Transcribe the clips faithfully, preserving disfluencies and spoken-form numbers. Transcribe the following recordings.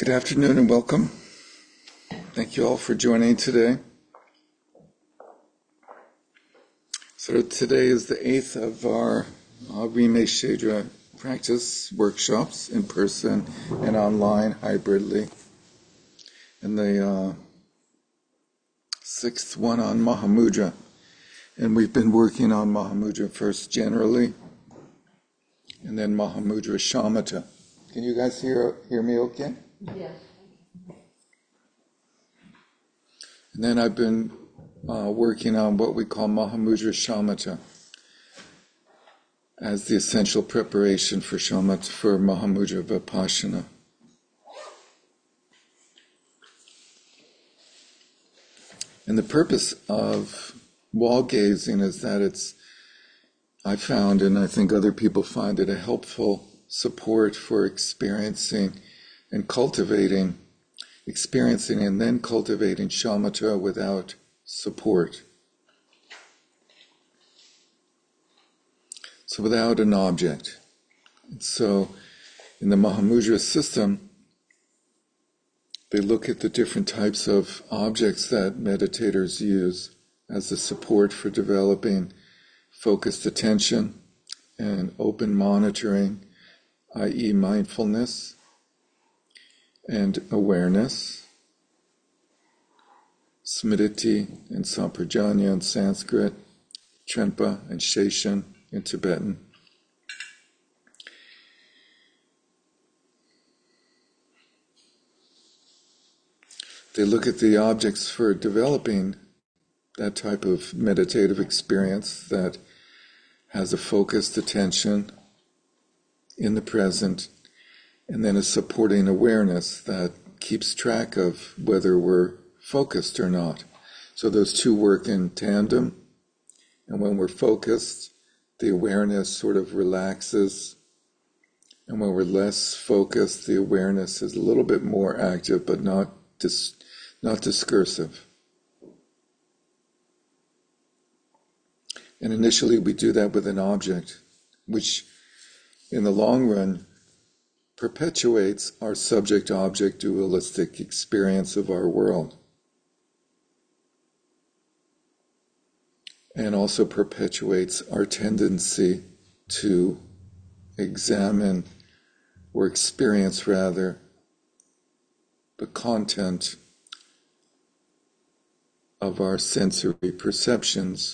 Good afternoon and welcome. Thank you all for joining today. So today is the eighth of our uh, Rime Shedra practice workshops, in person and online, hybridly. And the uh, sixth one on Mahamudra. And we've been working on Mahamudra first generally, and then Mahamudra Shamatha. Can you guys hear hear me okay? Yes. And then I've been uh, working on what we call Mahamudra Shamatha as the essential preparation for Shamatha, for Mahamudra Vipassana. And the purpose of wall gazing is that it's, I found, and I think other people find it, a helpful support for experiencing and cultivating, experiencing and then cultivating shamatha without support. So without an object. And so in the Mahamudra system, they look at the different types of objects that meditators use as a support for developing focused attention and open monitoring, that is mindfulness and awareness, smriti and sampajanya in Sanskrit, trempa and sheshan in Tibetan. They look at the objects for developing that type of meditative experience that has a focused attention in the present, and then a supporting awareness that keeps track of whether we're focused or not. So those two work in tandem, and when we're focused, the awareness sort of relaxes, and when we're less focused, the awareness is a little bit more active, but not dis- not discursive. And initially we do that with an object, which in the long run perpetuates our subject-object dualistic experience of our world, and also perpetuates our tendency to examine or experience, rather, the content of our sensory perceptions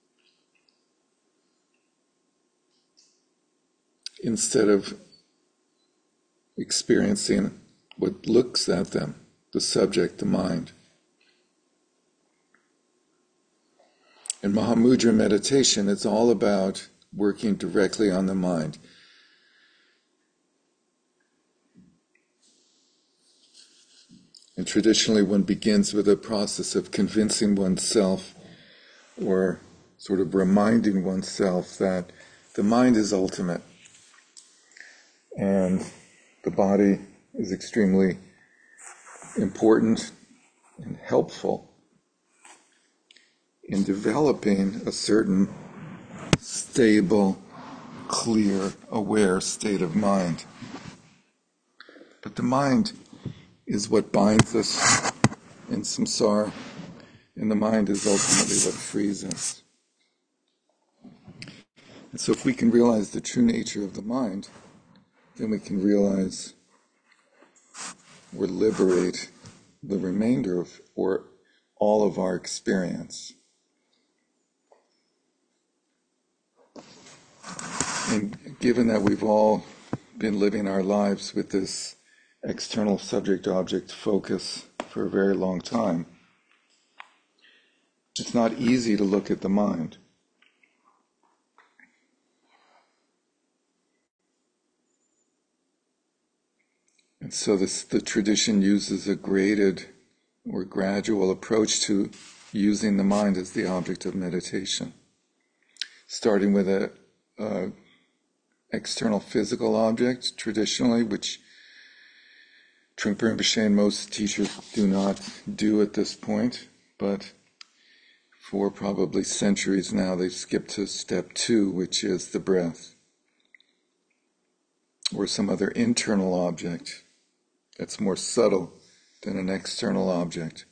instead of experiencing what looks at them, the subject, the mind. In Mahamudra meditation, it's all about working directly on the mind. And traditionally one begins with a process of convincing oneself, or sort of reminding oneself, that the mind is ultimate and the body is extremely important and helpful in developing a certain stable, clear, aware state of mind. But the mind is what binds us in samsara, and the mind is ultimately what frees us. And so if we can realize the true nature of the mind, then we can realize or liberate the remainder of, or all of our experience. And given that we've all been living our lives with this external subject-object focus for a very long time, it's not easy to look at the mind. And so this, the tradition uses a graded or gradual approach to using the mind as the object of meditation, starting with a, a external physical object, traditionally, which Trungpa Rinpoche and most teachers do not do at this point, but for probably centuries now they've skipped to step two, which is the breath, or some other internal object that's more subtle than an external object.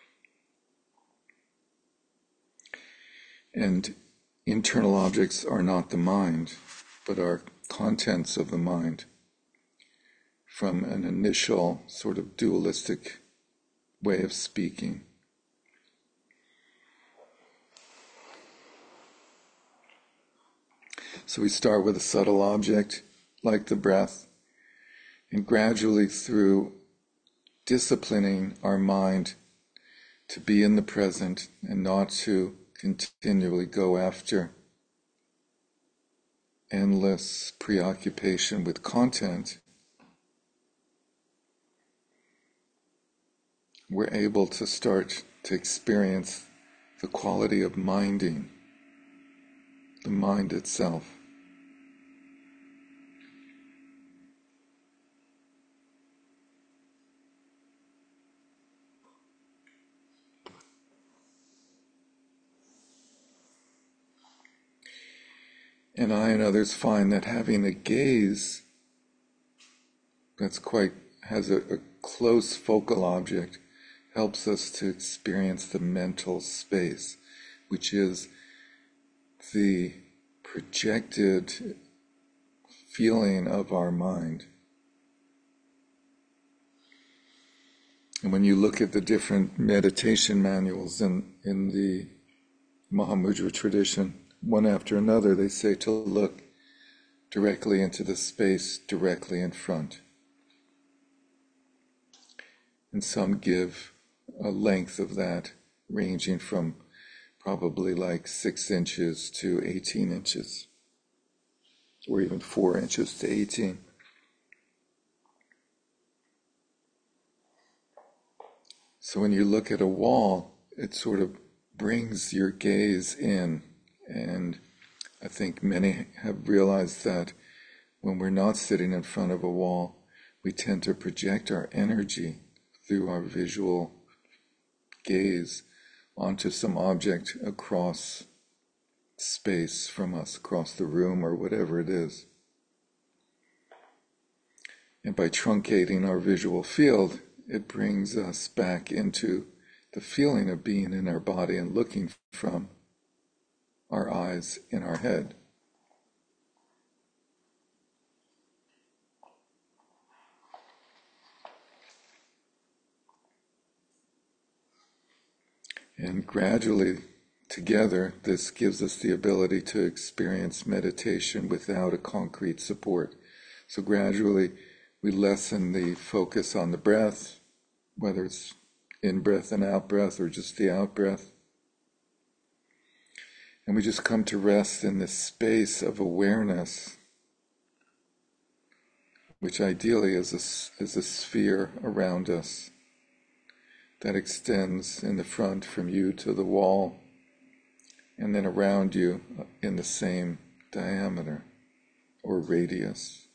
And internal objects are not the mind, but are contents of the mind from an initial sort of dualistic way of speaking. So we start with a subtle object, like the breath, and gradually through disciplining our mind to be in the present and not to continually go after endless preoccupation with content, we're able to start to experience the quality of minding, the mind itself. And I and others find that having a gaze that's quite, has a, a close focal object helps us to experience the mental space, which is the projected feeling of our mind. And when you look at the different meditation manuals in, in the Mahamudra tradition, one after another, they say to look directly into the space directly in front. And some give a length of that ranging from probably like six inches to eighteen inches, or even four inches to eighteen. So when you look at a wall, it sort of brings your gaze in. And I think many have realized that when we're not sitting in front of a wall, we tend to project our energy through our visual gaze onto some object across space from us, across the room or whatever it is. And by truncating our visual field, it brings us back into the feeling of being in our body and looking from our eyes in our head. And gradually, together, this gives us the ability to experience meditation without a concrete support. So gradually, we lessen the focus on the breath, whether it's in-breath and out-breath or just the out-breath. And we just come to rest in this space of awareness, which ideally is a, is a sphere around us that extends in the front from you to the wall, and then around you in the same diameter or radius,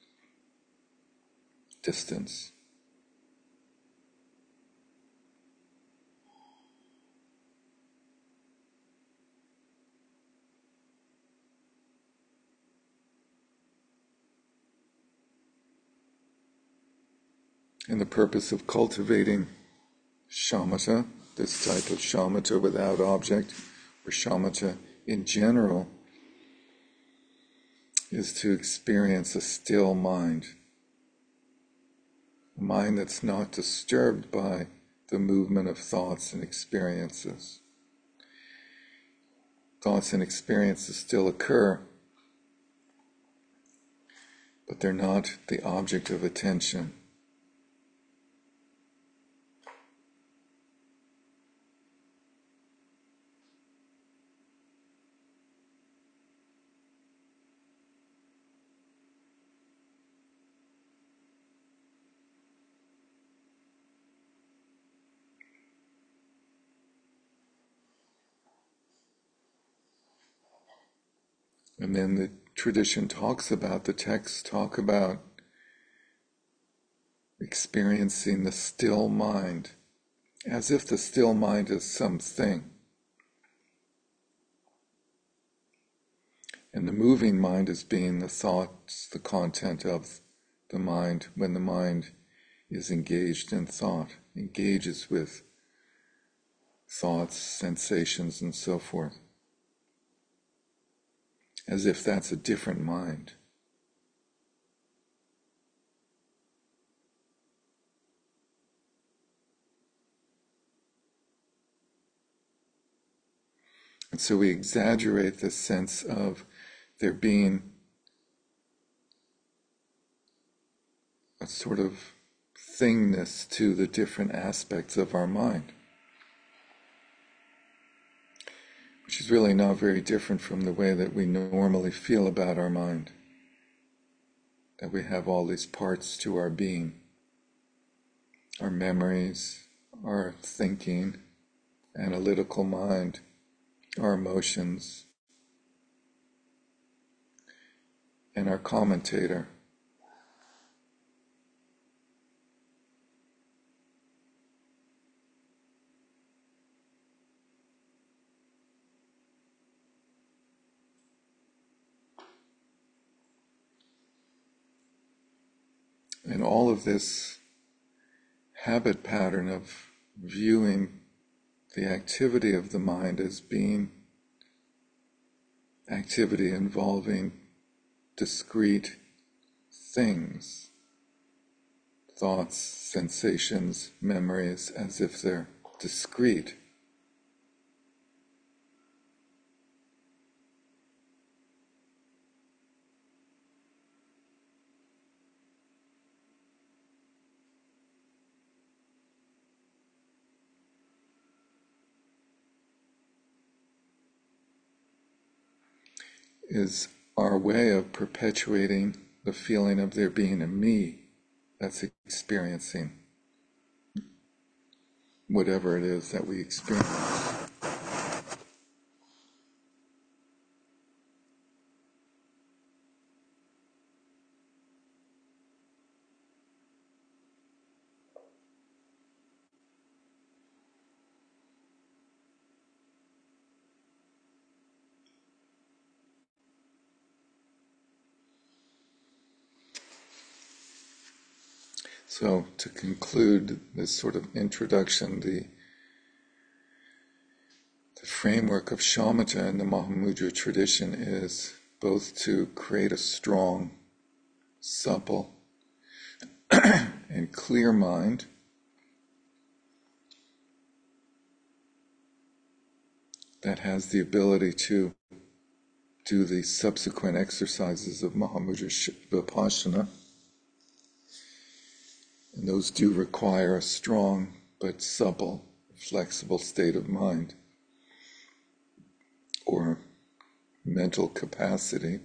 distance. And the purpose of cultivating shamatha, this type of shamatha without object, or shamatha in general, is to experience a still mind. A mind that's not disturbed by the movement of thoughts and experiences. Thoughts and experiences still occur, but they're not the object of attention. And then the tradition talks about, the texts talk about experiencing the still mind, as if the still mind is something. And the moving mind as being the thoughts, the content of the mind, when the mind is engaged in thought, engages with thoughts, sensations, and so forth, as if that's a different mind. And so we exaggerate the sense of there being a sort of thingness to the different aspects of our mind, which is really not very different from the way that we normally feel about our mind, that we have all these parts to our being, our memories, our thinking, analytical mind, our emotions, and our commentator. And all of this habit pattern of viewing the activity of the mind as being activity involving discrete things, thoughts, sensations, memories, as if they're discrete. Is our way of perpetuating the feeling of there being a me that's experiencing whatever it is that we experience. So, to conclude this sort of introduction, the, the framework of shamatha in the Mahamudra tradition is both to create a strong, supple, and clear mind, that has the ability to do the subsequent exercises of Mahamudra Vipassana. And those do require a strong but supple, flexible state of mind or mental capacity.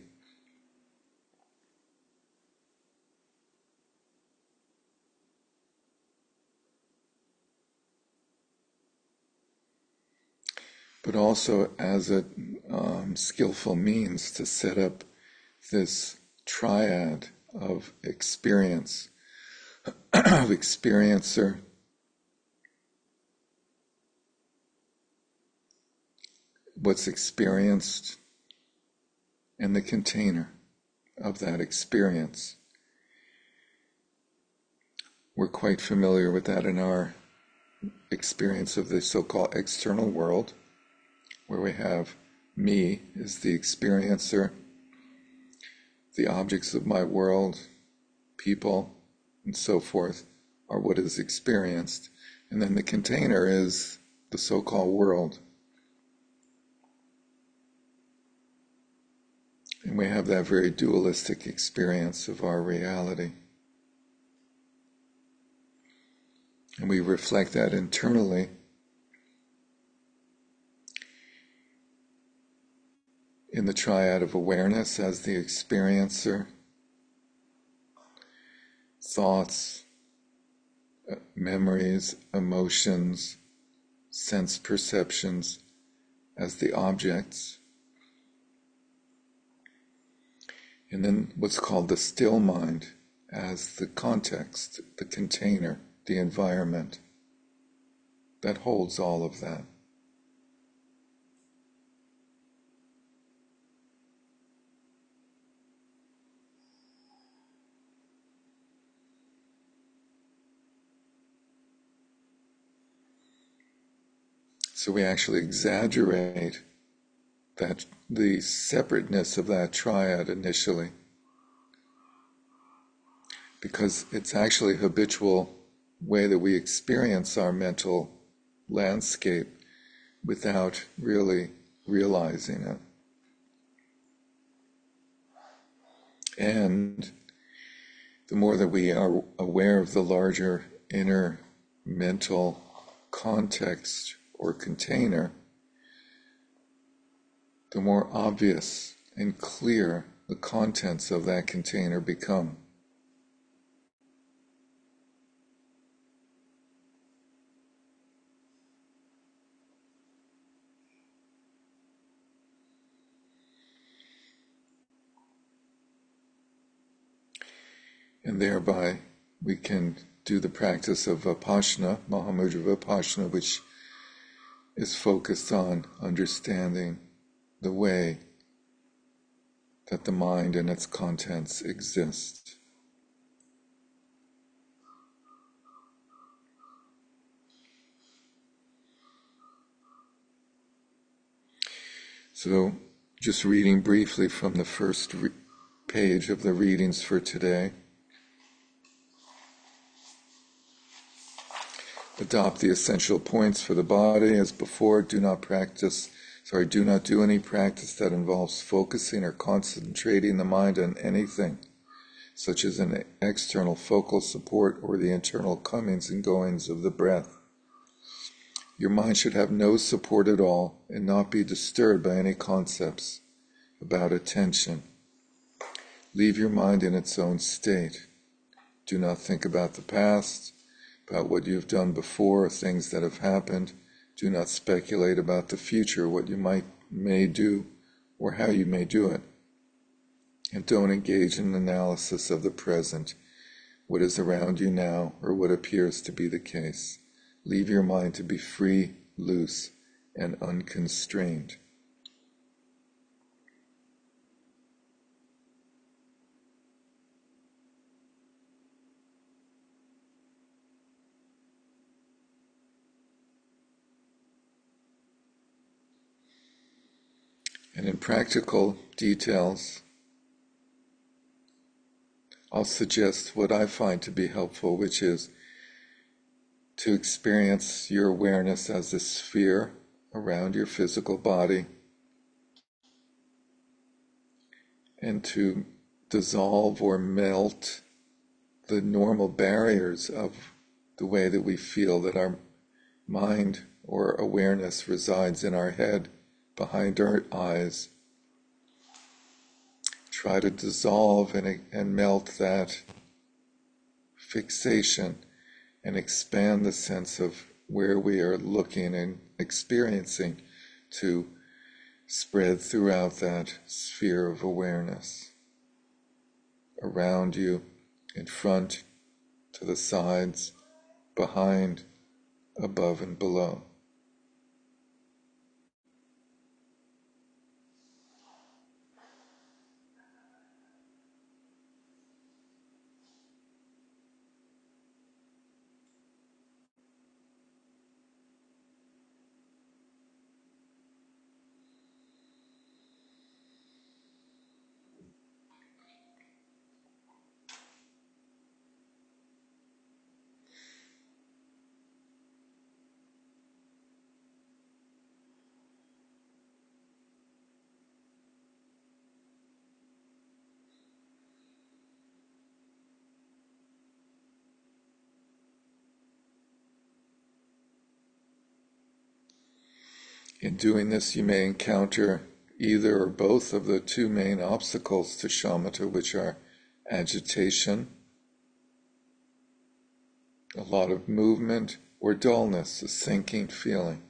But also as a um, skillful means to set up this triad of experience, of experiencer, what's experienced, and the container of that experience. We're quite familiar with that in our experience of the so-called external world, where we have me as the experiencer, the objects of my world, people, and so forth are what is experienced. And then the container is the so-called world. And we have that very dualistic experience of our reality. And we reflect that internally in the triad of awareness as the experiencer, thoughts, memories, emotions, sense perceptions as the objects, and then what's called the still mind as the context, the container, the environment that holds all of that. So we actually exaggerate that the separateness of that triad initially, because it's actually a habitual way that we experience our mental landscape without really realizing it. And the more that we are aware of the larger inner mental context or container, the more obvious and clear the contents of that container become. And thereby we can do the practice of Vipassana, Mahamudra Vipassana, which is focused on understanding the way that the mind and its contents exist. So, just reading briefly from the first re- page of the readings for today. Adopt the essential points for the body as before. Do not practice, sorry, do not do any practice that involves focusing or concentrating the mind on anything, such as an external focal support or the internal comings and goings of the breath. Your mind should have no support at all and not be disturbed by any concepts about attention. Leave your mind in its own state. Do not think about the past, about what you have done before, things that have happened. Do not speculate about the future, what you might may do, or how you may do it. And don't engage in analysis of the present, what is around you now, or what appears to be the case. Leave your mind to be free, loose, and unconstrained. And in practical details, I'll suggest what I find to be helpful, which is to experience your awareness as a sphere around your physical body and to dissolve or melt the normal barriers of the way that we feel that our mind or awareness resides in our head, behind our eyes. Try to dissolve and, and melt that fixation and expand the sense of where we are looking and experiencing to spread throughout that sphere of awareness. Around you, in front, to the sides, behind, above and below. In doing this, you may encounter either or both of the two main obstacles to shamatha, which are agitation, a lot of movement, or dullness, a sinking feeling,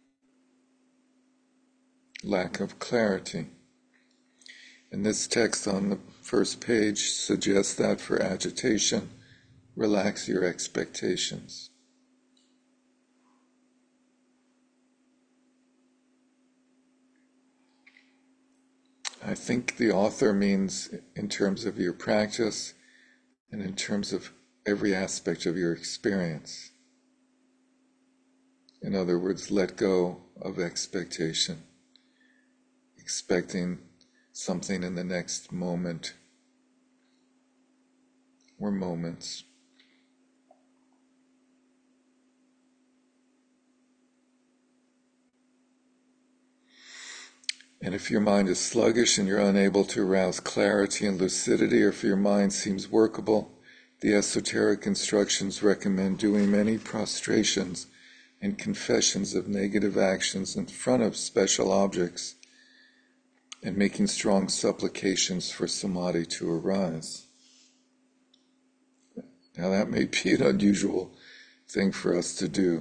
lack of clarity. And this text on the first page suggests that for agitation, relax your expectations. I think the author means in terms of your practice and in terms of every aspect of your experience. In other words, let go of expectation, expecting something in the next moment or moments. And if your mind is sluggish and you're unable to arouse clarity and lucidity, or if your mind seems workable, the esoteric instructions recommend doing many prostrations and confessions of negative actions in front of special objects and making strong supplications for samadhi to arise. Now that may be an unusual thing for us to do,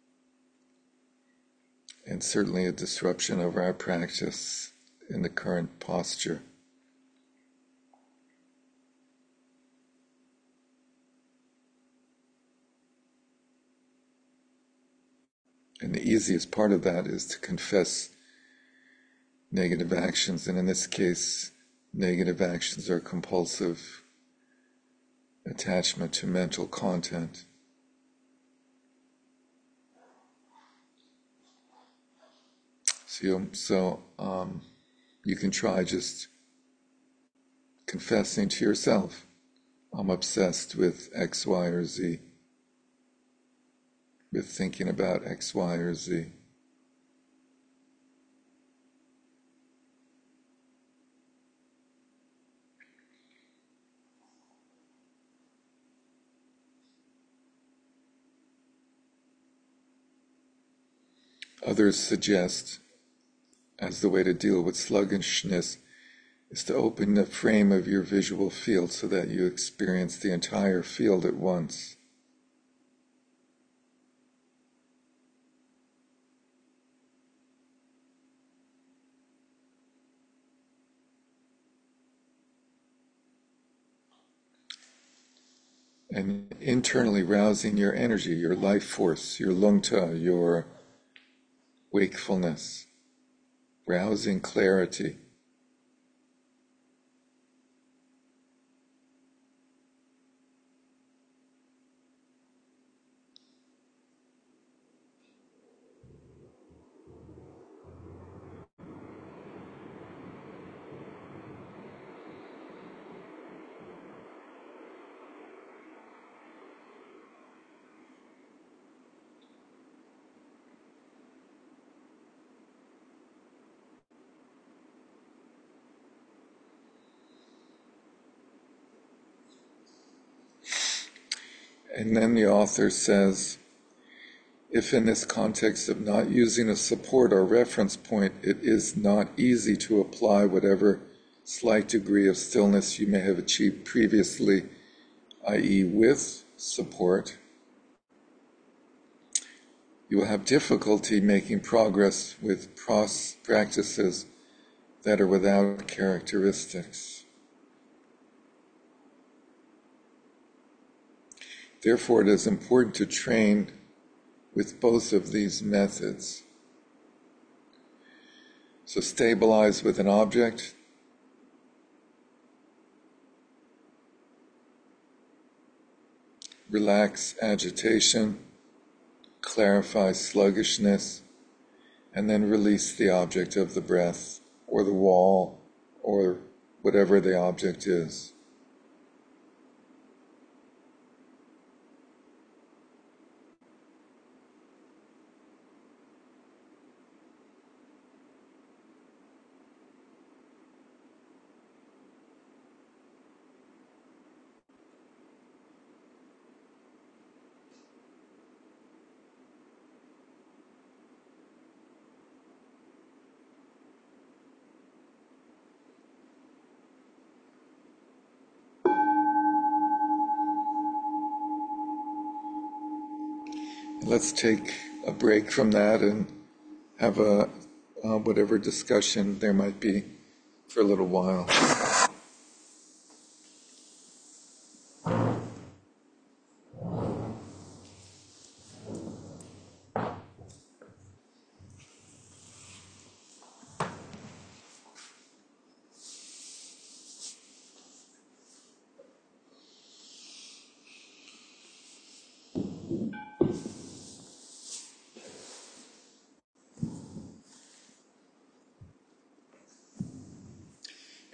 and certainly a disruption of our practice in the current posture. And the easiest part of that is to confess negative actions, and in this case, negative actions are compulsive attachment to mental content. So, you, so um, you can try just confessing to yourself, I'm obsessed with X, Y, or Z, with thinking about X, Y, or Z. Others suggest, as the way to deal with sluggishness, is to open the frame of your visual field so that you experience the entire field at once. And internally rousing your energy, your life force, your lungta, your wakefulness, rousing clarity. And then the author says, if in this context of not using a support or reference point, it is not easy to apply whatever slight degree of stillness you may have achieved previously, that is with support, you will have difficulty making progress with pros- practices that are without characteristics. Therefore, it is important to train with both of these methods. So stabilize with an object, relax agitation, clarify sluggishness, and then release the object of the breath or the wall or whatever the object is. Let's take a break from that and have a uh, whatever discussion there might be for a little while.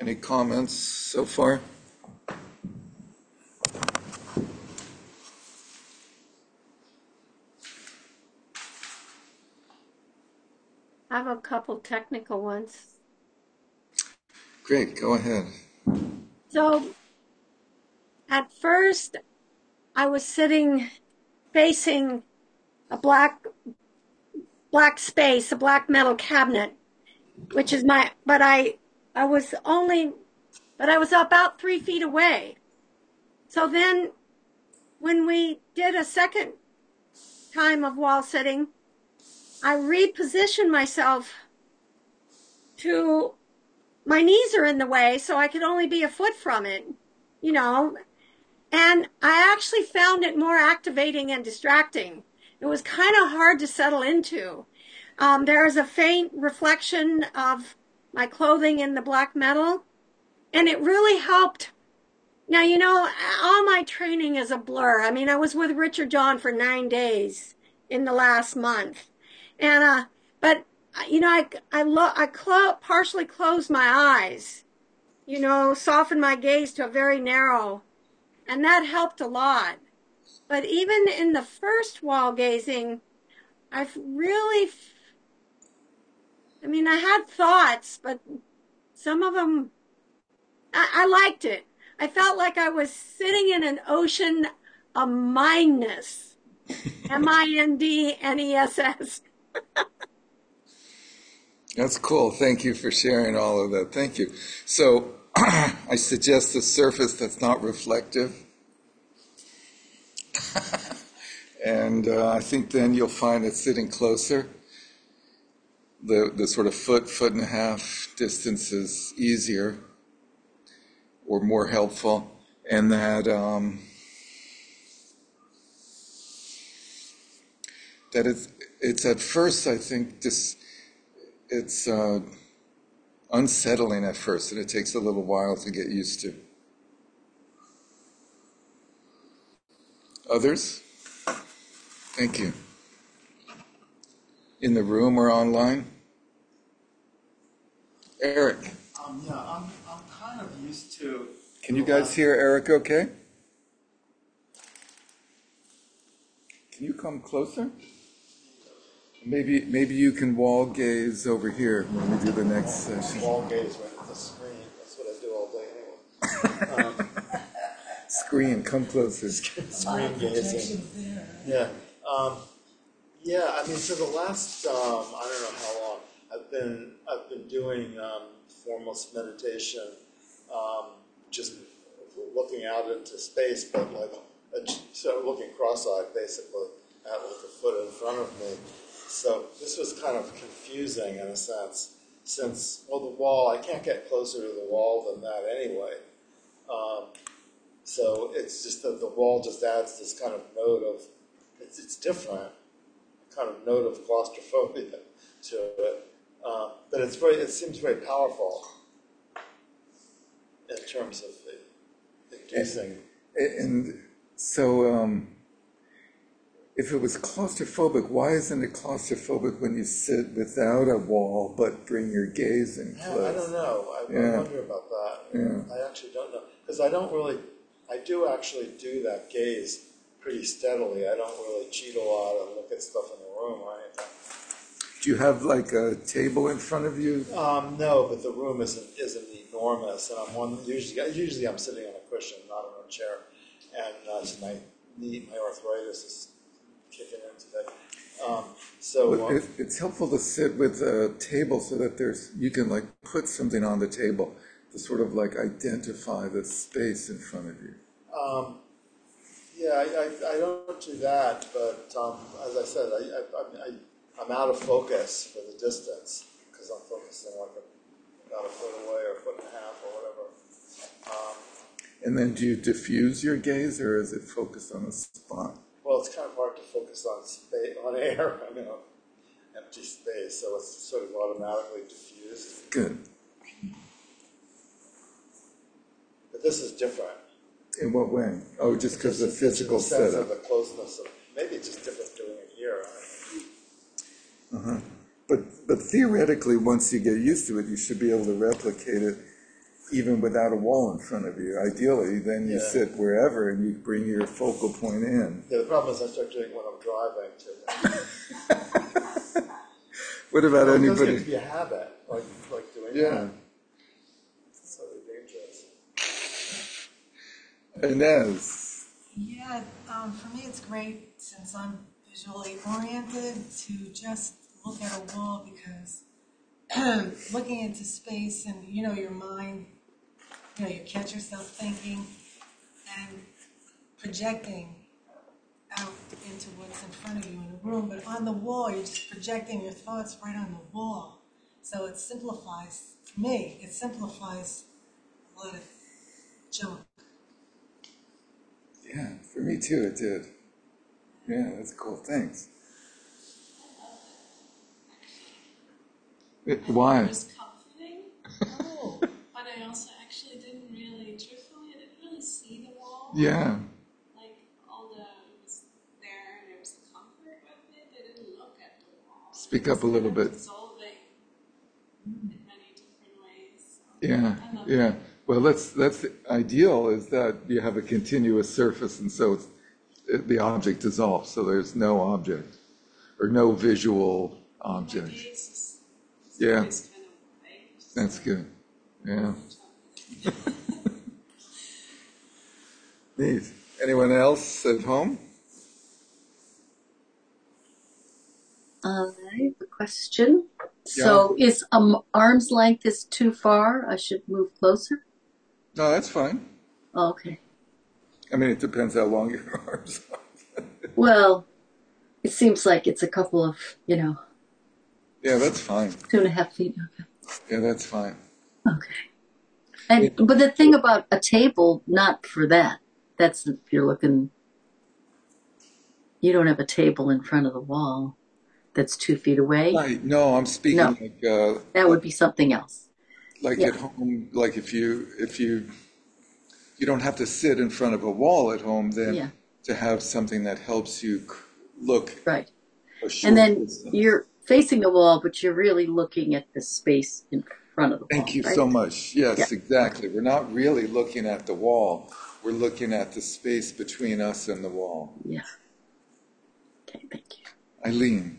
Any comments so far? I have a couple technical ones. Great, go ahead. So at first, I was sitting facing a black black space, a black metal cabinet, which is my. But I I was only, but I was about three feet away. So then, when we did a second time of wall sitting, I repositioned myself to my knees are in the way, so I could only be a foot from it, you know. And I actually found it more activating and distracting. It was kind of hard to settle into. Um, there is a faint reflection of my clothing in the black metal, and it really helped. Now, you know, all my training is a blur. I mean, I was with Richard John for nine days in the last month. And, uh, but, you know, I, I, lo- I clo- partially closed my eyes, you know, softened my gaze to a very narrow, and that helped a lot. But even in the first wall gazing, I've really, I mean, I had thoughts, but some of them, I, I liked it. I felt like I was sitting in an ocean of mindness. M I N D N E S S. That's cool. Thank you for sharing all of that. Thank you. So I suggest a surface that's not reflective. And uh, I think then you'll find that sitting closer, the, the sort of foot, foot and a half distance is easier or more helpful. And that um, that it's, it's at first, I think, just it's uh, unsettling at first, and it takes a little while to get used to. Others? Thank you. In the room or online? Eric. Um, yeah, I'm, I'm kind of used to. Can you guys hear Eric okay? Can you come closer? Maybe maybe you can wall gaze over here when we do the next session. Wall gaze right at the screen. That's what I do all day anyway. Um, Screen, come closer. screen gazing. Yeah. Um, yeah, I mean, for the last, um, I don't know how long, I've been, I've been doing um, formless meditation, um, just looking out into space, but like, uh, sort of looking cross-eyed, basically, at like a foot in front of me. So this was kind of confusing in a sense, since, well, the wall, I can't get closer to the wall than that anyway. Um, so it's just that the wall just adds this kind of note of, it's, it's different, kind of note of claustrophobia to it. Uh, but it's very, it seems very powerful in terms of the inducing. And, and so, um, if it was claustrophobic, why isn't it claustrophobic when you sit without a wall but bring your gaze in Yeah, close? I don't know. I, Yeah. I wonder about that. Yeah. I actually don't know. Because I don't really, I do actually do that gaze pretty steadily. I don't really cheat a lot and look at stuff in the room or anything. Do you have like a table in front of you? Um, no, but the room isn't isn't enormous, and I'm one usually usually I'm sitting on a cushion, not on a chair, and uh, so my knee, my arthritis is kicking in today. Um, so But um, it, it's helpful to sit with a table so that there's you can like put something on the table to sort of like identify the space in front of you. um, yeah, I, I, I don't do that, but um, as I said, I, I, I, I'm out of focus for the distance because I'm focusing like a, about a foot away or a foot and a half or whatever. Um, And then do you diffuse your gaze or is it focused on a spot? well, it's kind of hard to focus on space, on air, I mean, empty space, so it's sort of automatically diffused. Good. But this is different. In what way? Oh, just because the physical It's in the sense setup. of the closeness of, maybe it's just different doing it here. Uh-huh. But but theoretically, once you get used to it, you should be able to replicate it even without a wall in front of you. Ideally, then you Yeah. sit wherever and you bring your focal point in. Yeah, the problem is I start doing it when I'm driving too. What about Well, it does get anybody? to be a habit, like, like doing Yeah. that. It's so dangerous. Inez. Yeah, um, for me it's great since I'm visually oriented to just look at a wall because looking into space and, you know, your mind, you know, you catch yourself thinking and projecting out into what's in front of you in a room. But on the wall, you're just projecting your thoughts right on the wall. So it simplifies, for me, it simplifies a lot of junk. Yeah, for me too, it did. Yeah, that's cool. Thanks. It- I why? thought it was comforting, Oh, but I also actually didn't really, truthfully, I didn't really see the wall. Yeah. Like, although it was there and there was a comfort with it, I didn't look at the wall. Speak It was up a little kind of bit. dissolving in many different ways. So Yeah, I love yeah. it. Well, that's that's ideal. Is that you have a continuous surface, and so it's, it, the object dissolves, so there's no object or no visual My object. gaze is, is Yeah. always kind of away. so That's good. Yeah. Neat. Anyone else at home? I have a question. So is um arm's length is too far? I should move closer? No, that's fine. Oh, okay. I mean, it depends how long your arms are. Well, it seems like it's a couple of, you know, Yeah, that's fine. two and a half feet. Okay. Yeah, that's fine. Okay. And but the thing about a table, not for that. That's if you're looking. You don't have a table in front of the wall that's two feet away. Right. No, I'm speaking No. like uh, That would be something else. like Yeah. at home. Like if you if you you don't have to sit in front of a wall at home, then Yeah. to have something that helps you c- look Right. a short And then distance. you're facing the wall, but you're really looking at the space in front of the wall. Thank you right? so much. Yes, Yeah. exactly. We're not really looking at the wall. We're looking at the space between us and the wall. Yeah. Okay, thank you. Eileen.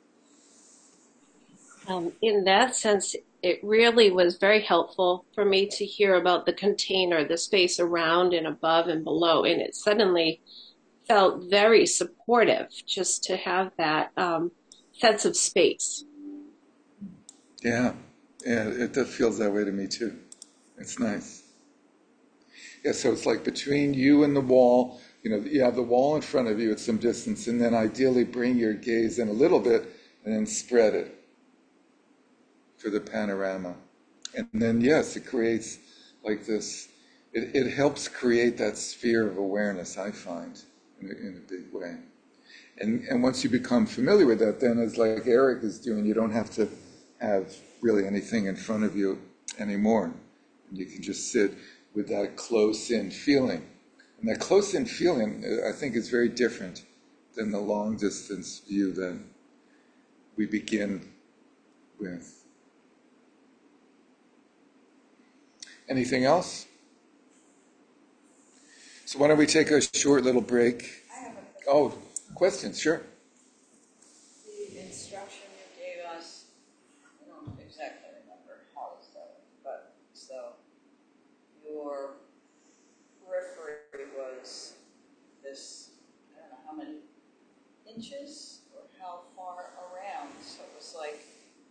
Um, in that sense, it really was very helpful for me to hear about the container, the space around and above and below. And it suddenly felt very supportive just to have that um, sense of space. Yeah, yeah, it that feels that way to me too. It's nice. Yeah, so it's like between you and the wall, you know, you have the wall in front of you at some distance, and then ideally bring your gaze in a little bit and then spread it for the panorama. And then, yes, it creates like this, it, it helps create that sphere of awareness, I find, in a, in a big way. And, and once you become familiar with that, then it's like Eric is doing, you don't have to have really anything in front of you anymore. And you can just sit with that close-in feeling. And that close-in feeling, uh, I think, is very different than the long-distance view that we begin with. Anything else? So why don't we take a short little break? I have a question. Oh, questions, sure. The instruction you gave us, I don't exactly remember how it's done, but so your periphery was this, I don't know how many inches or how far around. So it was like,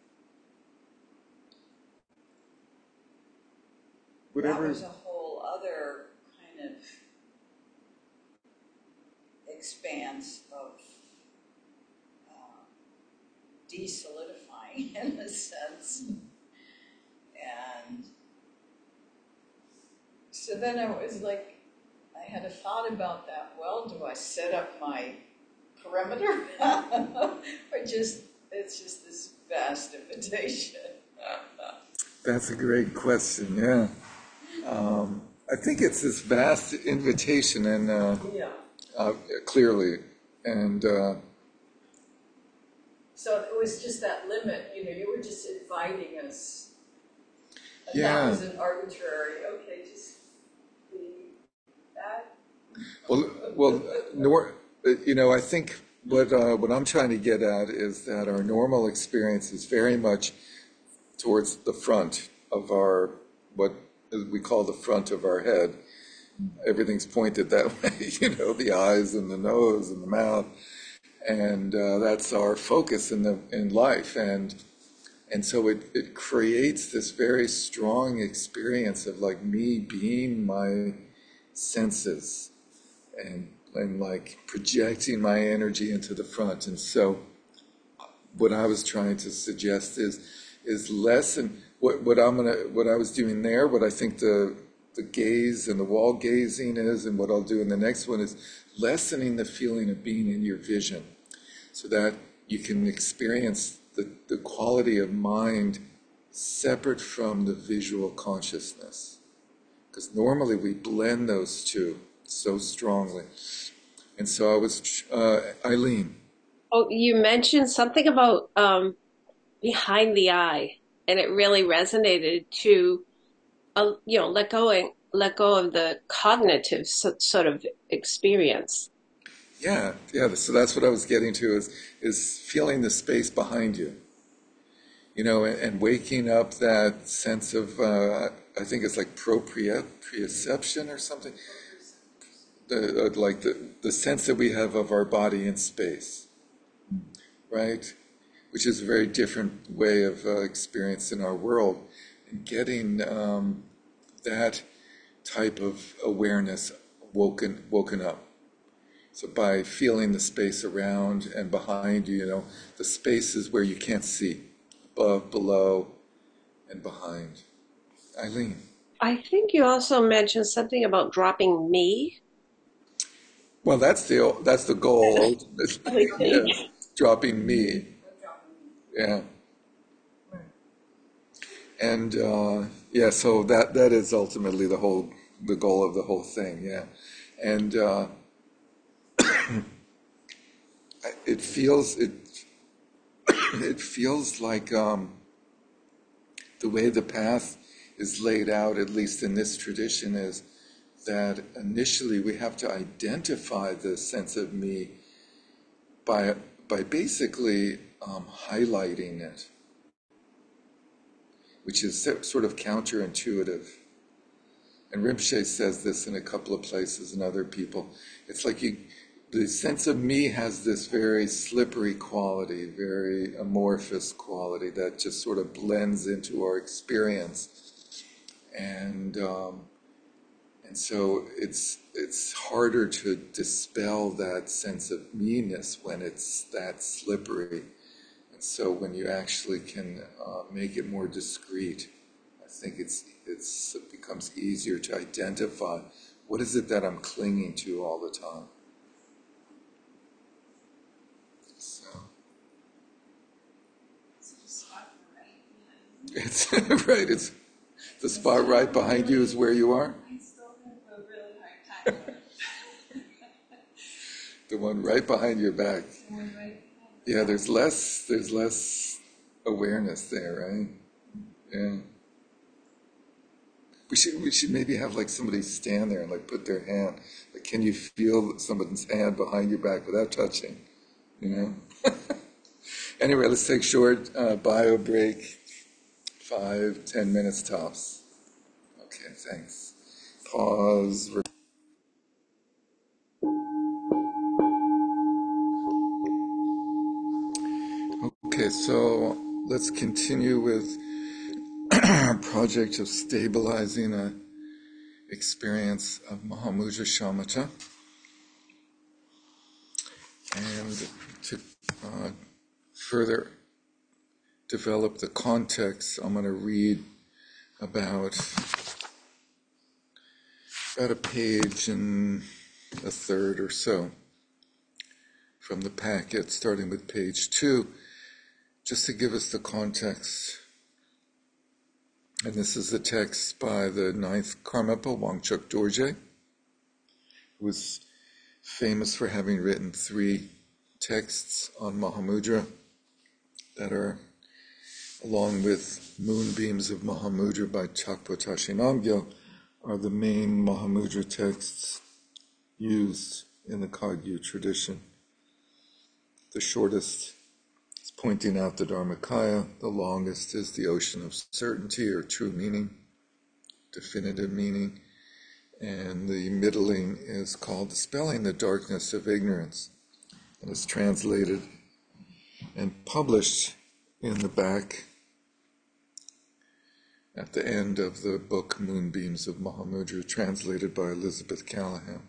Whatever. that was a whole other kind of expanse of uh, desolidifying in a sense. And so then I was like, I had a thought about that. Well, do I set up my perimeter? Or just, it's just this vast invitation? That's a great question, yeah. Um, I think it's this vast invitation, and uh, Yeah. uh, clearly, and uh, So it was just that limit, you know, you were just inviting us And Yeah. that was an arbitrary, okay, just leave that. Well, well, nor, you know, I think what uh, what I'm trying to get at is that our normal experience is very much towards the front of our, what we call the front of our head. Everything's pointed that way, you know, the eyes and the nose and the mouth, and uh, that's our focus in the in life, and and so it it creates this very strong experience of like me being my senses and and like projecting my energy into the front. And so what I was trying to suggest is is lessen what what I'm gonna what I was doing there, what I think the the gaze and the wall gazing is, and what I'll do in the next one is lessening the feeling of being in your vision, so that you can experience the, the quality of mind separate from the visual consciousness. Because normally we blend those two so strongly. And so I was, uh, Eileen. Oh, you mentioned something about um, behind the eye, and it really resonated to, uh, you know, let go and let go of the cognitive so, sort of experience. Yeah, yeah. So that's what I was getting to is is feeling the space behind you, you know, and, and waking up that sense of uh, I think it's like proprioception or something, the, uh, like the the sense that we have of our body in space, right? Which is a very different way of uh, experiencing our world, and getting um, that type of awareness woken woken up. So by feeling the space around and behind you, you know, the spaces where you can't see, above, below, and behind. Eileen. I think you also mentioned something about dropping me. Well, that's the that's the goal. I think. Yes, dropping me. Yeah. And uh, yeah, so that that is ultimately the whole the goal of the whole thing. Yeah, and uh, it feels it it feels like um, the way the path is laid out, at least in this tradition, is that initially we have to identify the sense of me by by basically um, highlighting it, which is sort of counterintuitive. And Rinpoche says this in a couple of places, and other people. It's like you, the sense of me has this very slippery quality, very amorphous quality that just sort of blends into our experience, and um, and so it's it's harder to dispel that sense of me-ness when it's that slippery. And so when you actually can uh, make it more discreet, I think it's it's it becomes easier to identify what is it that I'm clinging to all the time. So it's right. It's the spot right behind you is where you are. I still have a really hard time with it. The one right behind your back. The one right Yeah, there's less. There's less awareness there, right? Yeah. We should we should maybe have like somebody stand there and like put their hand. Like, can you feel someone's hand behind your back without touching? You know. Anyway, let's take a short uh, bio break. Five, ten minutes tops. Okay, thanks. Pause. Okay, so let's continue with our project of stabilizing a experience of Mahamudra Shamatha. And to uh, further develop the context, I'm going to read about about a page and a third or so from the packet, starting with page two, just to give us the context. And this is the text by the ninth Karmapa, Wangchuk Dorje, who was famous for having written three texts on Mahamudra that are, along with Moonbeams of Mahamudra by Chakpotashi Namgyal are the main Mahamudra texts used in the Kagyu tradition. The shortest is pointing out the Dharmakaya, the longest is the Ocean of Certainty or True Meaning, Definitive Meaning, and the middling is called Dispelling the Darkness of Ignorance, and is translated and published in the back at the end of the book Moonbeams of Mahamudra, translated by Elizabeth Callahan.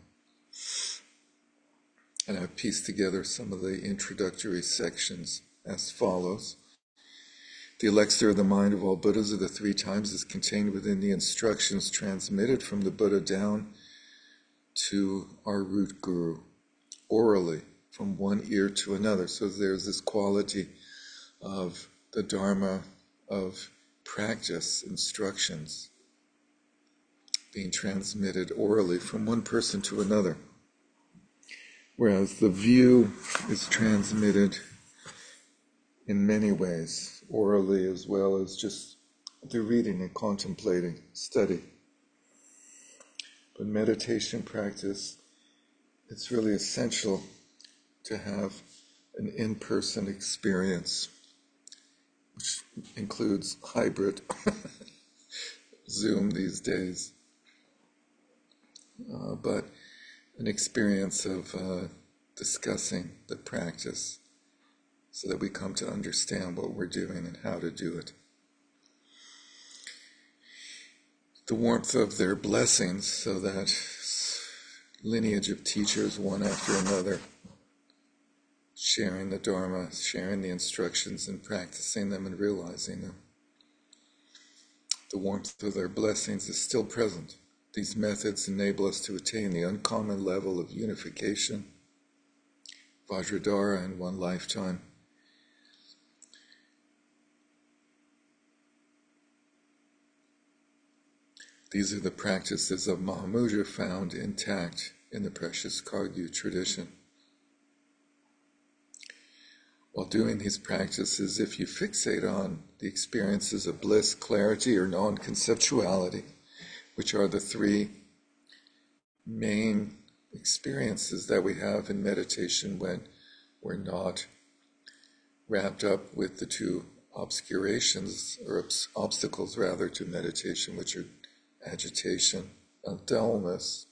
And I've pieced together some of the introductory sections as follows. The elixir of the mind of all Buddhas of the three times is contained within the instructions transmitted from the Buddha down to our root guru, orally, from one ear to another. So there's this quality of the Dharma of practice, instructions, being transmitted orally from one person to another. Whereas the view is transmitted in many ways, orally as well as just through reading and contemplating, study. But meditation practice, it's really essential to have an in-person experience, which includes hybrid Zoom these days, uh, but an experience of uh, discussing the practice so that we come to understand what we're doing and how to do it. The warmth of their blessings, so that lineage of teachers, one after another, sharing the Dharma, sharing the instructions and practicing them and realizing them. The warmth of their blessings is still present. These methods enable us to attain the uncommon level of unification, Vajradhara, in one lifetime. These are the practices of Mahamudra found intact in the precious Kagyu tradition. While doing these practices, if you fixate on the experiences of bliss, clarity, or non-conceptuality, which are the three main experiences that we have in meditation when we're not wrapped up with the two obscurations, or obstacles rather, to meditation, which are agitation and dullness.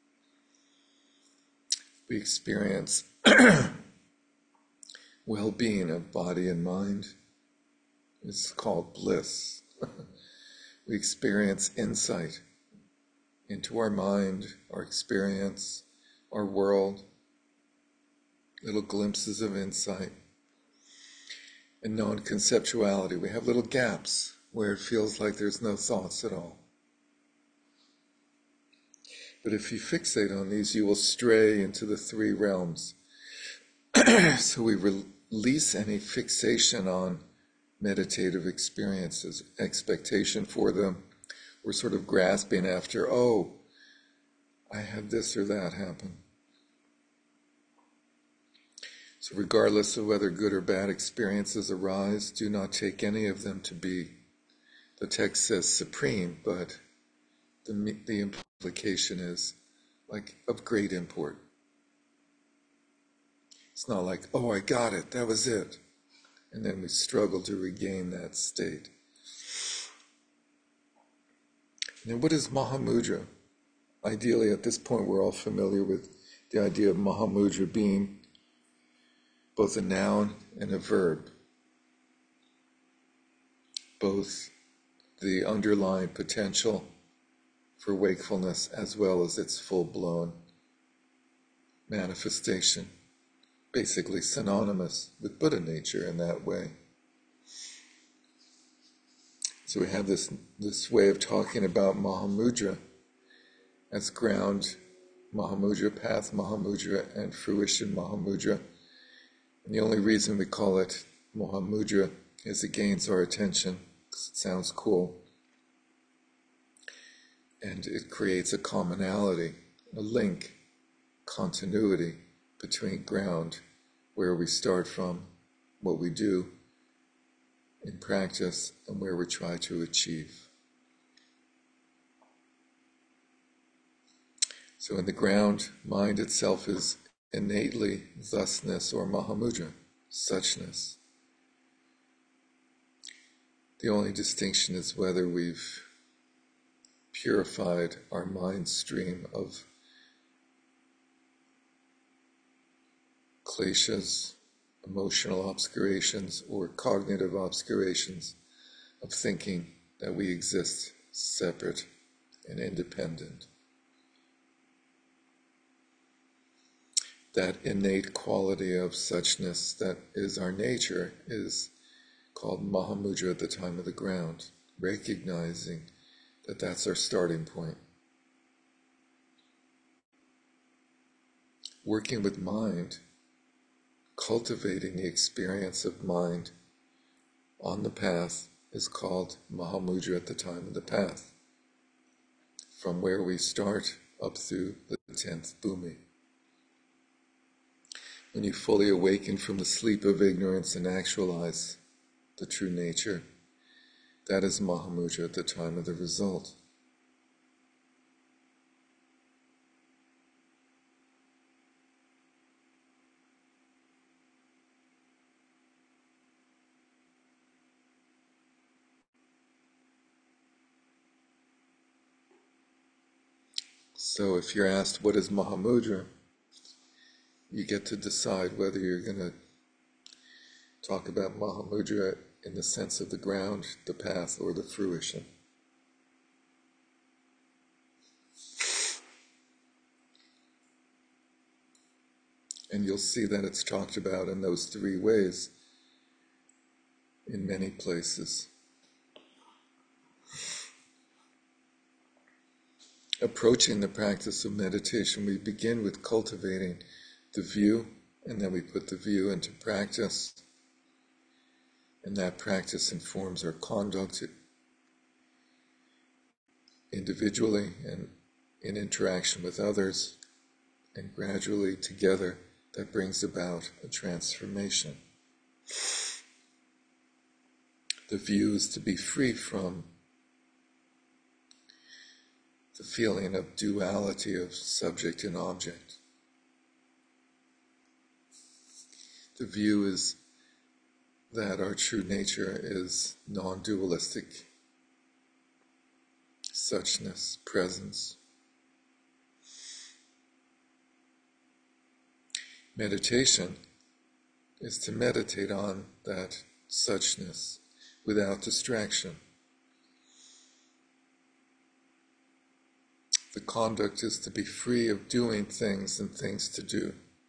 We experience well-being of body and mind. It's called bliss. We experience insight into our mind, our experience, our world, little glimpses of insight. And non-conceptuality, we have little gaps where it feels like there's no thoughts at all. But if you fixate on these, you will stray into the three realms. So we re- release any fixation on meditative experiences, expectation for them. We're sort of grasping after, oh, I had this or that happen. So regardless of whether good or bad experiences arise, do not take any of them to be, the text says, supreme, but the, the implication is like of great import. It's not like, oh, I got it, that was it. And then we struggle to regain that state. Now, what is Mahamudra? Ideally, at this point, we're all familiar with the idea of Mahamudra being both a noun and a verb. Both the underlying potential for wakefulness as well as its full-blown manifestation. Basically synonymous with Buddha nature in that way. So we have this, this way of talking about Mahamudra as ground Mahamudra, path Mahamudra, and fruition Mahamudra. And the only reason we call it Mahamudra is it gains our attention because it sounds cool. And it creates a commonality, a link, continuity between ground, where we start from, what we do, in practice and where we try to achieve. So in the ground, mind itself is innately thusness or Mahamudra, suchness. The only distinction is whether we've purified our mind stream of kleshas, emotional obscurations, or cognitive obscurations of thinking that we exist separate and independent. That innate quality of suchness that is our nature is called Mahamudra at the time of the ground, recognizing that that's our starting point. Working with mind, cultivating the experience of mind on the path is called Mahamudra at the time of the path, from where we start up through the tenth bhumi. When you fully awaken from the sleep of ignorance and actualize the true nature, that is Mahamudra at the time of the result. So if you're asked what is Mahamudra, you get to decide whether you're going to talk about Mahamudra in the sense of the ground, the path, or the fruition. And you'll see that it's talked about in those three ways in many places. Approaching the practice of meditation, we begin with cultivating the view, and then we put the view into practice. And that practice informs our conduct individually and in interaction with others, and gradually together that brings about a transformation. The view is to be free from the feeling of duality of subject and object. The view is that our true nature is non-dualistic, suchness, presence. Meditation is to meditate on that suchness without distraction. The conduct is to be free of doing things and things to do.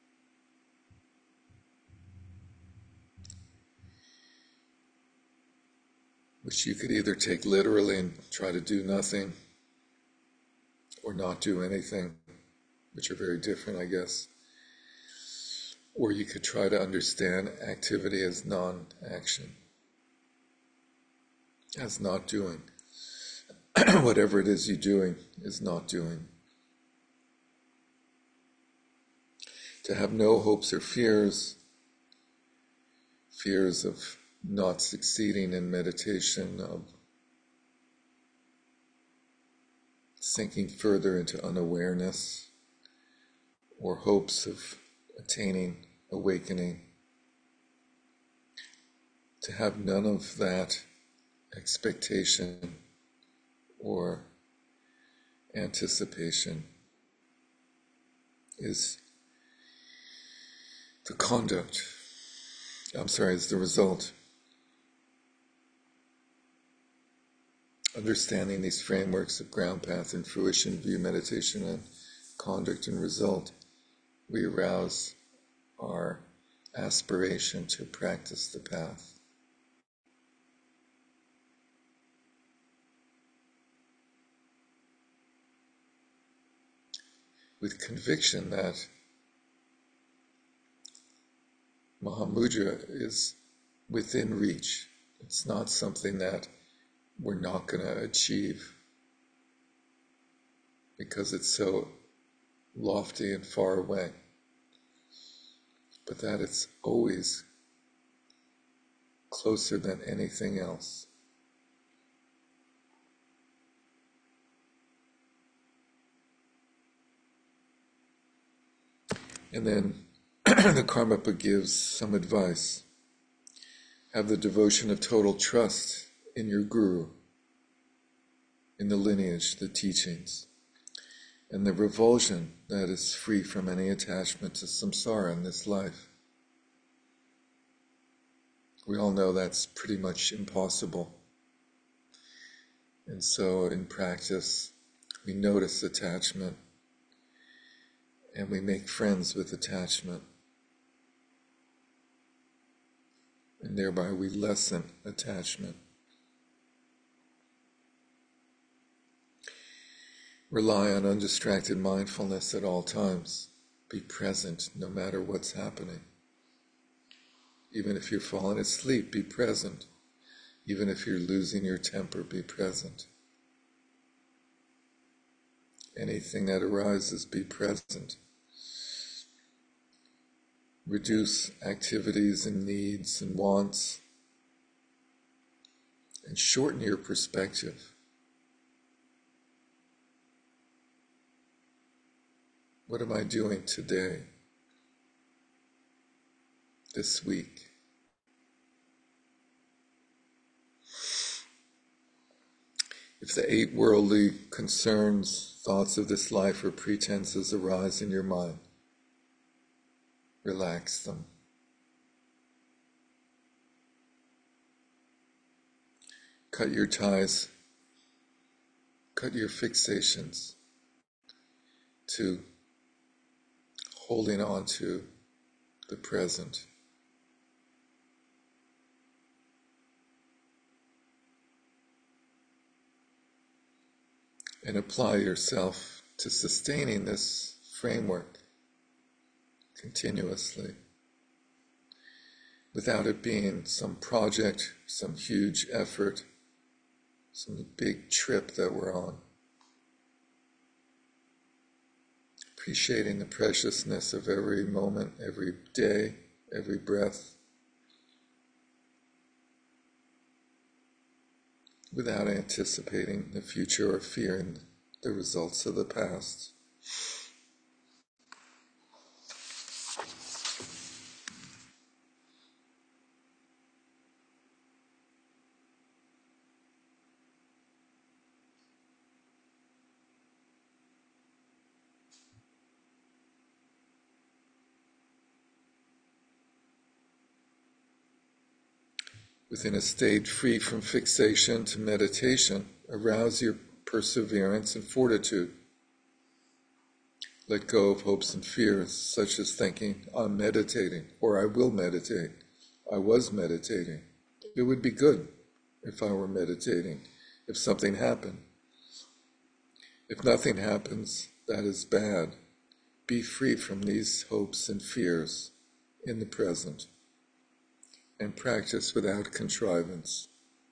Which you could either take literally and try to do nothing, or not do anything, which are very different, I guess. Or you could try to understand activity as non-action, as not doing. Whatever it is you're doing is not doing. To have no hopes or fears, fears of not succeeding in meditation, of sinking further into unawareness, or hopes of attaining awakening. To have none of that expectation or anticipation is the conduct, I'm sorry, is the result. Understanding these frameworks of ground, path, and fruition, view, meditation, and conduct and result, we arouse our aspiration to practice the path. With conviction that Mahamudra is within reach. It's not something that we're not going to achieve because it's so lofty and far away, but that it's always closer than anything else. And then the Karmapa gives some advice. Have the devotion of total trust in your guru, in the lineage, the teachings, and the revulsion that is free from any attachment to samsara in this life. We all know that's pretty much impossible. And so in practice, we notice attachment and we make friends with attachment. And thereby we lessen attachment. Rely on undistracted mindfulness at all times. Be present no matter what's happening. Even if you're falling asleep, be present. Even if you're losing your temper, be present. Anything that arises, be present. Reduce activities and needs and wants, and shorten your perspective. What am I doing today, this week? If the eight worldly concerns, thoughts of this life, or pretenses arise in your mind, relax them. Cut your ties, cut your fixations to holding on to the present. And apply yourself to sustaining this framework continuously, without it being some project, some huge effort, some big trip that we're on. Appreciating the preciousness of every moment, every day, every breath, without anticipating the future or fearing the results of the past. Within a state free from fixation to meditation, arouse your perseverance and fortitude. Let go of hopes and fears, such as thinking, I'm meditating, or I will meditate, I was meditating. It would be good if I were meditating, if something happened. If nothing happens, that is bad. Be free from these hopes and fears in the present, and practice without contrivance.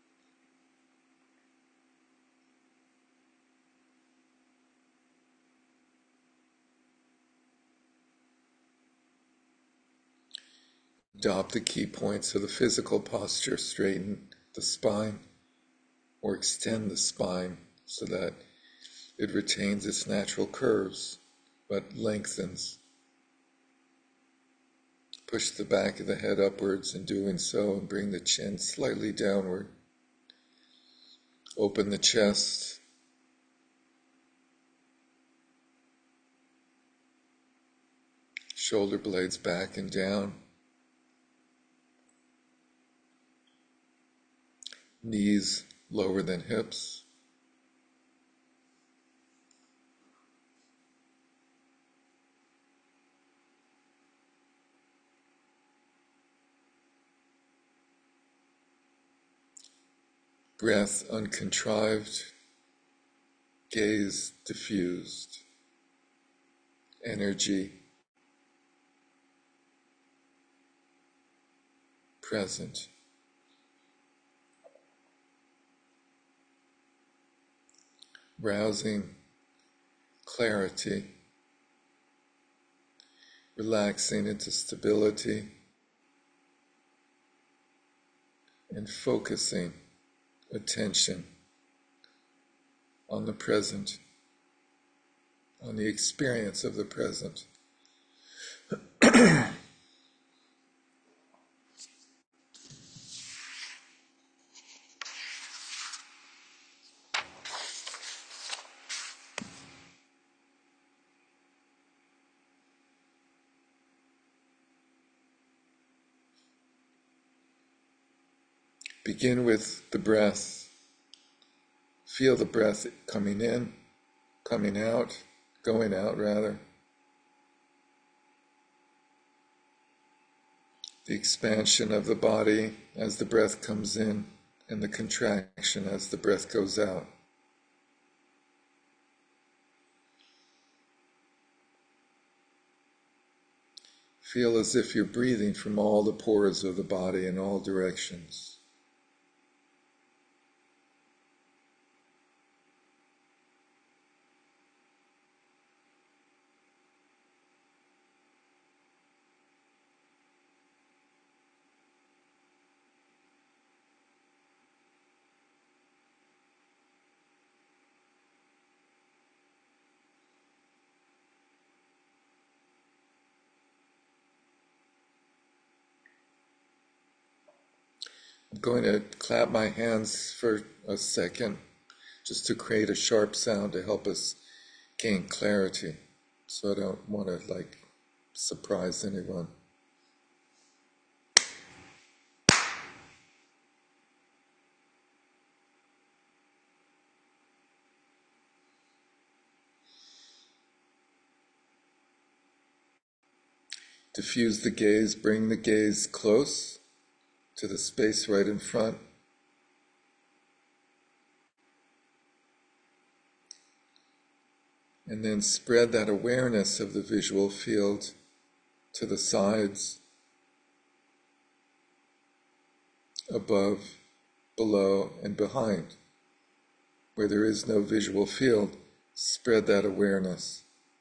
Adopt the key points of the physical posture. Straighten the spine or extend the spine so that it retains its natural curves but lengthens. Push the back of the head upwards in doing so and bring the chin slightly downward. Open the chest. Shoulder blades back and down. Knees lower than hips. Breath uncontrived, gaze diffused, energy present. Rousing clarity, relaxing into stability, and focusing attention on the present, on the experience of the present. Begin with the breath. Feel the breath coming in, coming out, going out rather. The expansion of the body as the breath comes in, and the contraction as the breath goes out. Feel as if you're breathing from all the pores of the body in all directions. I'm going to clap my hands for a second, just to create a sharp sound to help us gain clarity. So I don't want to, like, surprise anyone. Diffuse the gaze, bring the gaze close to the space right in front. And then spread that awareness of the visual field to the sides, above, below, and behind. Where there is no visual field, spread that awareness.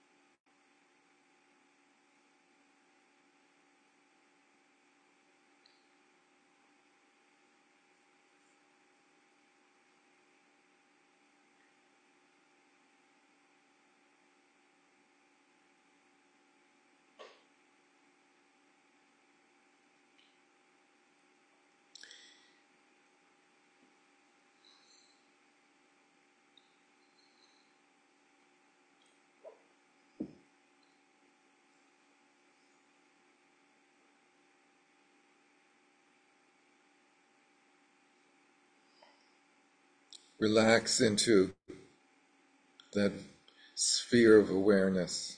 Relax into that sphere of awareness.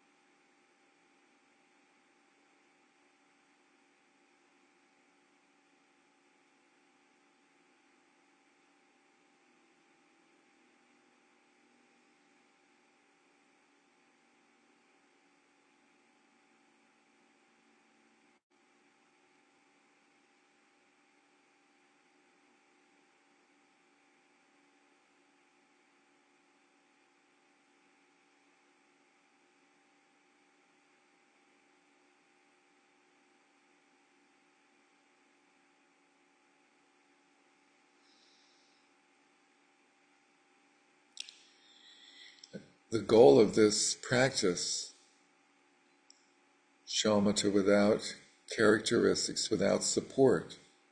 The goal of this practice, shamatha without characteristics, without support,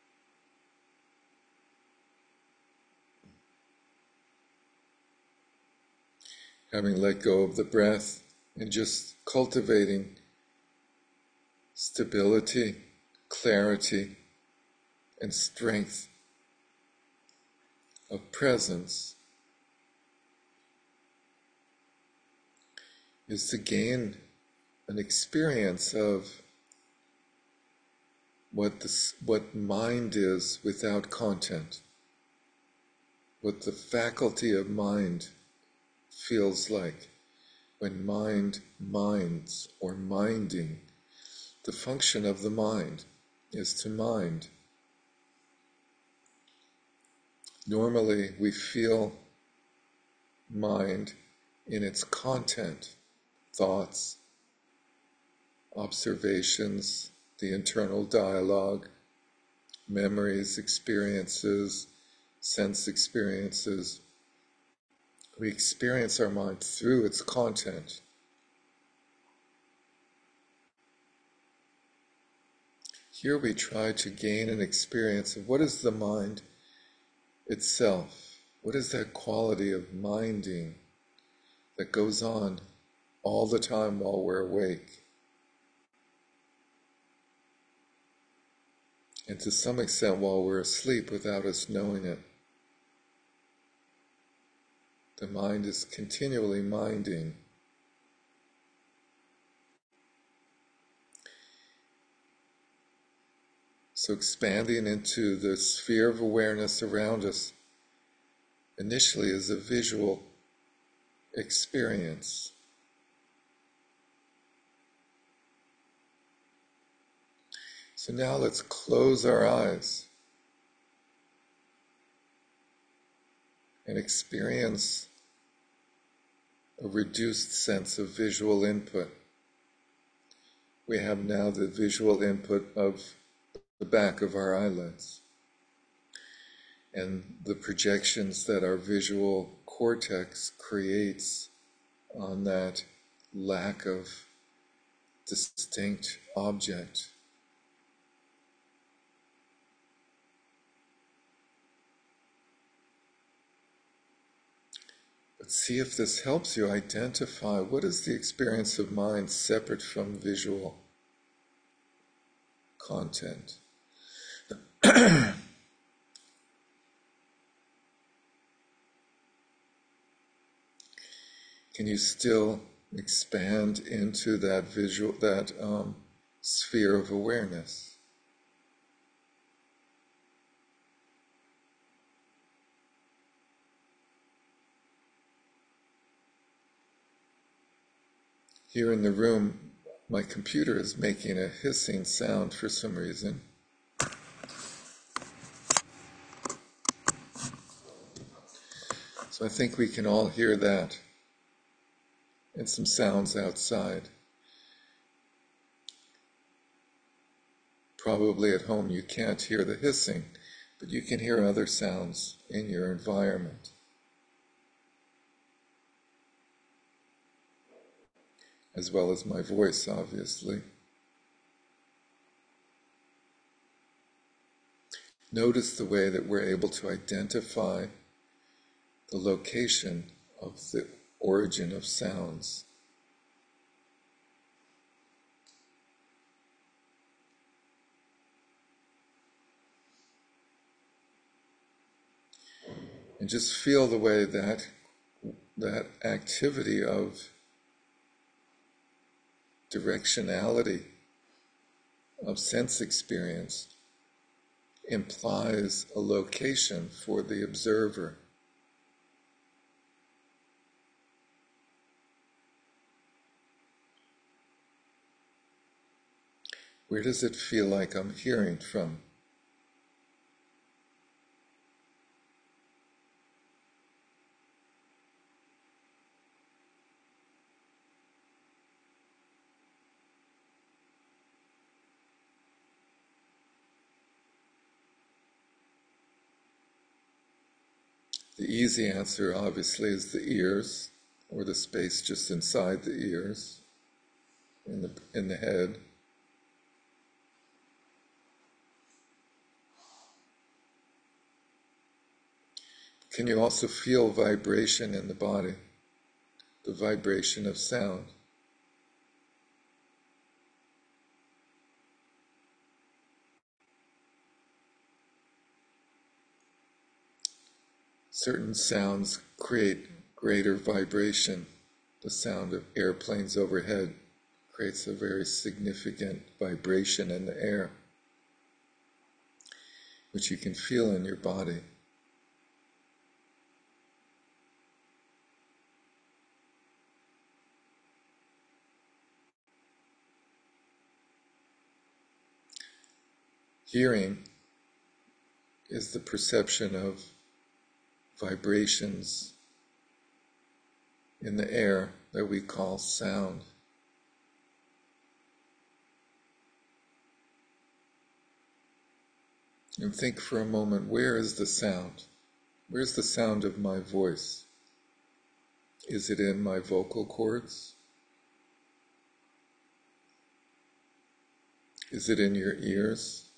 having let go of the breath and just cultivating stability, clarity, and strength of presence, is to gain an experience of what the, what mind is without content, what the faculty of mind feels like when mind minds or minding. The function of the mind is to mind. Normally we feel mind in its content, thoughts, observations, the internal dialogue, memories, experiences, sense experiences. We experience our mind through its content. Here we try to gain an experience of what is the mind itself. What is that quality of minding that goes on all the time while we're awake? And to some extent while we're asleep without us knowing it. The mind is continually minding. So expanding into the sphere of awareness around us initially is a visual experience. So now let's close our eyes and experience a reduced sense of visual input. We have now the visual input of the back of our eyelids and the projections that our visual cortex creates on that lack of distinct object. But see if this helps you identify what is the experience of mind separate from visual content. Can you still expand into that visual, that um, sphere of awareness? Here in the room, my computer is making a hissing sound for some reason. So I think we can all hear that. And some sounds outside. Probably at home you can't hear the hissing, but you can hear other sounds in your environment. As well as my voice, obviously. Notice the way that we're able to identify the location of the origin of sounds. And just feel the way that that activity of directionality of sense experience implies a location for the observer. Where does it feel like I'm hearing from? The easy answer, obviously, is the ears, or the space just inside the ears, in the, in the head. Can you also feel vibration in the body? The vibration of sound. Certain sounds create greater vibration. The sound of airplanes overhead creates a very significant vibration in the air, which you can feel in your body. Hearing is the perception of vibrations in the air that we call sound. And think for a moment, where is the sound? Where's the sound of my voice? Is it in my vocal cords? Is it in your ears?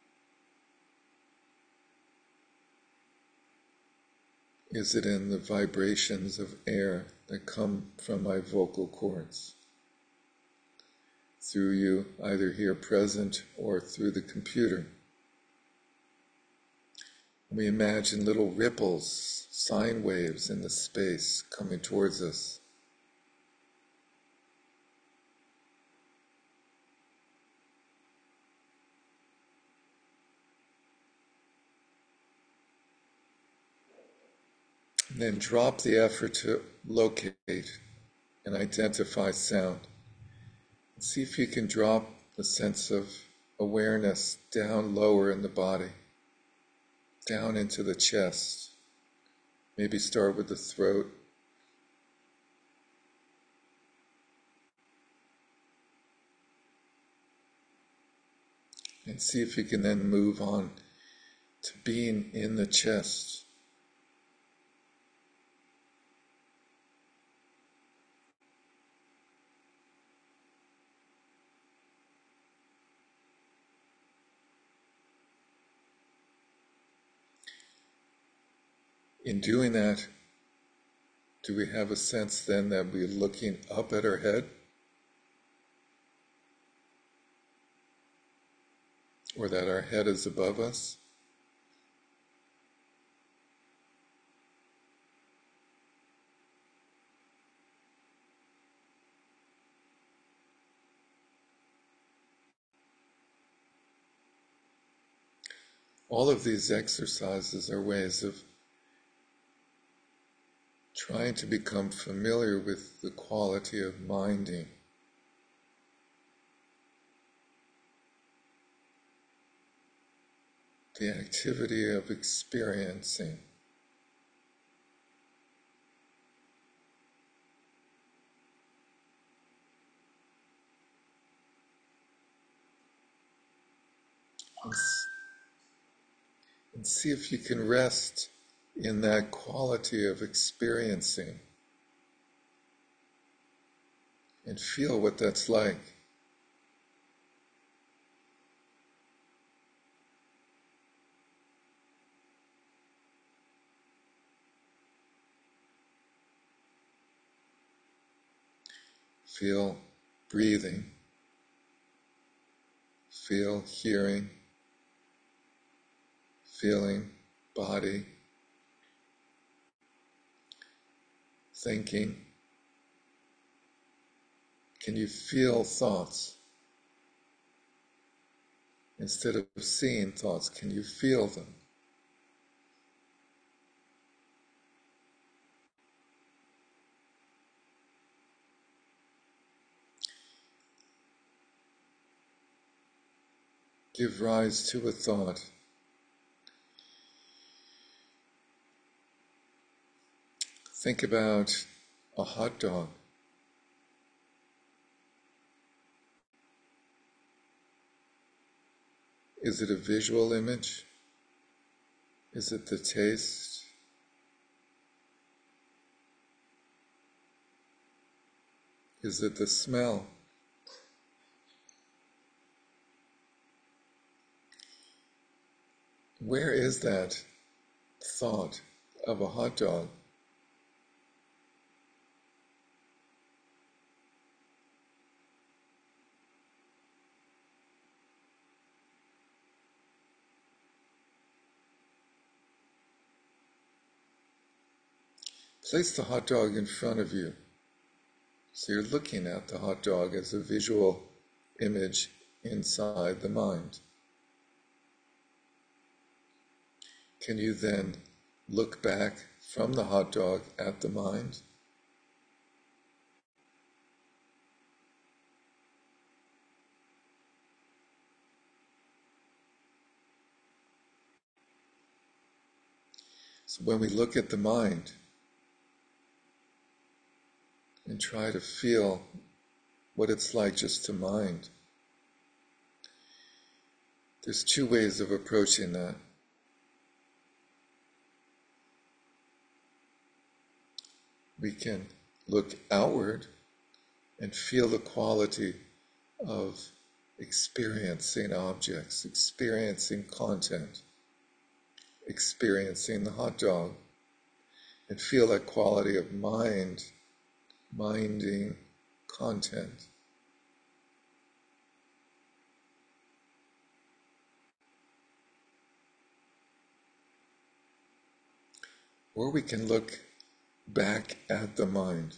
Is it in the vibrations of air that come from my vocal cords? Through you, either here present or through the computer. We imagine little ripples, sine waves in the space coming towards us. And then drop the effort to locate and identify sound. And see if you can drop the sense of awareness down lower in the body, down into the chest. Maybe start with the throat. And see if you can then move on to being in the chest. In doing that, do we have a sense then that we're looking up at our head? Or that our head is above us? All of these exercises are ways of trying to become familiar with the quality of minding. The activity of experiencing. And, and see if you can rest in that quality of experiencing and feel what that's like. Feel breathing. Feel hearing. Feeling body. Thinking. Can you feel thoughts? Instead of seeing thoughts, can you feel them? Give rise to a thought. Think about a hot dog. Is it a visual image? Is it the taste? Is it the smell? Where is that thought of a hot dog? Place the hot dog in front of you. So you're looking at the hot dog as a visual image inside the mind. Can you then look back from the hot dog at the mind? So when we look at the mind and try to feel what it's like just to mind, There's two ways of approaching that. We can look outward and feel the quality of experiencing objects, experiencing content, experiencing the hot dog, and feel that quality of mind, minding content. Or we can look back at the mind.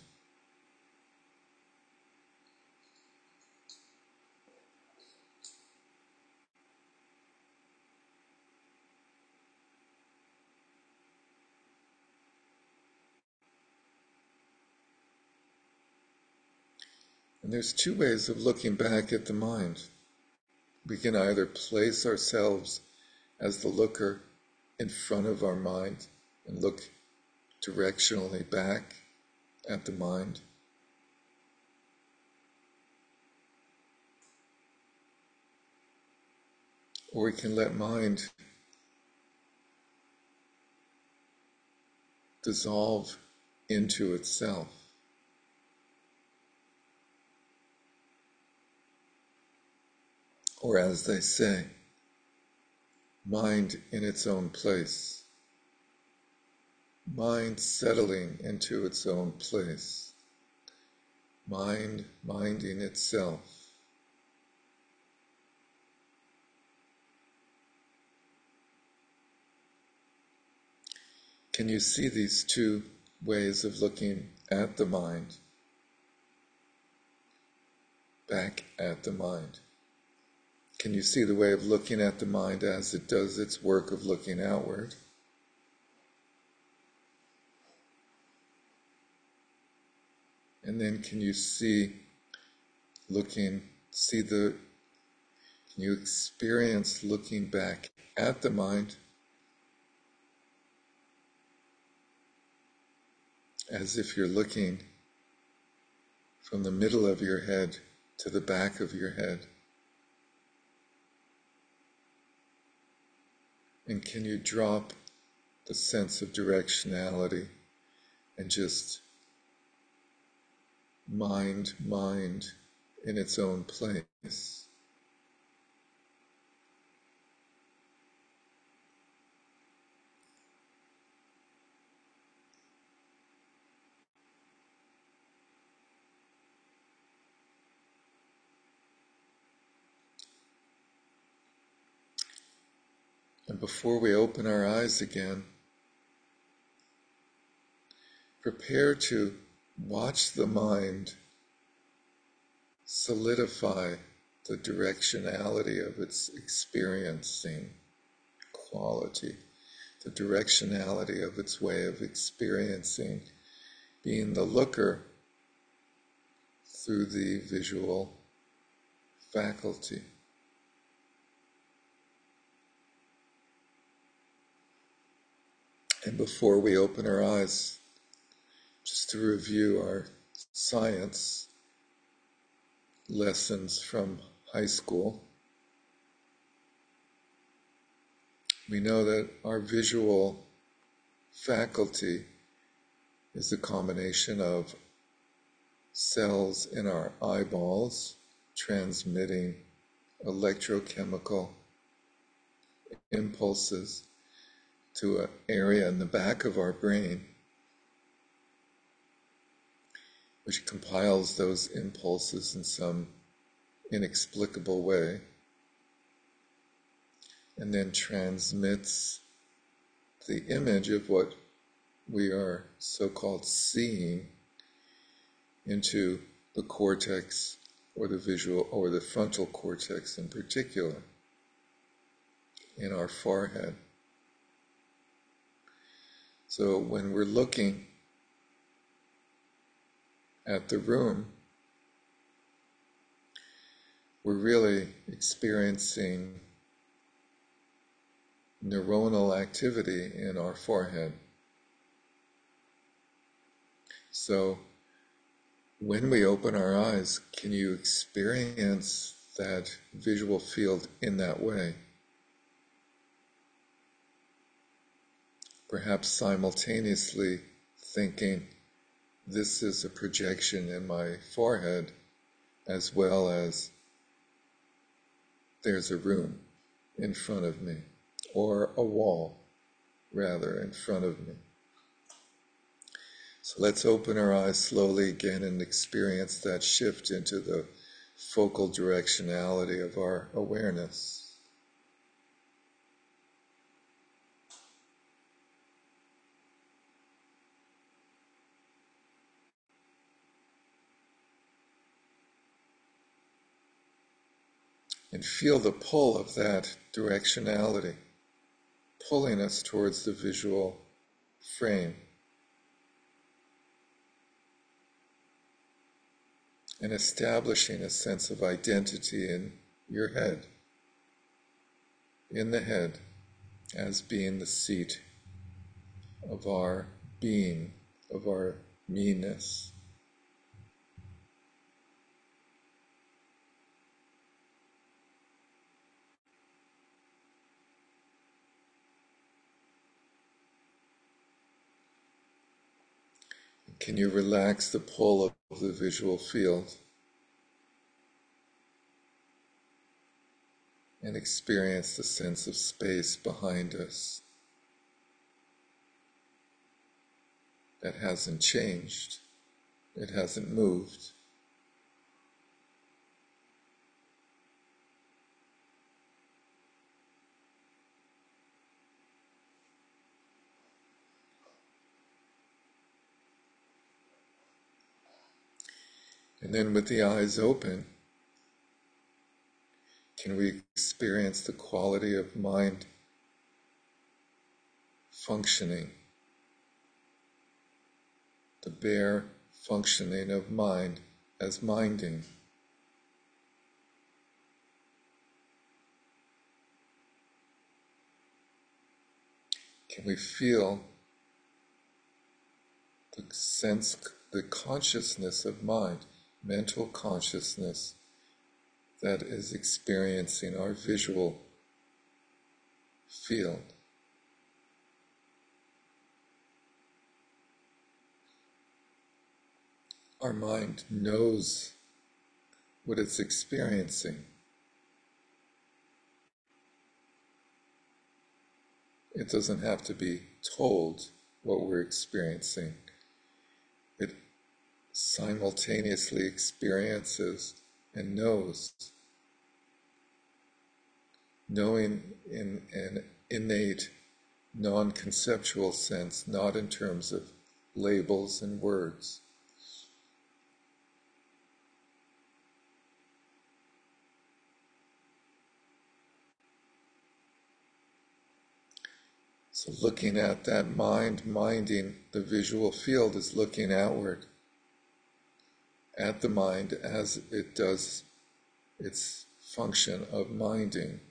And there's two ways of looking back at the mind. We can either place ourselves as the looker in front of our mind and look directionally back at the mind. Or we can let mind dissolve into itself. Or as they say, mind in its own place. Mind settling into its own place. Mind minding itself. Can you see these two ways of looking at the mind? Back at the mind. Can you see the way of looking at the mind as it does its work of looking outward? And then can you see looking, see the, can you experience looking back at the mind as if you're looking from the middle of your head to the back of your head? And can you drop the sense of directionality and just mind, mind in its own place? And before we open our eyes again, prepare to watch the mind solidify the directionality of its experiencing quality, the directionality of its way of experiencing, being the looker through the visual faculty. And before we open our eyes, just to review our science lessons from high school, we know that our visual faculty is a combination of cells in our eyeballs transmitting electrochemical impulses to an area in the back of our brain, which compiles those impulses in some inexplicable way, and then transmits the image of what we are so-called seeing into the cortex, or the visual, or the frontal cortex in particular, in our forehead. So when we're looking at the room, we're really experiencing neuronal activity in our forehead. So when we open our eyes, can you experience that visual field in that way? perhaps simultaneously thinking, this is a projection in my forehead, as well as there's a room in front of me, or a wall, rather, in front of me. So let's open our eyes slowly again and experience that shift into the focal directionality of our awareness. And feel the pull of that directionality, pulling us towards the visual frame. And establishing a sense of identity in your head, in the head, as being the seat of our being, of our meanness. Can you relax the pull of the visual field and experience the sense of space behind us that hasn't changed, it hasn't moved. And then with the eyes open, can we experience the quality of mind functioning, the bare functioning of mind as minding? Can we feel the sense, the consciousness of mind, mental consciousness that is experiencing our visual field? Our mind knows what it's experiencing. It doesn't have to be told what we're experiencing. It simultaneously experiences and knows, knowing in an innate, non-conceptual sense, not in terms of labels and words. So looking at that mind, minding the visual field is looking outward at the mind as it does its function of minding.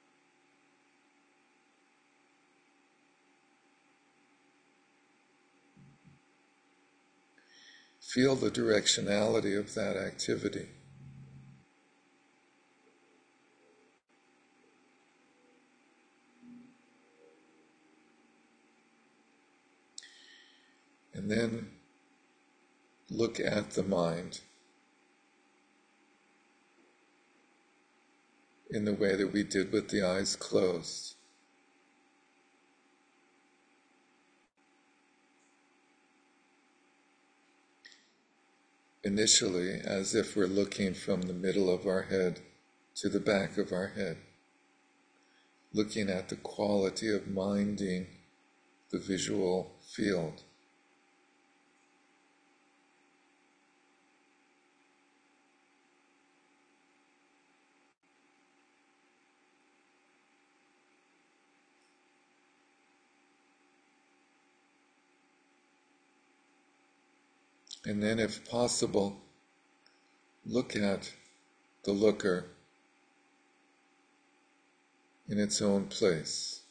Feel the directionality of that activity. And then look at the mind in the way that we did with the eyes closed. Initially, as if we're looking from the middle of our head to the back of our head, looking at the quality of minding the visual field. And then, if possible, look at the looker in its own place,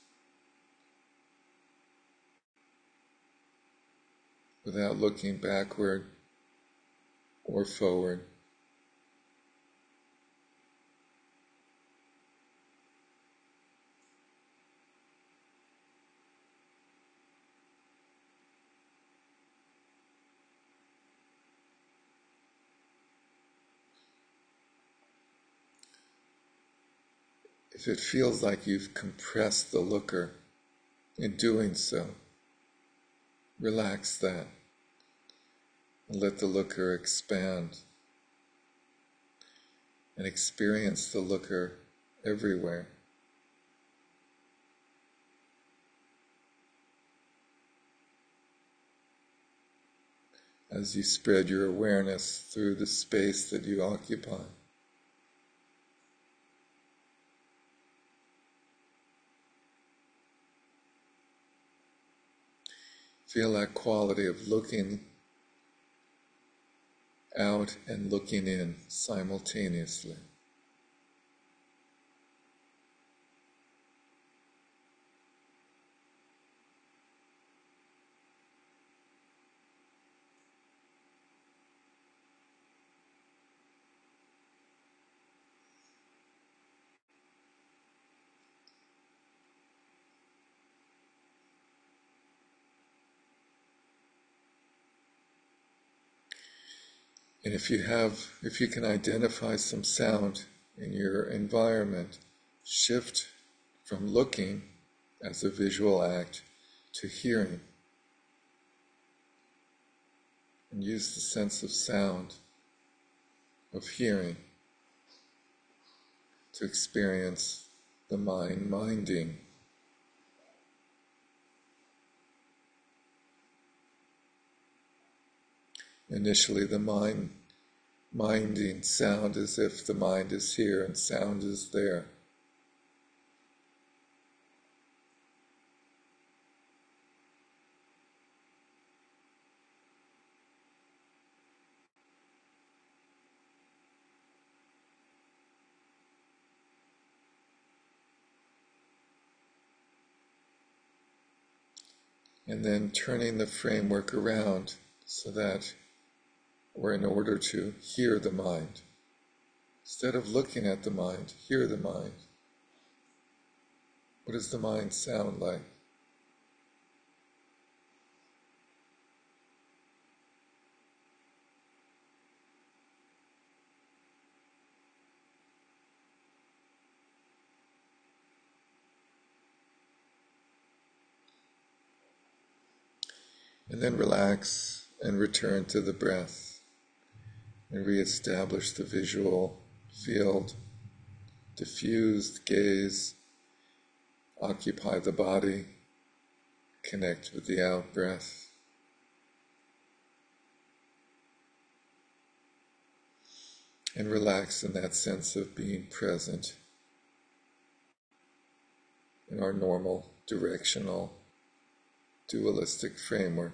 without looking backward or forward. if it feels like you've compressed the looker in doing so, relax that and let the looker expand and experience the looker everywhere. As you spread your awareness through the space that you occupy. Feel that quality of looking out and looking in simultaneously. And if you have, if you can identify some sound in your environment, shift from looking as a visual act to hearing. And use the sense of sound, of hearing, to experience the mind minding. Initially, the mind minding sound as if the mind is here and sound is there. And then turning the framework around so that, or in order to hear the mind. Instead of looking at the mind, hear the mind. What does the mind sound like? And then relax and return to the breath and reestablish the visual field. Diffused gaze, occupy the body, connect with the out-breath. And relax in that sense of being present in our normal, directional, dualistic framework.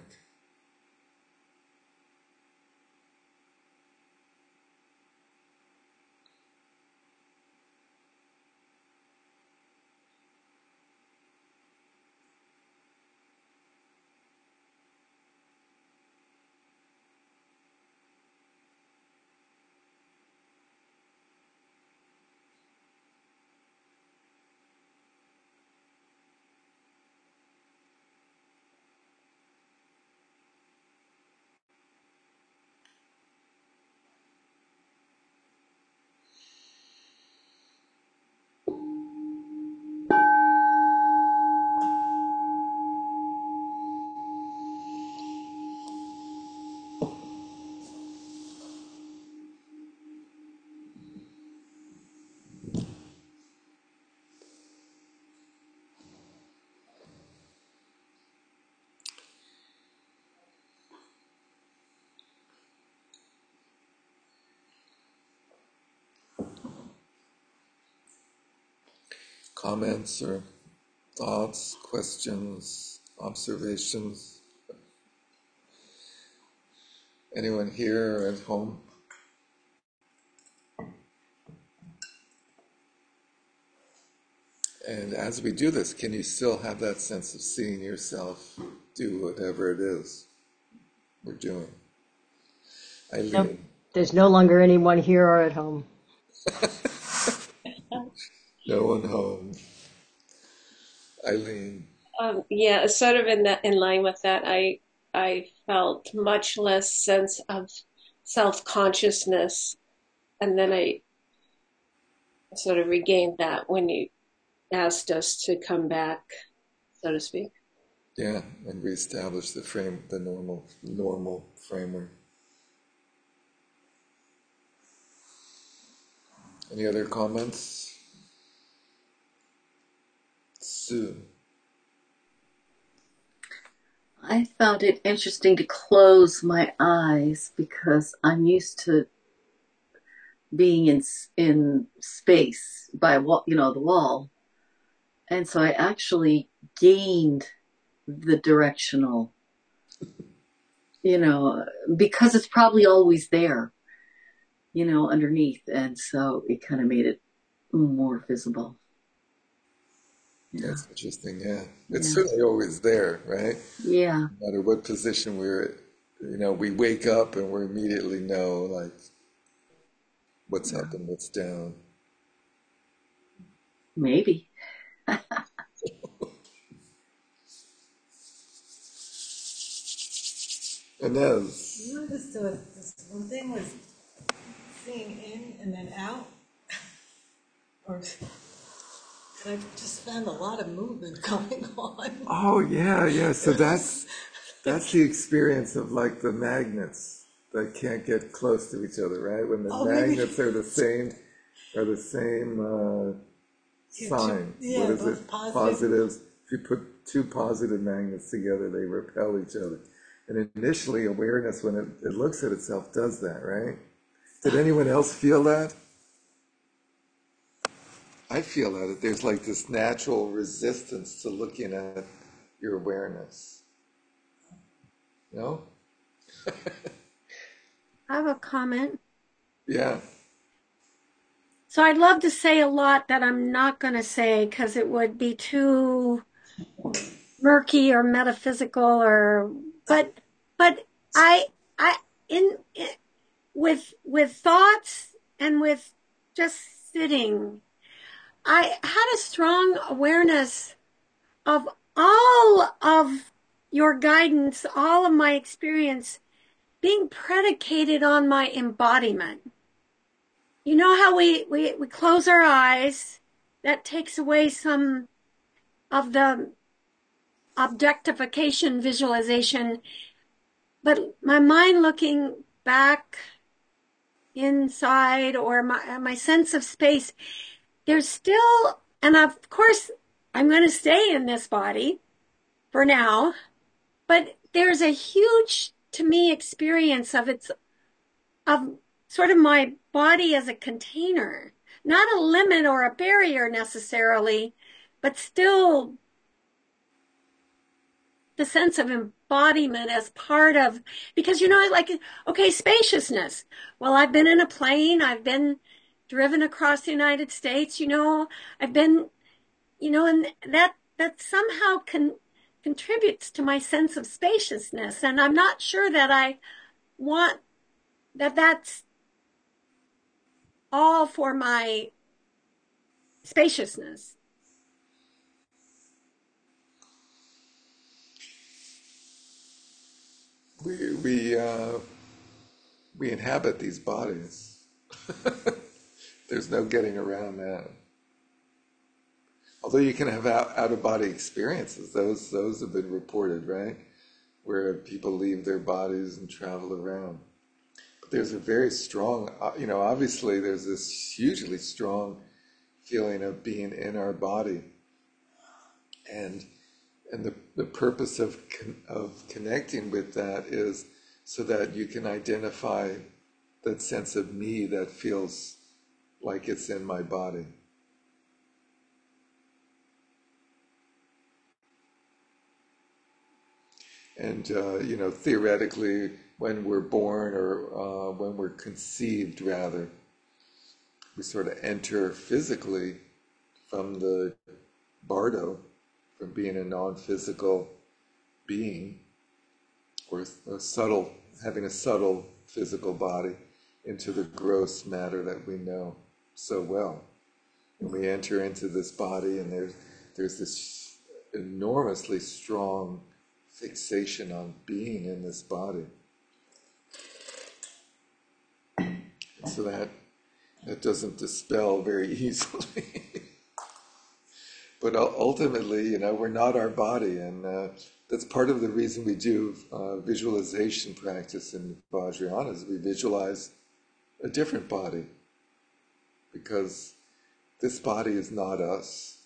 Comments or thoughts, questions, observations? Anyone here or at home? And as we do this, can you still have that sense of seeing yourself do whatever it is we're doing? Eileen. Nope. There's no longer anyone here or at home. No one home. Eileen. Um, yeah, sort of in that, in line with that, I I felt much less sense of self-consciousness, and then I sort of regained that when you asked us to come back, so to speak. Yeah, and reestablish the frame, the normal, normal framework. Any other comments? Sue. I found it interesting to close my eyes because I'm used to being in in space by wall, you know, the wall, and so I actually gained the directional, you know, because it's probably always there, you know, underneath, and so it kind of made it more visible. Yeah. That's interesting, yeah. It's Yeah. certainly always there, right? Yeah. No matter what position we're, you know, we wake up and we immediately know, like, what's up and what's down. Maybe. Inez. You know, this, uh, this one thing was seeing in and then out. Or, and I just found a lot of movement going on. Oh, yeah, yeah. So that's that's the experience of like the magnets that can't get close to each other, right? When the Oh, maybe- magnets are the same, are the same uh, Yeah, sign. two- yeah, What is both it? positive. Positives. If you put two positive magnets together, they repel each other. And initially, awareness, when it, it looks at itself, does that, right? Did anyone else feel that? I feel that there's like this natural resistance to looking at your awareness. No? I have a comment. Yeah. So I'd love to say a lot that I'm not going to say because it would be too murky or metaphysical or but but I I in, in with with thoughts and with just sitting, I had a strong awareness of all of your guidance, all of my experience being predicated on my embodiment. You know how we, we, we close our eyes, that takes away some of the objectification visualization, but my mind looking back inside or my, my sense of space, there's still, and of course, I'm going to stay in this body for now, but there's a huge, to me, experience of its, of sort of my body as a container, not a limit or a barrier necessarily, but still the sense of embodiment as part of, because, you know, like, okay, spaciousness. Well, I've been in a plane, I've been driven across the United States, you know, I've been, you know, and that, that somehow can contributes to my sense of spaciousness. And I'm not sure that I want that that's all for my spaciousness. We we uh, we inhabit these bodies. There's no getting around that. Although you can have out, out of body experiences, those those have been reported, right? Where people leave their bodies and travel around. But there's a very strong, uh, you know, obviously there's this hugely strong feeling of being in our body, and and the the purpose of con- of connecting with that is so that you can identify that sense of me that feels like it's in my body. And, uh, you know, theoretically, when we're born or uh, when we're conceived, rather, we sort of enter physically from the bardo, from being a non-physical being, or a subtle, having a subtle physical body, into the gross matter that we know so well. And we enter into this body, and there's there's this enormously strong fixation on being in this body. And so that that doesn't dispel very easily. but ultimately, you know, we're not our body, and uh, that's part of the reason we do uh, visualization practice in Vajrayana is we visualize a different body, because this body is not us,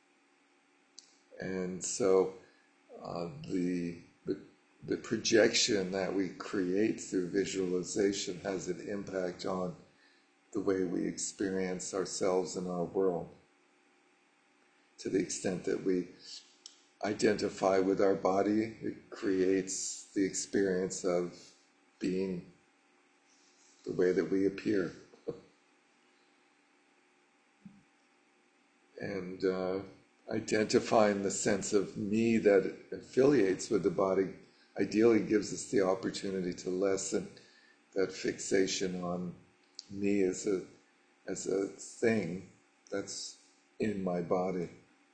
and so uh, the, the the projection that we create through visualization has an impact on the way we experience ourselves in our world. To the extent that we identify with our body, it creates the experience of being the way that we appear. And uh, identifying the sense of me that affiliates with the body ideally gives us the opportunity to lessen that fixation on me as a as a thing that's in my body,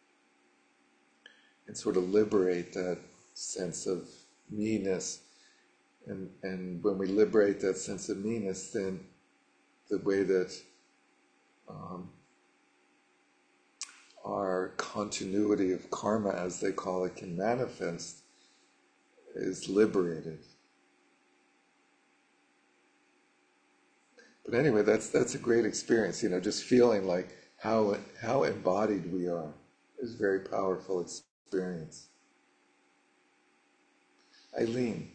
and sort of liberate that sense of me-ness. And and when we liberate that sense of me-ness, then the way that um, our continuity of karma, as they call it, can manifest is liberated. But anyway, that's that's a great experience, you know, just feeling like how how embodied we are is a very powerful experience. Eileen.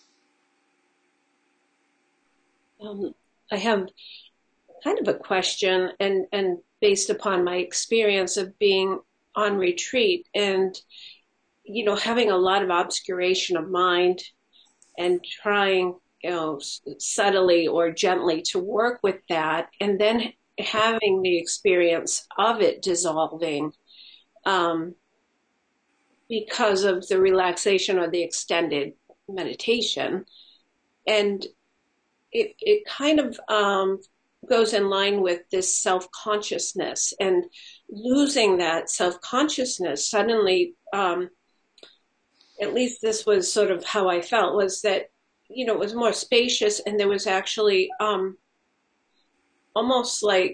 Um, I have kind of a question, and, and based upon my experience of being on retreat and, you know, having a lot of obscuration of mind and trying, you know, subtly or gently to work with that, and then having the experience of it dissolving um, because of the relaxation or the extended meditation. And it, it kind of um, goes in line with this self-consciousness, and losing that self-consciousness suddenly, um, at least this was sort of how I felt, was that, you know, it was more spacious, and there was actually um, almost like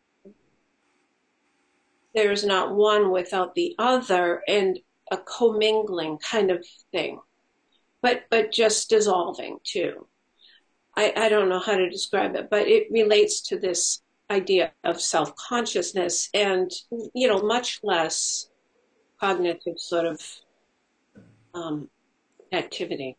there's not one without the other, and a commingling kind of thing, but but just dissolving too. I, I don't know how to describe it, but it relates to this idea of self-consciousness and, you know, much less cognitive sort of um, activity.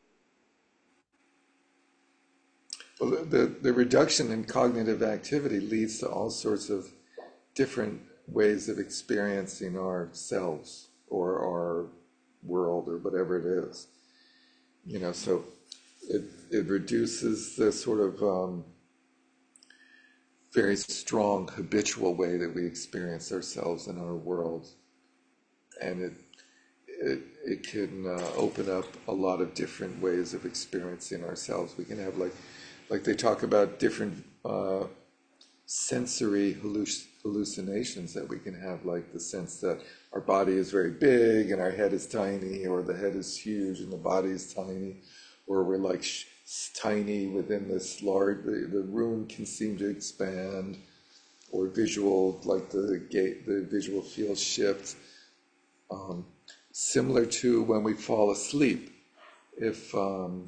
Well, the, the, the reduction in cognitive activity leads to all sorts of different ways of experiencing ourselves or our world or whatever it is. You know, so it it reduces the sort of um, very strong habitual way that we experience ourselves in our world, and it it it can uh, open up a lot of different ways of experiencing ourselves. We can have like like they talk about different uh, sensory halluc- hallucinations that we can have, like the sense that our body is very big and our head is tiny, or the head is huge and the body is tiny, or we're like sh- tiny within this large, the, the room can seem to expand, or visual, like the gate, the visual field shifts. Um, similar to when we fall asleep. If, um,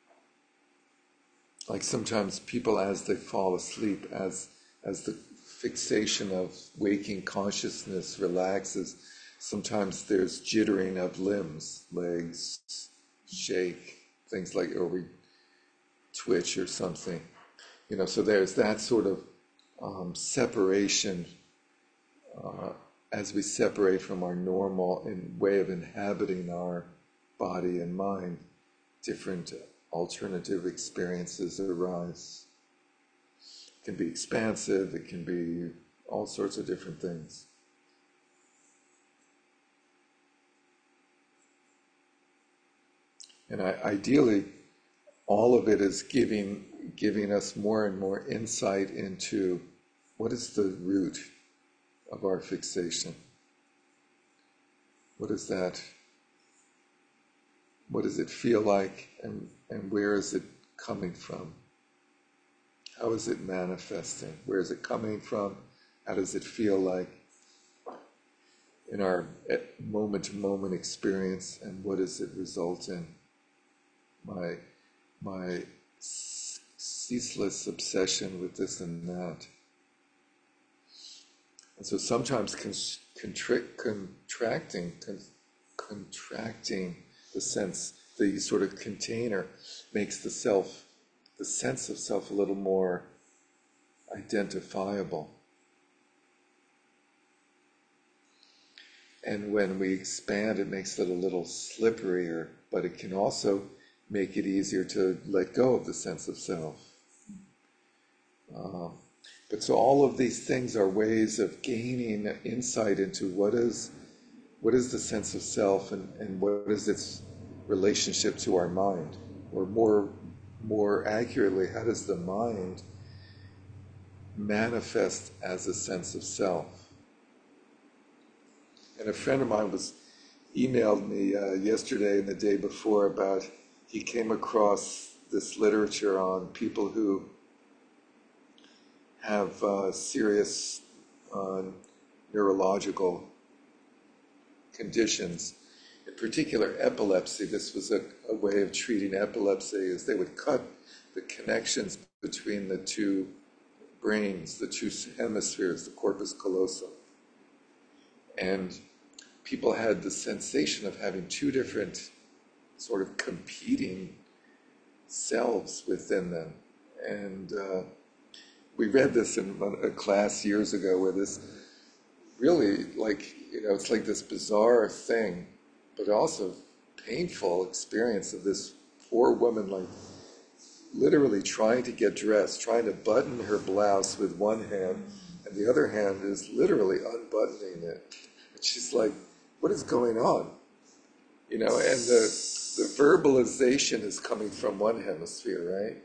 like sometimes people as they fall asleep, as as the fixation of waking consciousness relaxes, sometimes there's jittering of limbs, legs shake, things like, or we twitch or something. You know, so there's that sort of um, separation uh, as we separate from our normal in way of inhabiting our body and mind. Different alternative experiences arise. It can be expansive, it can be all sorts of different things. And I, ideally, all of it is giving giving us more and more insight into what is the root of our fixation. What is that? What does it feel like, and, and where is it coming from? How is it manifesting? Where is it coming from? How does it feel like? in our moment-to-moment experience, and what does it result in? My my ceaseless obsession with this and that. And so sometimes con- contric- contracting, con- contracting the sense, the sort of container, makes the self, the sense of self, a little more identifiable. And when we expand, it makes it a little slipperier, but it can also make it easier to let go of the sense of self. Um, but so all of these things are ways of gaining insight into what is what is the sense of self, and, and what is its relationship to our mind, or more more accurately, how does the mind manifest as a sense of self? And a friend of mine was emailed me uh, yesterday and the day before about he came across this literature on people who have uh, serious uh, neurological conditions, in particular epilepsy. This was a, a way of treating epilepsy, is they would cut the connections between the two brains, the two hemispheres, the corpus callosum. And people had the sensation of having two different sort of competing selves within them. And uh, we read this in a class years ago where this really, like, you know, it's like this bizarre thing, but also painful experience of this poor woman, like, literally trying to get dressed, trying to button her blouse with one hand, and the other hand is literally unbuttoning it. And she's like, what is going on? You know, and the the verbalization is coming from one hemisphere, right?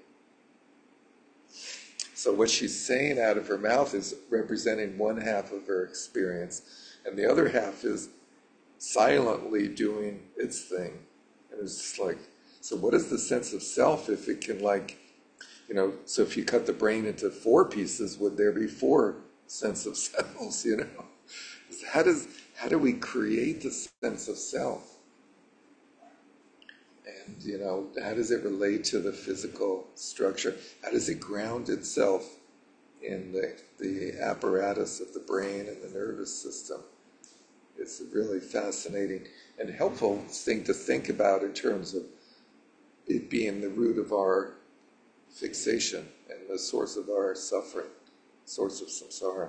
So what she's saying out of her mouth is representing one half of her experience, and the other half is silently doing its thing. And it's just like, so what is the sense of self if it can, like, you know, so if you cut the brain into four pieces, would there be four sense of selves, you know? How does, how do we create the sense of self? And, you know, how does it relate to the physical structure? How does it ground itself in the, the apparatus of the brain and the nervous system? It's a really fascinating and helpful thing to think about in terms of it being the root of our fixation and the source of our suffering, source of samsara.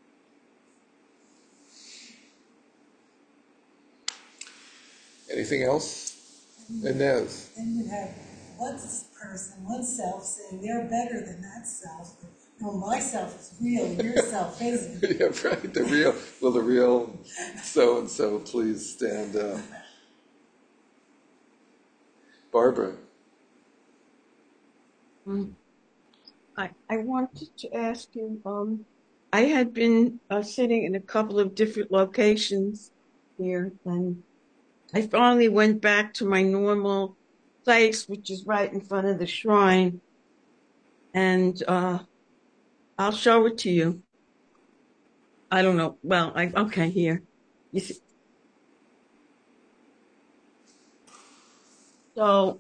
Anything else? Inez. Then you have one person, one self saying they're better than that self. But, no, my self is real, your self isn't. Yeah, right. The real, will the real so-and-so please stand up? Barbara. Um, I, I wanted to ask you, um, I had been uh, sitting in a couple of different locations here, and I finally went back to my normal place, which is right in front of the shrine, and uh, I'll show it to you. I don't know. Well, I okay here. You see, so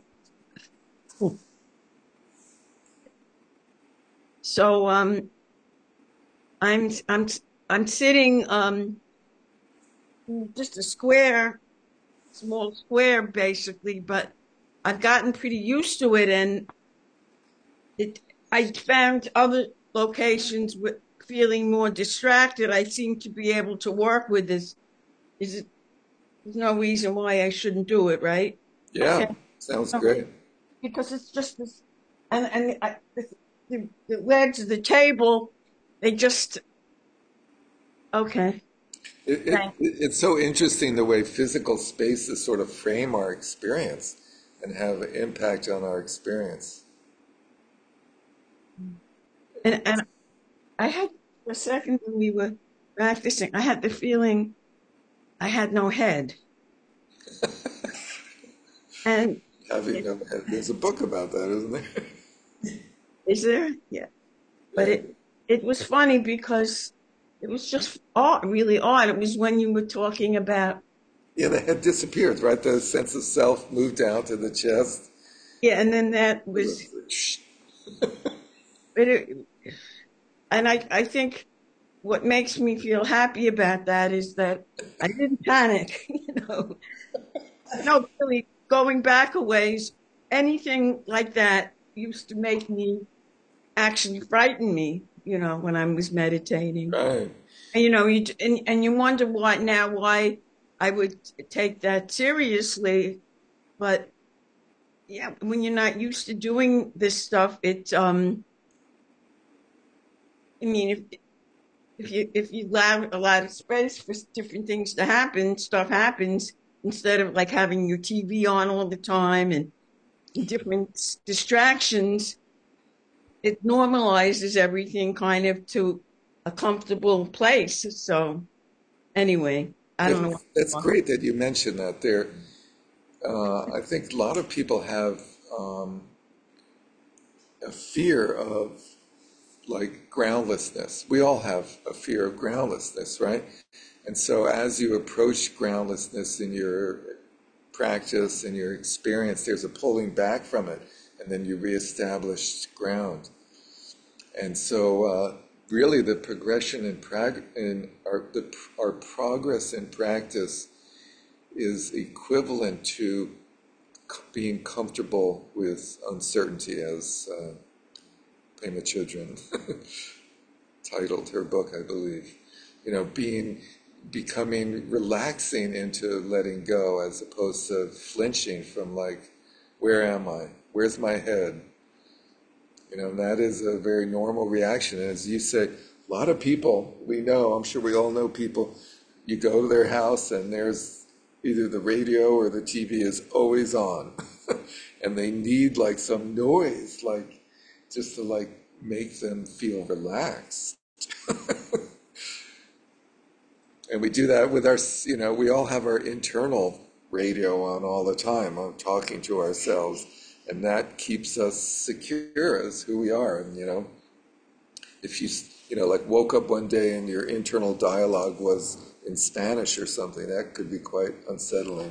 so um, I'm I'm I'm sitting um just a square, small square basically, but I've gotten pretty used to it, and it I found other locations with feeling more distracted. I seem to be able to work with this. Is it? There's no reason why I shouldn't do it, right? Yeah, Okay. sounds So, great. because it's just this, and and I, this, the the legs of the table, they just okay. It, it, Thank. it's so interesting the way physical spaces sort of frame our experience and have an impact on our experience. And and I had for a second when we were practicing, I had the feeling I had no head, and Having it, no, there's a book about that, isn't there? is there? Yeah, but Yeah. it it was funny because it was just odd, really odd. It was when you were talking about, Yeah, the head disappeared, right? The sense of self moved down to the chest. yeah, and then that was, it, and I, I think what makes me feel happy about that is that I didn't panic, you know. No, really, going back a ways, anything like that used to make me actually frighten me, you know, when I was meditating. Right. And, you know, you, and, and you wonder why now why I would take that seriously. But yeah, when you're not used to doing this stuff, it, um, I mean, if, if you, if you allow a lot of space for different things to happen, stuff happens instead of like having your T V on all the time and different distractions. It normalizes everything kind of to a comfortable place. So anyway, I don't know. That's, that's great that you mentioned that there. Uh, I think a lot of people have um, a fear of like groundlessness. We all have a fear of groundlessness, right? And so as you approach groundlessness in your practice and your experience, there's a pulling back from it, and then you reestablish ground. And so uh, really the progression in, prag- in our, the, our progress in practice is equivalent to c- being comfortable with uncertainty, as uh, Pema Chodron titled her book, I believe. You know, being, becoming, relaxing into letting go, as opposed to flinching from like, where am I? Where's my head? You know, and that is a very normal reaction. And as you say, a lot of people, we know, I'm sure we all know people, you go to their house and there's either the radio or the T V is always on. And they need like some noise, like just to like make them feel relaxed. And we do that with our, you know, we all have our internal radio on all the time, uh, talking to ourselves. And that keeps us secure as who we are. And, you know, if you, you know, like woke up one day and your internal dialogue was in Spanish or something, that could be quite unsettling.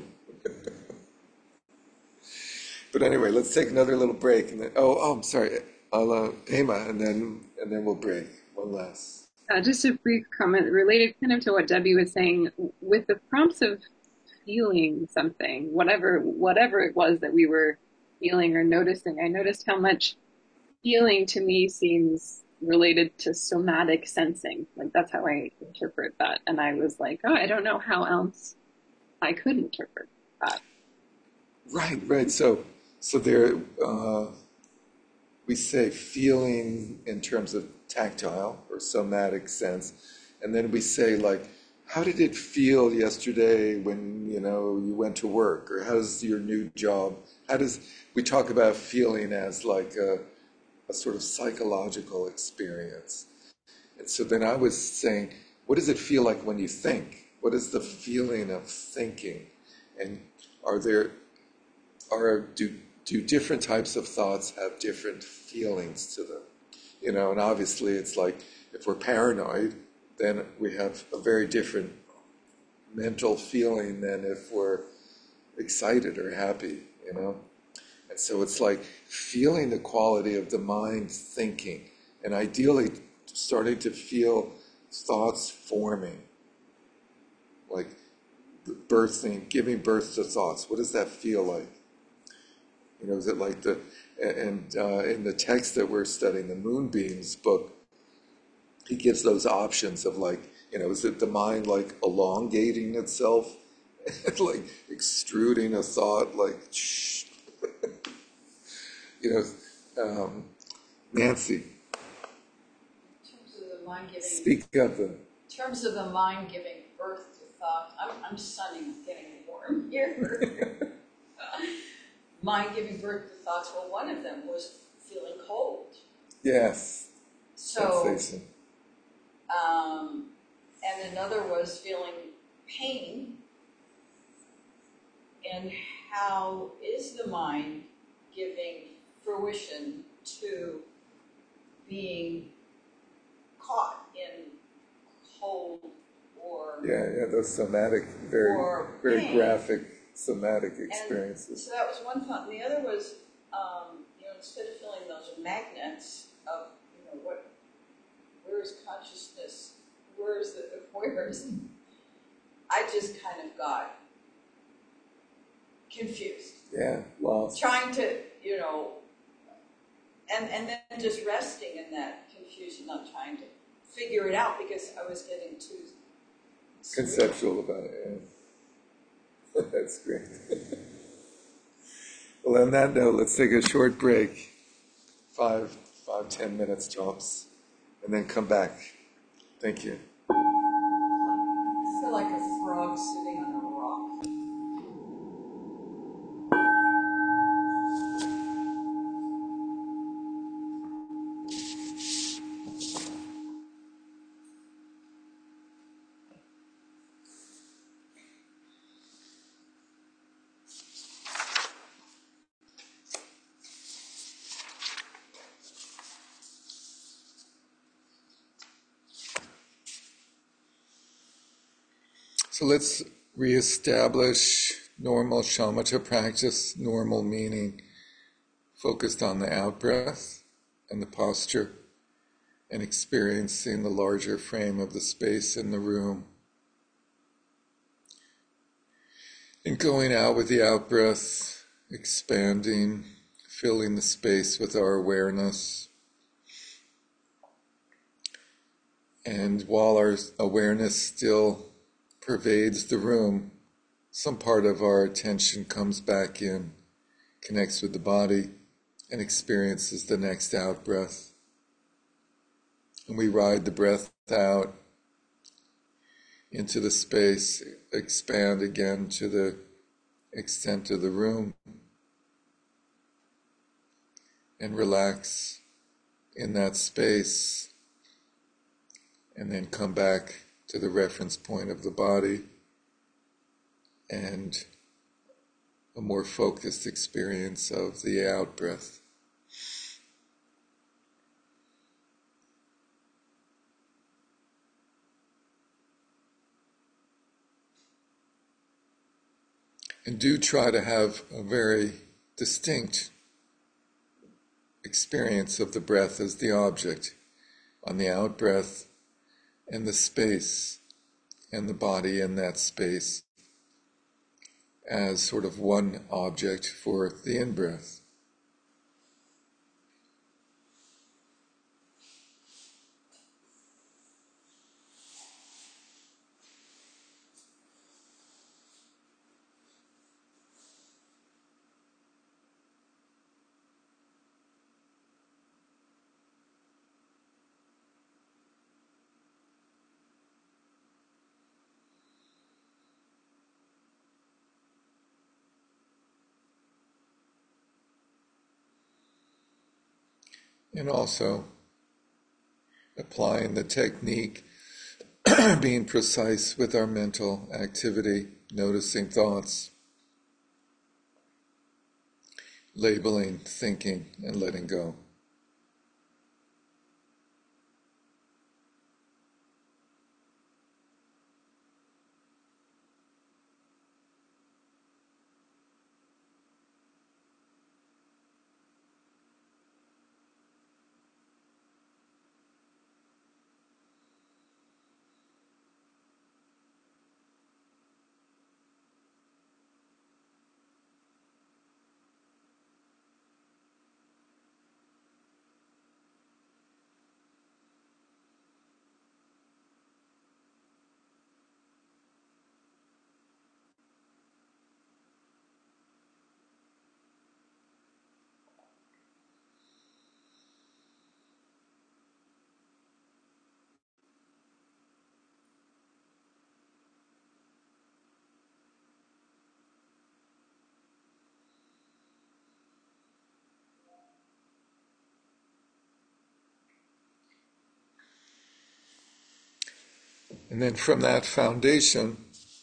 But anyway, let's take another little break. And then, oh, oh, I'm sorry, I'll, uh, Hema, and then and then we'll break. One last. Uh, just a brief comment related kind of to what Debbie was saying. With the prompts of feeling something, whatever whatever it was that we were feeling or noticing, I noticed how much feeling to me seems related to somatic sensing. Like that's how I interpret that. And I was like, oh, I don't know how else I could interpret that. Right, right. So, so there, uh, we say feeling in terms of tactile or somatic sense, and then we say like, how did it feel yesterday when, you know, you went to work, or how's your new job? How does, we talk about feeling as like a, a sort of psychological experience. And so then I was saying, what does it feel like when you think? What is the feeling of thinking? And are there, are, do, do different types of thoughts have different feelings to them? You know, and obviously it's like, if we're paranoid, then we have a very different mental feeling than if we're excited or happy, you know? And so it's like feeling the quality of the mind thinking, and ideally starting to feel thoughts forming, like birthing, giving birth to thoughts. What does that feel like? You know, is it like the, and uh, in the text that we're studying, the Moonbeams book, he gives those options of like, you know, is it the mind like elongating itself, like extruding a thought, like, shh. You know, um, Nancy. In terms of the mind giving, speak up. Then. In terms of the mind giving birth to thought, I'm, I'm sunning, getting warm here. Mind giving birth to thoughts. Well, one of them was feeling cold. Yes. So, sensation. Um, and another was feeling pain. And how is the mind giving fruition to being caught in Yeah, yeah, those somatic, very, or very pain. graphic somatic And experiences. So that was one fun. The other was, um, you know, instead of filling those magnets of, you know, what, where is consciousness? Where is the, where is, I just kind of got confused. Yeah, lost. Trying to, you know, and, and then just resting in that confusion, not trying to figure it out because I was getting too conceptual about it. Yeah. That's great. Well, on that note, let's take a short break, five, five, ten minutes tops, and then come back. Thank you. I feel like a frog sitting on a rock. So let's reestablish normal shamatha practice, normal meaning focused on the out-breath and the posture and experiencing the larger frame of the space in the room. And going out with the out-breath, expanding, filling the space with our awareness. And while our awareness still pervades the room, some part of our attention comes back in, connects with the body, and experiences the next out-breath. And we ride the breath out into the space, expand again to the extent of the room, and relax in that space, and then come back to the reference point of the body and a more focused experience of the out-breath. And do try to have a very distinct experience of the breath as the object on the out-breath, and the space and the body in that space as sort of one object for the in-breath. And also applying the technique, being precise with our mental activity, noticing thoughts, labeling, thinking, and letting go. And then from that foundation,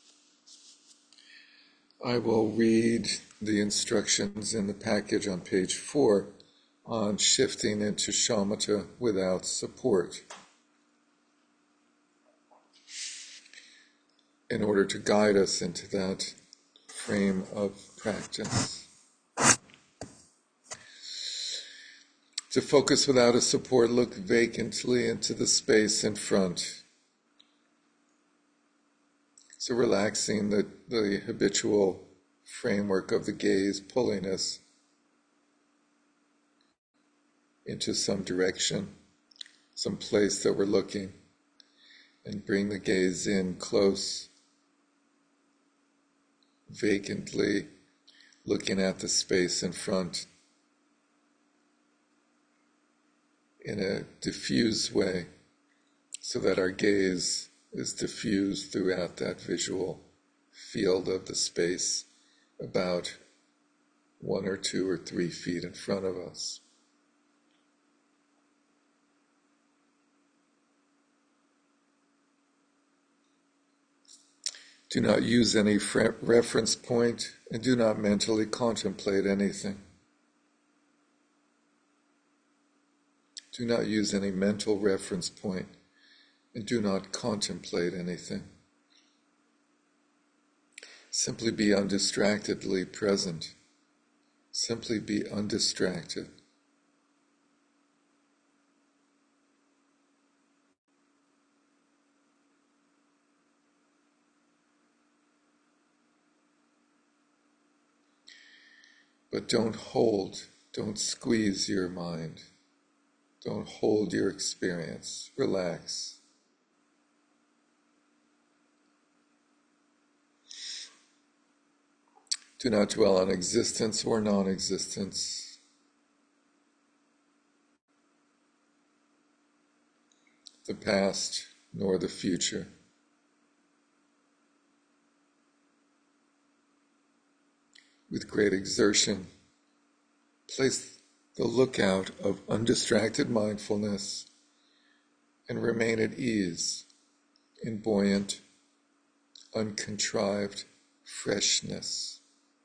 I will read the instructions in the package on page four on shifting into shamatha without support. in order to guide us into that frame of practice. To focus without a support, look vacantly into the space in front. So relaxing the, the habitual framework of the gaze, pulling us into some direction, some place that we're looking, and bring the gaze in close, vacantly looking at the space in front in a diffuse way, so that our gaze is diffused throughout that visual field of the space about one or two or three feet in front of us. Do not use any fre- reference point, and do not mentally contemplate anything. Do not use any mental reference point, and do not contemplate anything. Simply be undistractedly present. Simply be undistracted. But don't hold, don't squeeze your mind. Don't hold your experience. Relax. Do not dwell on existence or non-existence. The past nor the future. With great exertion, place the lookout of undistracted mindfulness and remain at ease in buoyant, uncontrived freshness.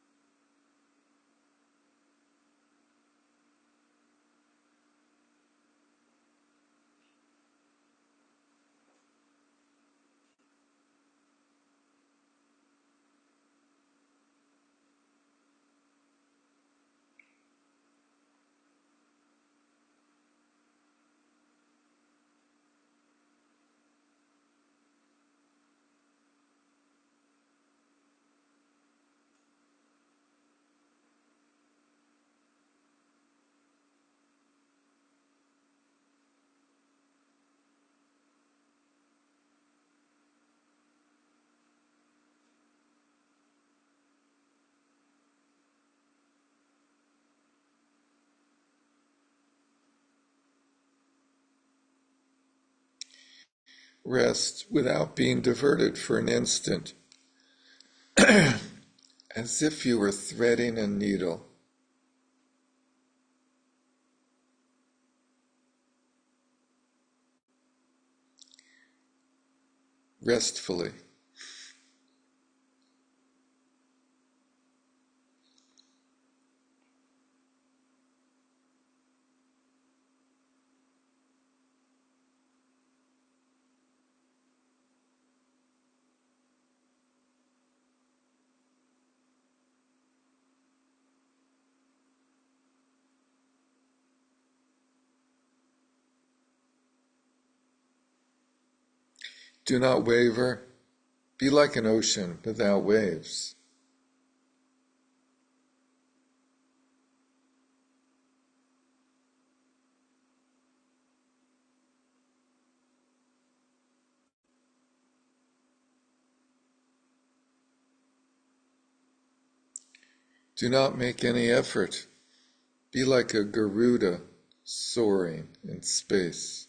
Rest without being diverted for an instant, as if you were threading a needle. Restfully. Do not waver. Be like an ocean without waves. Do not make any effort. Be like a Garuda soaring in space.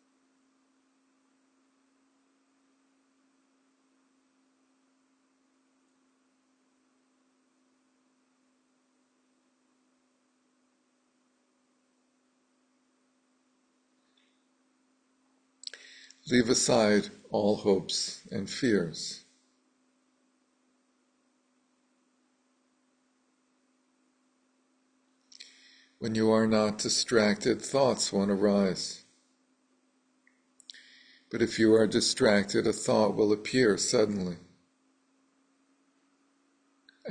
Leave aside all hopes and fears. When you are not distracted, thoughts won't arise. But if you are distracted, a thought will appear suddenly,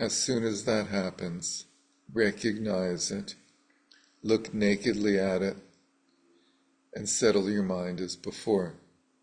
as soon as that happens, recognize it, look nakedly at it, and settle your mind as before.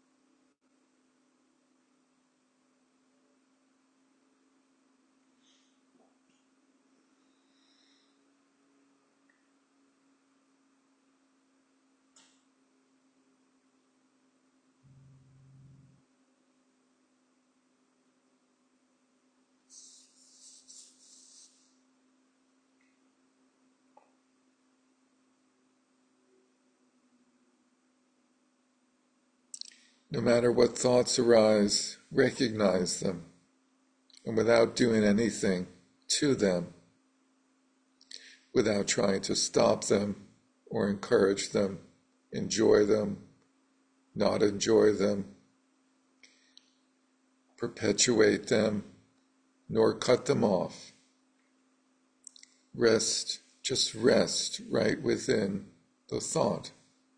No matter what thoughts arise, recognize them, and without doing anything to them, without trying to stop them or encourage them, enjoy them, not enjoy them, perpetuate them, nor cut them off. Rest, just rest right within the thought.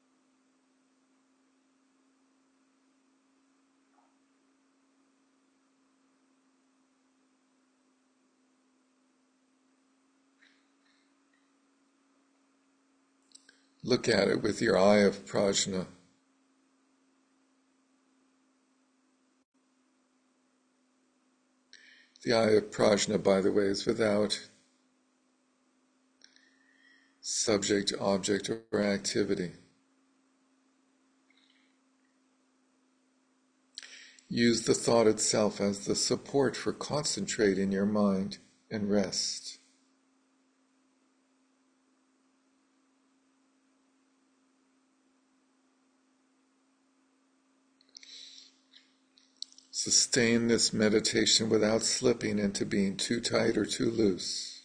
Look at it with your eye of prajna. The eye of prajna, by the way, is without subject, object, or activity. Use the thought itself as the support for concentrating your mind and rest. Sustain this meditation without slipping into being too tight or too loose.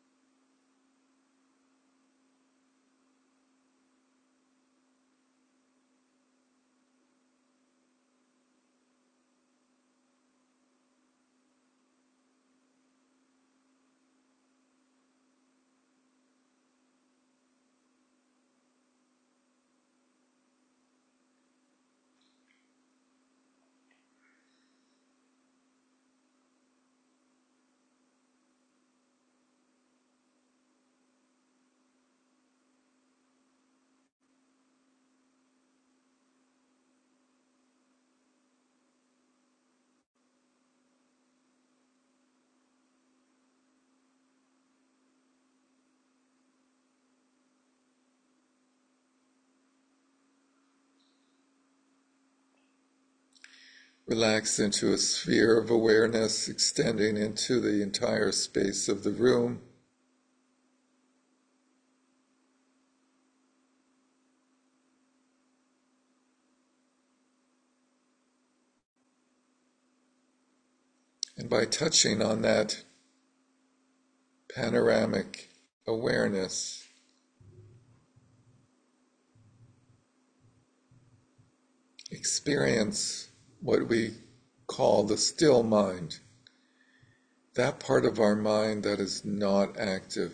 Relax into a sphere of awareness extending into the entire space of the room. And by touching on that panoramic awareness, experience what we call the still mind, that part of our mind that is not active,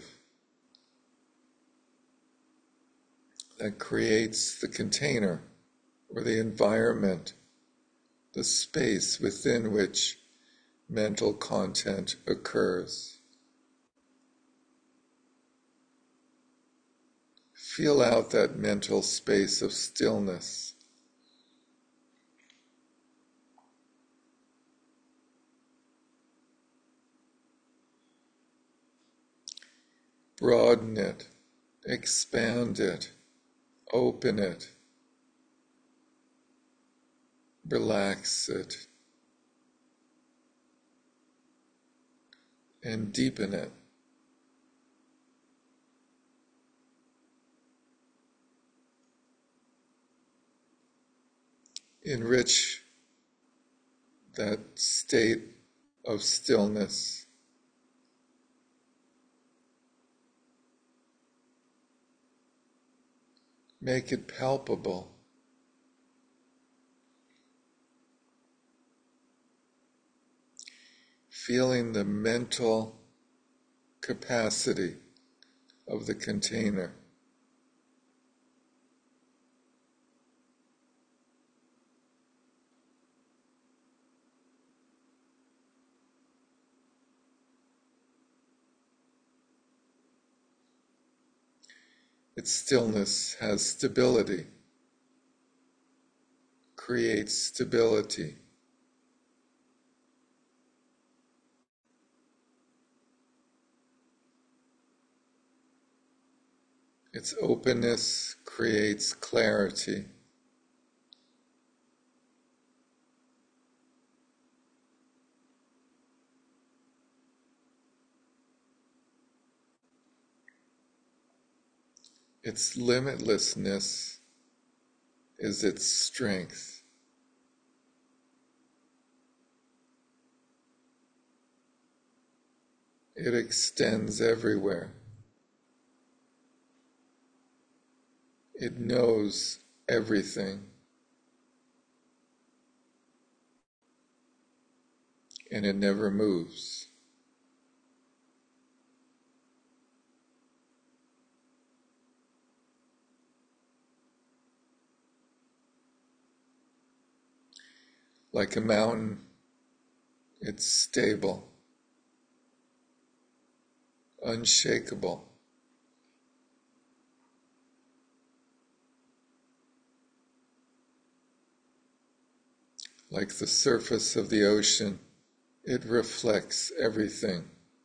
that creates the container or the environment, the space within which mental content occurs. Feel out that mental space of stillness. Broaden it, expand it, open it, relax it, and deepen it. Enrich that state of stillness. Make it palpable. Feeling the mental capacity of the container. Its stillness has stability, creates stability. Its openness creates clarity. Its limitlessness is its strength. It extends everywhere. It knows everything. And it never moves. Like a mountain, it's stable, unshakable. Like the surface of the ocean, it reflects everything.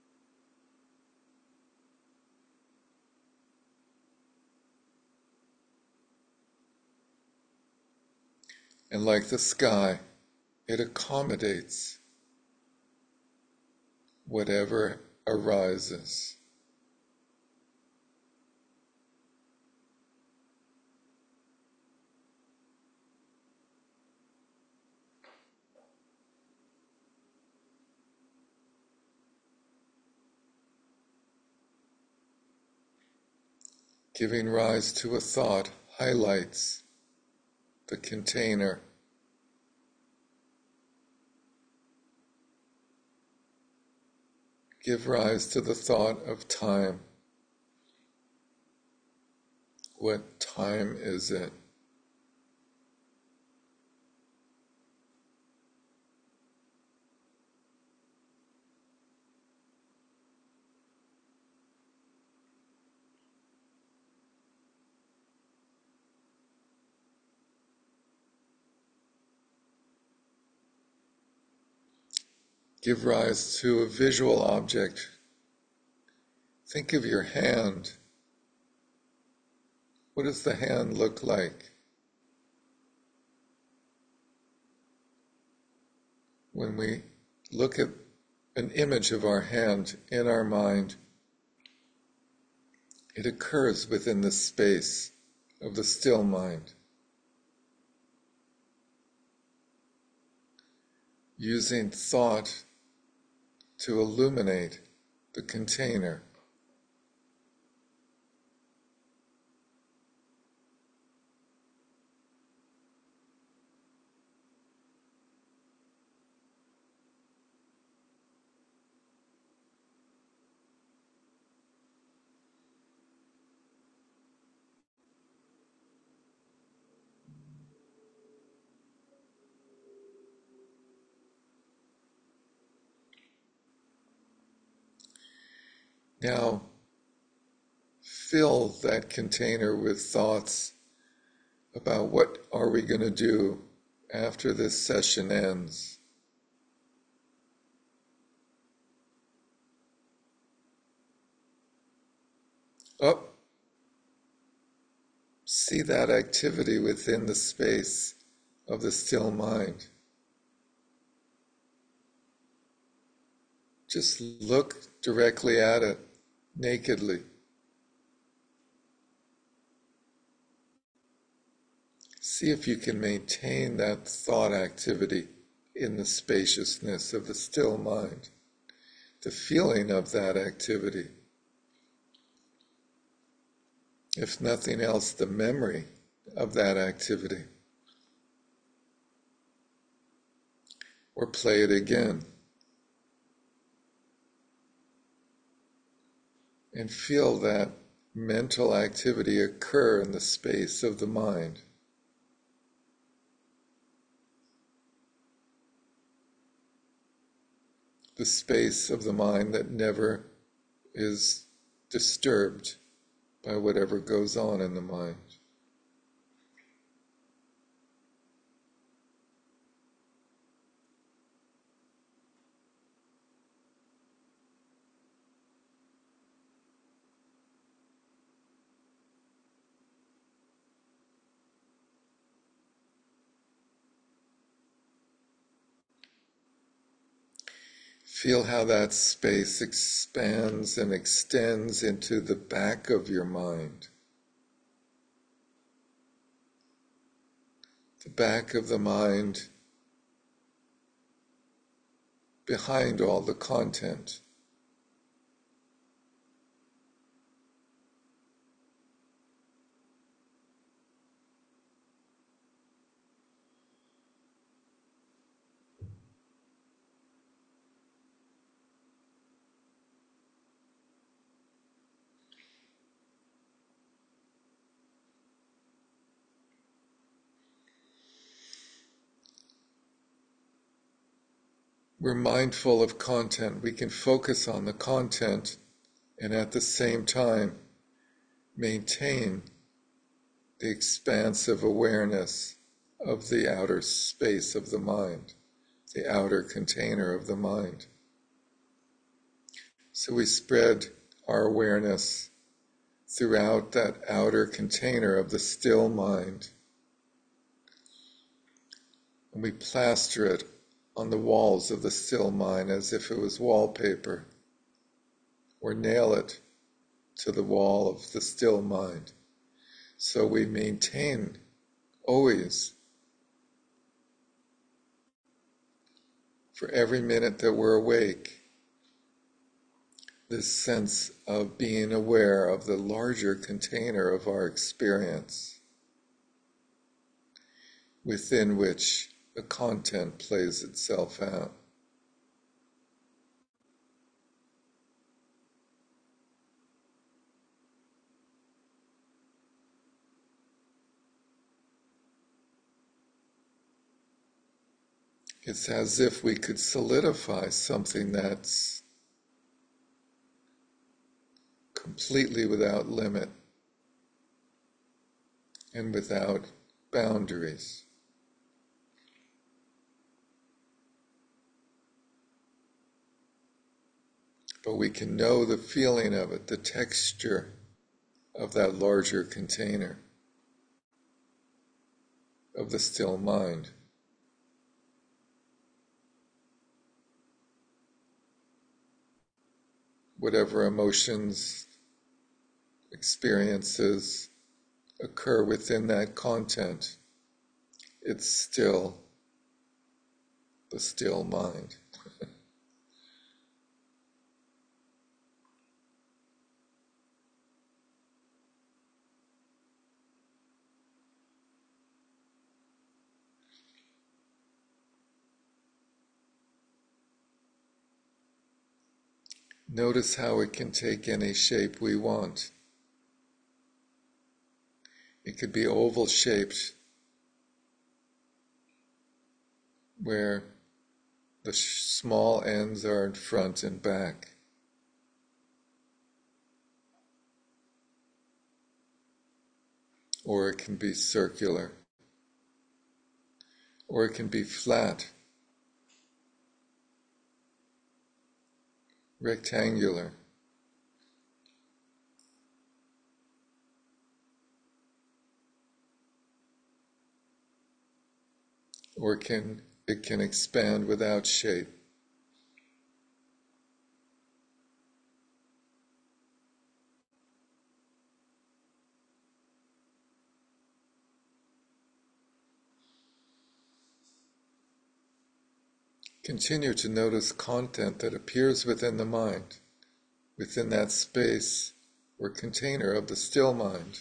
And like the sky, it accommodates whatever arises. Giving rise to a thought highlights the container. Give rise to the thought of time. What time is it? Give rise to a visual object. Think of your hand. What does the hand look like? When we look at an image of our hand in our mind, it occurs within the space of the still mind. Using thought to illuminate the container. Now, fill that container with thoughts about what are we going to do after this session ends. Oh, see that activity within the space of the still mind. Just look directly at it, nakedly. See if you can maintain that thought activity in the spaciousness of the still mind, the feeling of that activity. If nothing else, the memory of that activity. Or play it again. And feel that mental activity occur in the space of the mind. The space of the mind that never is disturbed by whatever goes on in the mind. Feel how that space expands and extends into the back of your mind. The back of the mind behind all the content. We're mindful of content. We can focus on the content and at the same time maintain the expansive awareness of the outer space of the mind, the outer container of the mind. So we spread our awareness throughout that outer container of the still mind, and we plaster it on the walls of the still mind as if it was wallpaper, or nail it to the wall of the still mind. So we maintain always, for every minute that we're awake, this sense of being aware of the larger container of our experience, within which the content plays itself out. It's as if we could solidify something that's completely without limit and without boundaries. But we can know the feeling of it, the texture of that larger container, of the still mind. Whatever emotions, experiences occur within that content, it's still the still mind. Notice how it can take any shape we want. It could be oval shaped, where the sh- small ends are in front and back. Or it can be circular. Or it can be flat, rectangular. Or it can, it can expand without shape. Continue to notice content that appears within the mind, within that space or container of the still mind.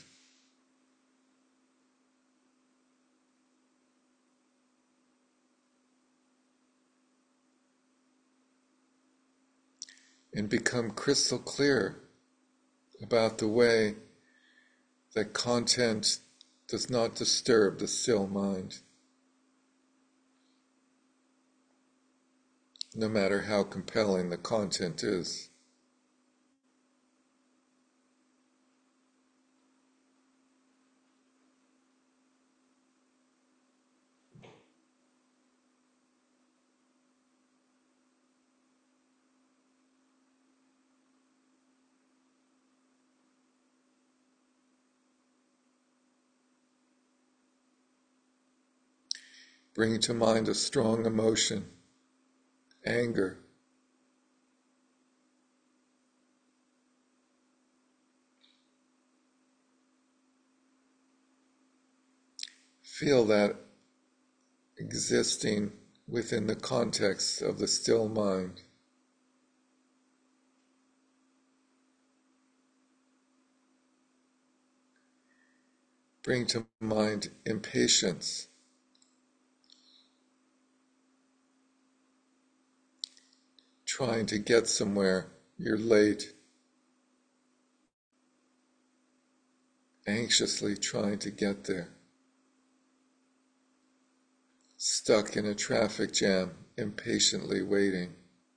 And become crystal clear about the way that content does not disturb the still mind, no matter how compelling the content is. Bring to mind a strong emotion, anger. Feel that existing within the context of the still mind. Bring to mind impatience, trying to get somewhere, you're late, anxiously trying to get there, stuck in a traffic jam, impatiently waiting.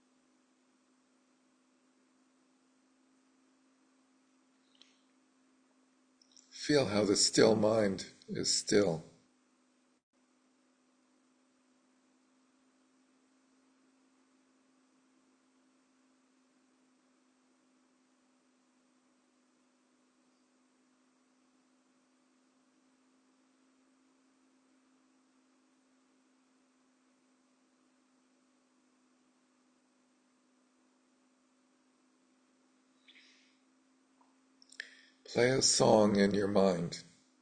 Feel how the still mind is still. Play a song in your mind.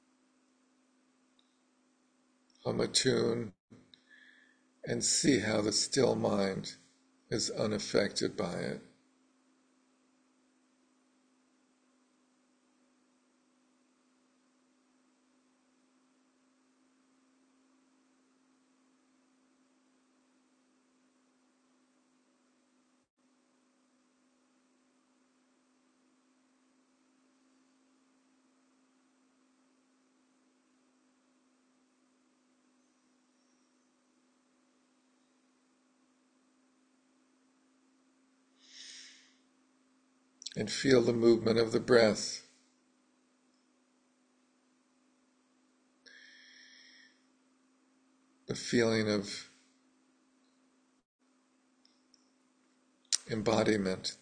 Hum a tune and see how the still mind is unaffected by it. And feel the movement of the breath. The feeling of embodiment.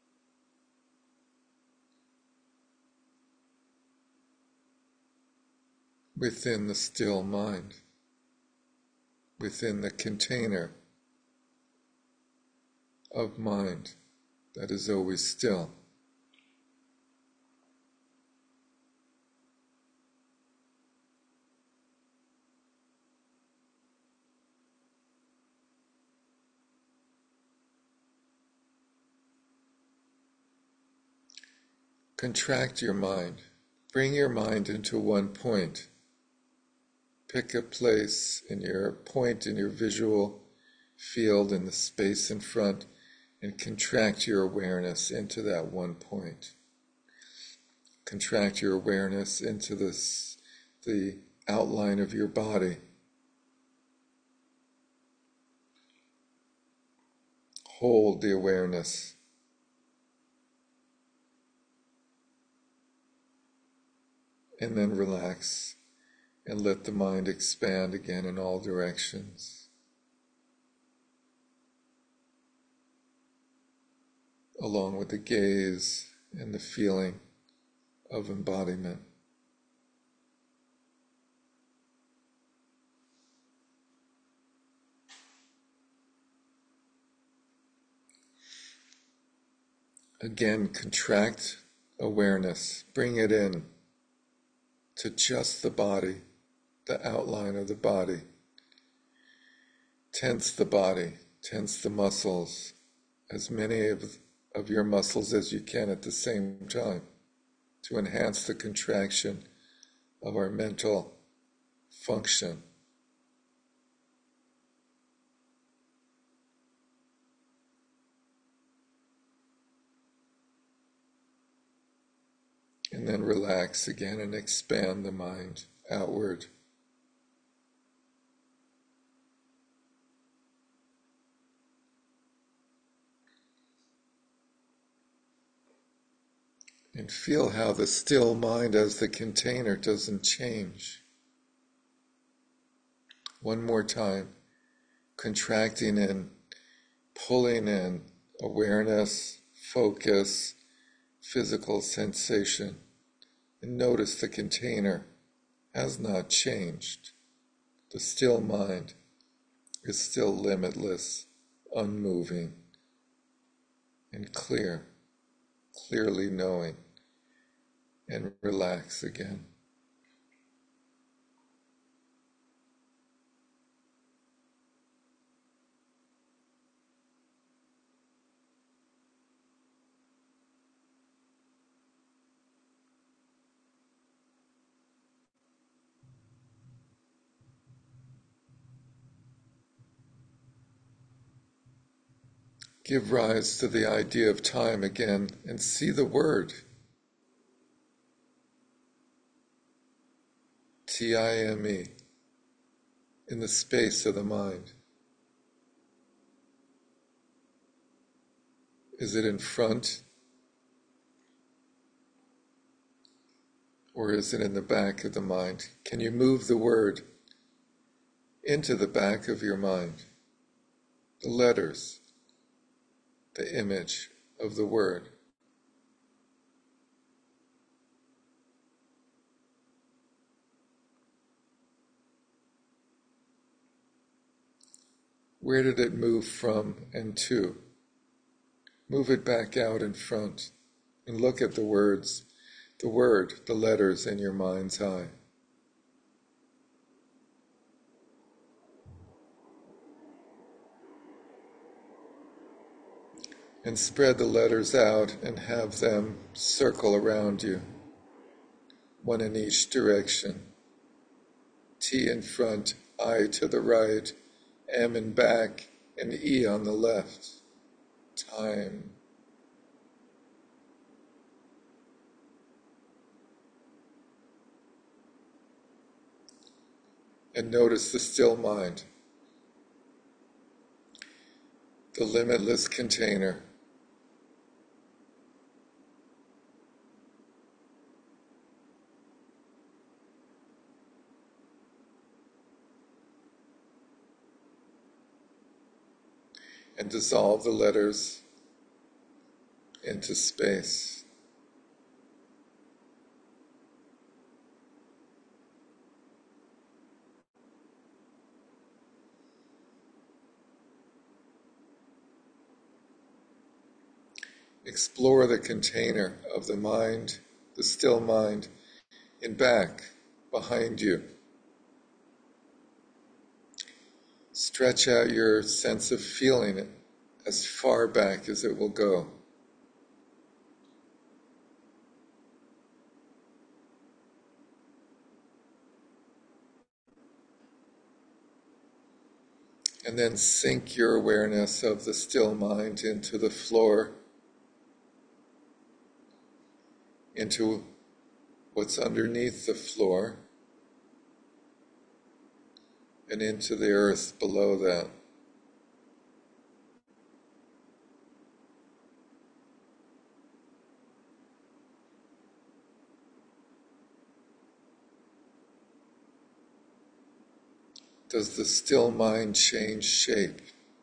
Within the still mind, within the container of mind that is always still. Contract your mind. Bring your mind into one point. Pick a place in your point in your visual field in the space in front and contract your awareness into that one point. Contract your awareness into this, the outline of your body. Hold the awareness. And then relax and let the mind expand again in all directions, along with the gaze and the feeling of embodiment. Again, contract awareness, bring it in to just the body, the outline of the body. Tense the body, tense the muscles, as many of, of your muscles as you can at the same time, to enhance the contraction of our mental function. And then relax again and expand the mind outward. And feel how the still mind as the container doesn't change. One more time, contracting in, pulling in awareness, focus, physical sensation, and notice the container has not changed. The still mind is still limitless, unmoving, and clear, clearly knowing, and relax again. Give rise to the idea of time again and see the word. T I M E, in the space of the mind. Is it in front? Or is it in the back of the mind? Can you move the word into the back of your mind? The letters, the image of the word. Where did it move from and to? Move it back out in front and look at the words, the word, the letters in your mind's eye. And spread the letters out and have them circle around you, one in each direction. T in front, I to the right, M in back, and E on the left. Time. And notice the still mind, the limitless container. And dissolve the letters into space. Explore the container of the mind, the still mind, in back, behind you. Stretch out your sense of feeling it as far back as it will go. And then sink your awareness of the still mind into the floor, into what's underneath the floor, and into the earth below that. Does the still mind change shape?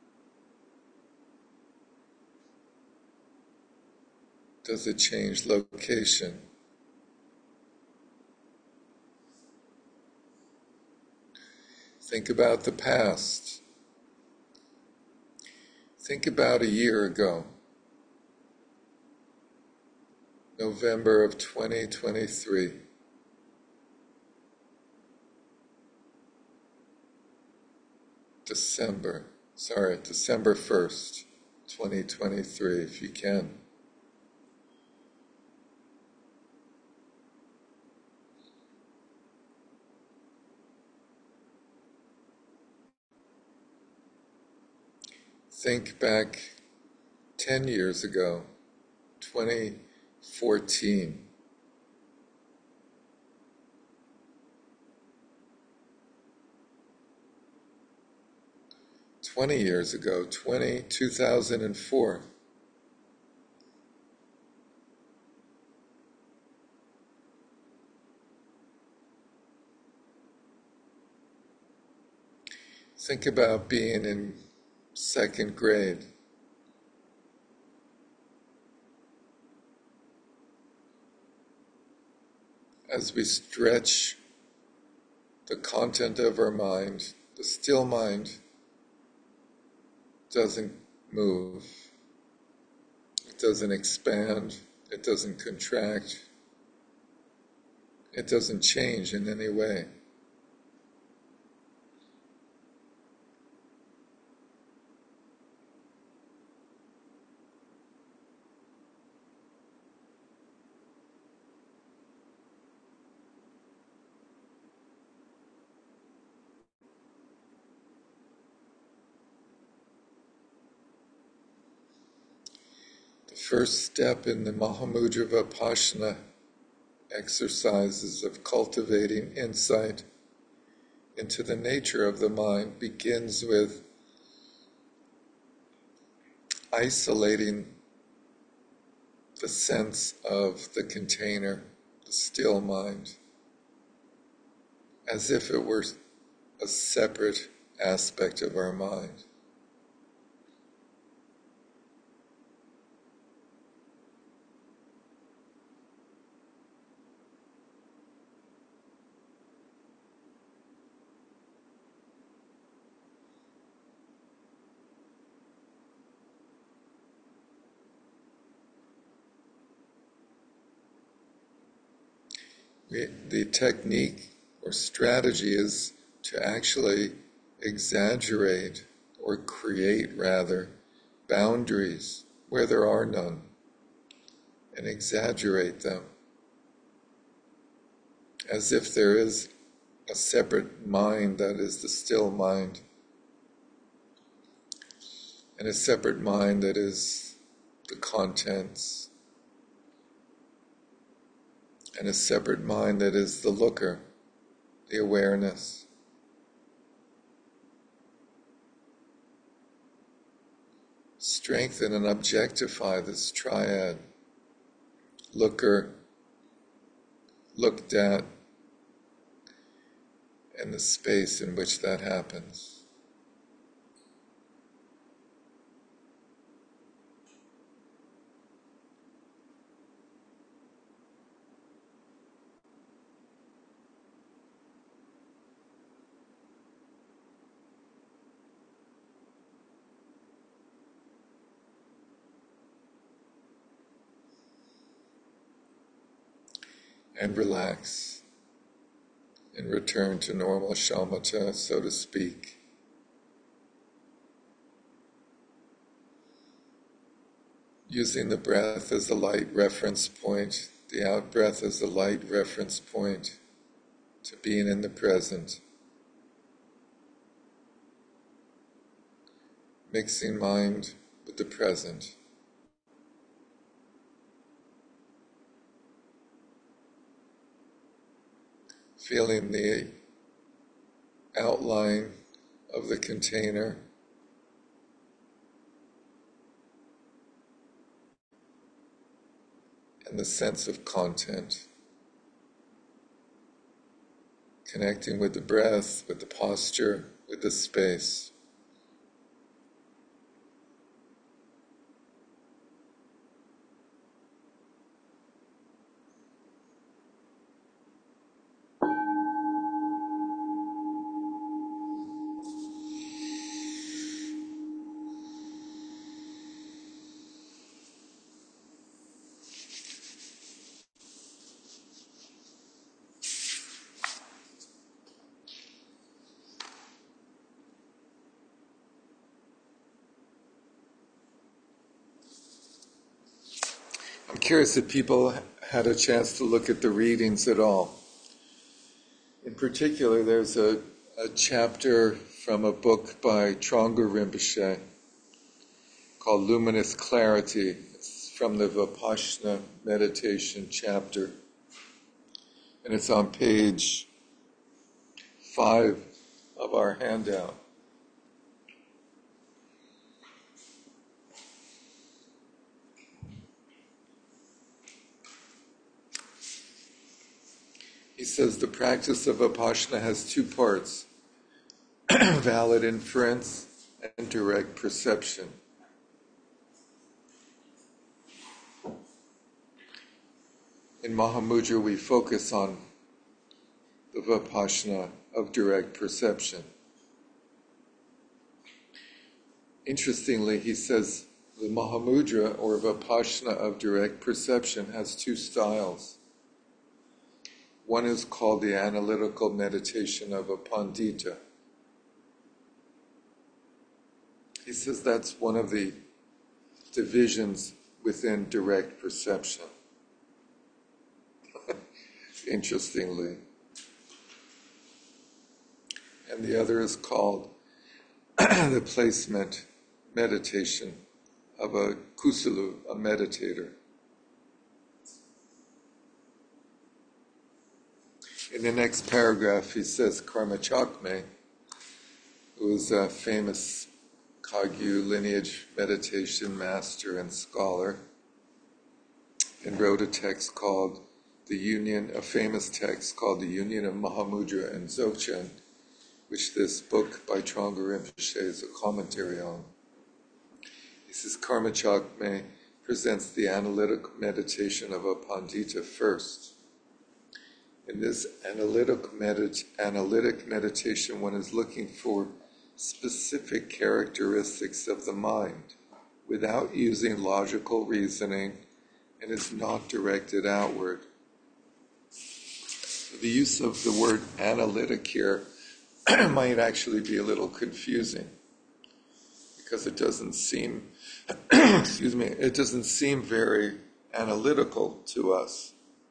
Does it change location? Think about the past. Think about a year ago, November of twenty twenty-three. December, sorry, December first, twenty twenty-three, if you can. Think back ten years ago, twenty fourteen. twenty years ago, twenty, two thousand four. Think about being in second grade. As we stretch the content of our mind, the still mind, doesn't move, it doesn't expand, it doesn't contract, it doesn't change in any way. The first step in the Mahamudra Vipassana exercises of cultivating insight into the nature of the mind begins with isolating the sense of the container, the still mind, as if it were a separate aspect of our mind. We, the technique or strategy is to actually exaggerate or create, rather, boundaries where there are none, and exaggerate them as if there is a separate mind that is the still mind, and a separate mind that is the contents, and a separate mind that is the looker, the awareness. Strengthen and objectify this triad: looker, looked at, and the space in which that happens. And relax, and return to normal shamatha, so to speak. Using the breath as a light reference point, the out-breath as a light reference point to being in the present. Mixing mind with the present. Feeling the outline of the container, and the sense of content. Connecting with the breath, with the posture, with the space. I'm curious if people had a chance to look at the readings at all. In particular, there's a, a chapter from a book by Trungpa Rinpoche called Luminous Clarity. It's from the Vipassana meditation chapter. And it's on page five of our handout. He says the practice of Vipassana has two parts: valid inference and direct perception. In Mahamudra, we focus on the Vipassana of direct perception. interestingly, he says the Mahamudra, or Vipassana of direct perception, has two styles. One is called the analytical meditation of a Pandita. He says that's one of the divisions within direct perception. Interestingly. And the other is called the placement meditation of a kusulu, a meditator. In the next paragraph, he says Karma Chakme, who was a famous Kagyu lineage meditation master and scholar, and wrote a text called The Union, a famous text called The Union of Mahamudra and Dzogchen, which this book by Trungpa Rinpoche is a commentary on. He says Karma Chakme presents the analytic meditation of a Pandita first. In this analytic, medit- analytic meditation, one is looking for specific characteristics of the mind without using logical reasoning, and is not directed outward. The use of the word analytic here might actually be a little confusing, because it doesn't seem, excuse me, it doesn't seem very analytical to us.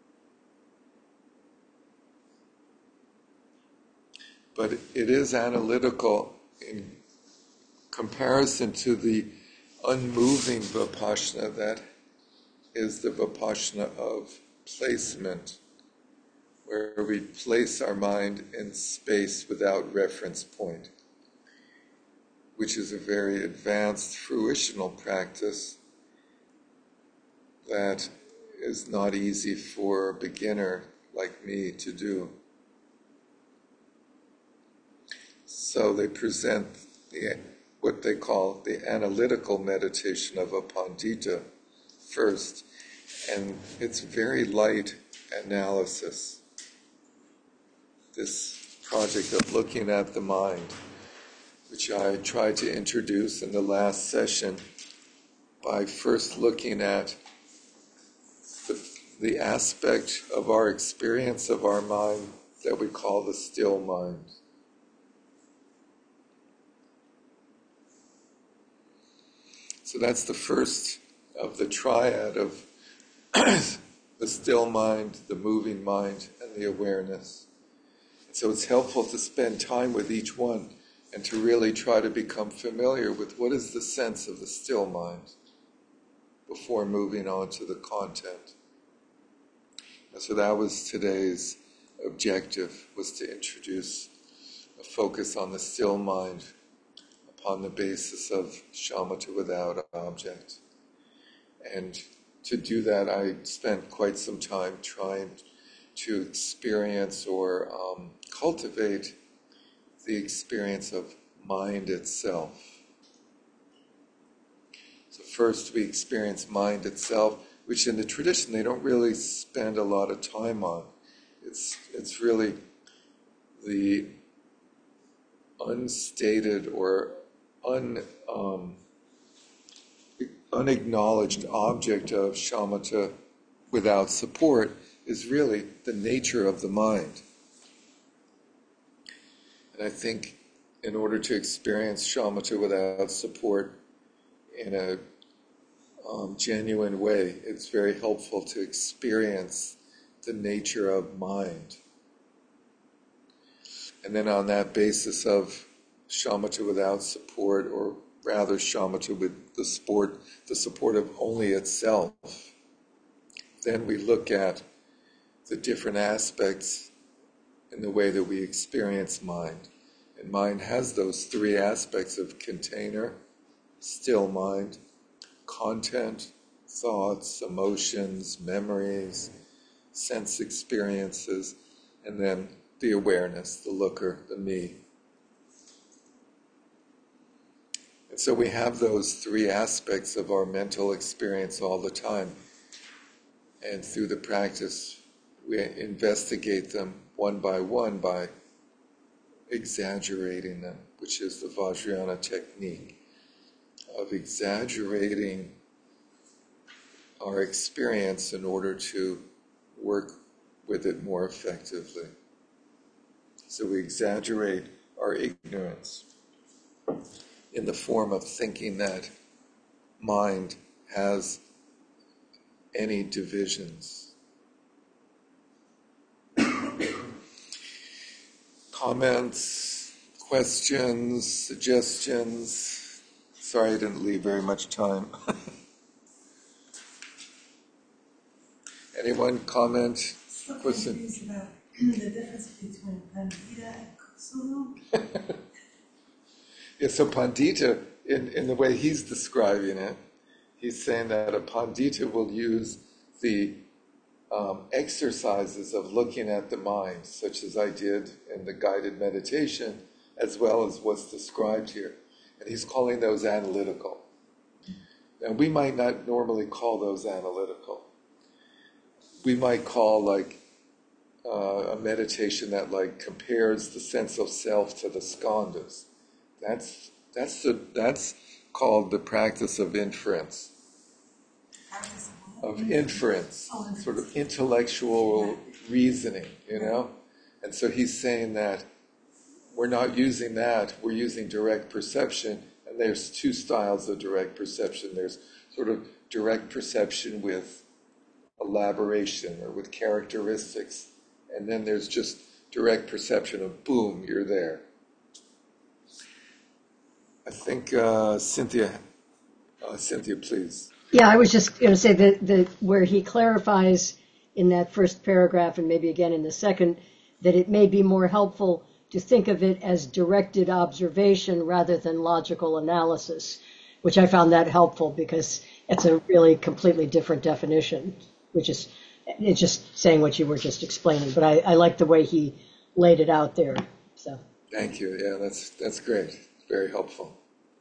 But it is analytical in comparison to the unmoving Vipassana that is the Vipassana of placement, where we place our mind in space without reference point, which is a very advanced fruitional practice that is not easy for a beginner like me to do. So they present the, what they call the analytical meditation of a Pandita first, and it's very light analysis. This project of looking at the mind, which I tried to introduce in the last session by first looking at the, the aspect of our experience of our mind that we call the still mind. So that's the first of the triad of the still mind, the moving mind, and the awareness. And so it's helpful to spend time with each one and to really try to become familiar with what is the sense of the still mind before moving on to the content. And so that was today's objective, was to introduce a focus on the still mind on the basis of shamatha without object. And to do that, I spent quite some time trying to experience or um, cultivate the experience of mind itself. So first we experience mind itself, which in the tradition they don't really spend a lot of time on. It's, it's really the unstated or Un, um, unacknowledged object of shamatha without support is really the nature of the mind. And I think in order to experience shamatha without support in a um, genuine way, it's very helpful to experience the nature of mind. And then on that basis of shamatha without support, or rather shamatha with the support, the support of only itself, then we look at the different aspects in the way that we experience mind. And mind has those three aspects of container, still mind, content, thoughts, emotions, memories, sense experiences, and then the awareness, the looker, the me. And so we have those three aspects of our mental experience all the time. And through the practice, we investigate them one by one by exaggerating them, which is the Vajrayana technique. of exaggerating our experience in order to work with it more effectively. So we exaggerate our ignorance in the form of thinking that mind has any divisions. Comments, questions, suggestions? Sorry I didn't leave very much time. Anyone comment? Still Question? confused about the difference between Pandita and Kusulu. Yeah, so Pandita, in, in the way he's describing it, he's saying that a Pandita will use the um, exercises of looking at the mind, such as I did in the guided meditation, as well as what's described here. And he's calling those analytical. And we might not normally call those analytical. We might call like uh, a meditation that like compares the sense of self to the skandhas. That's that's the that's called the practice of inference. Of inference, sort of intellectual reasoning, you know? And so he's saying that we're not using that, we're using direct perception, and there's two styles of direct perception. There's sort of direct perception with elaboration or with characteristics, and then there's just direct perception of boom, you're there. I think uh, Cynthia, uh, Cynthia, please. Yeah, I was just going to say that, that where he clarifies in that first paragraph and maybe again in the second, that it may be more helpful to think of it as directed observation rather than logical analysis, which I found that helpful because it's a really completely different definition, which is it's just saying what you were just explaining. But I, I like the way he laid it out there. So thank you. Yeah, that's that's great. Very helpful.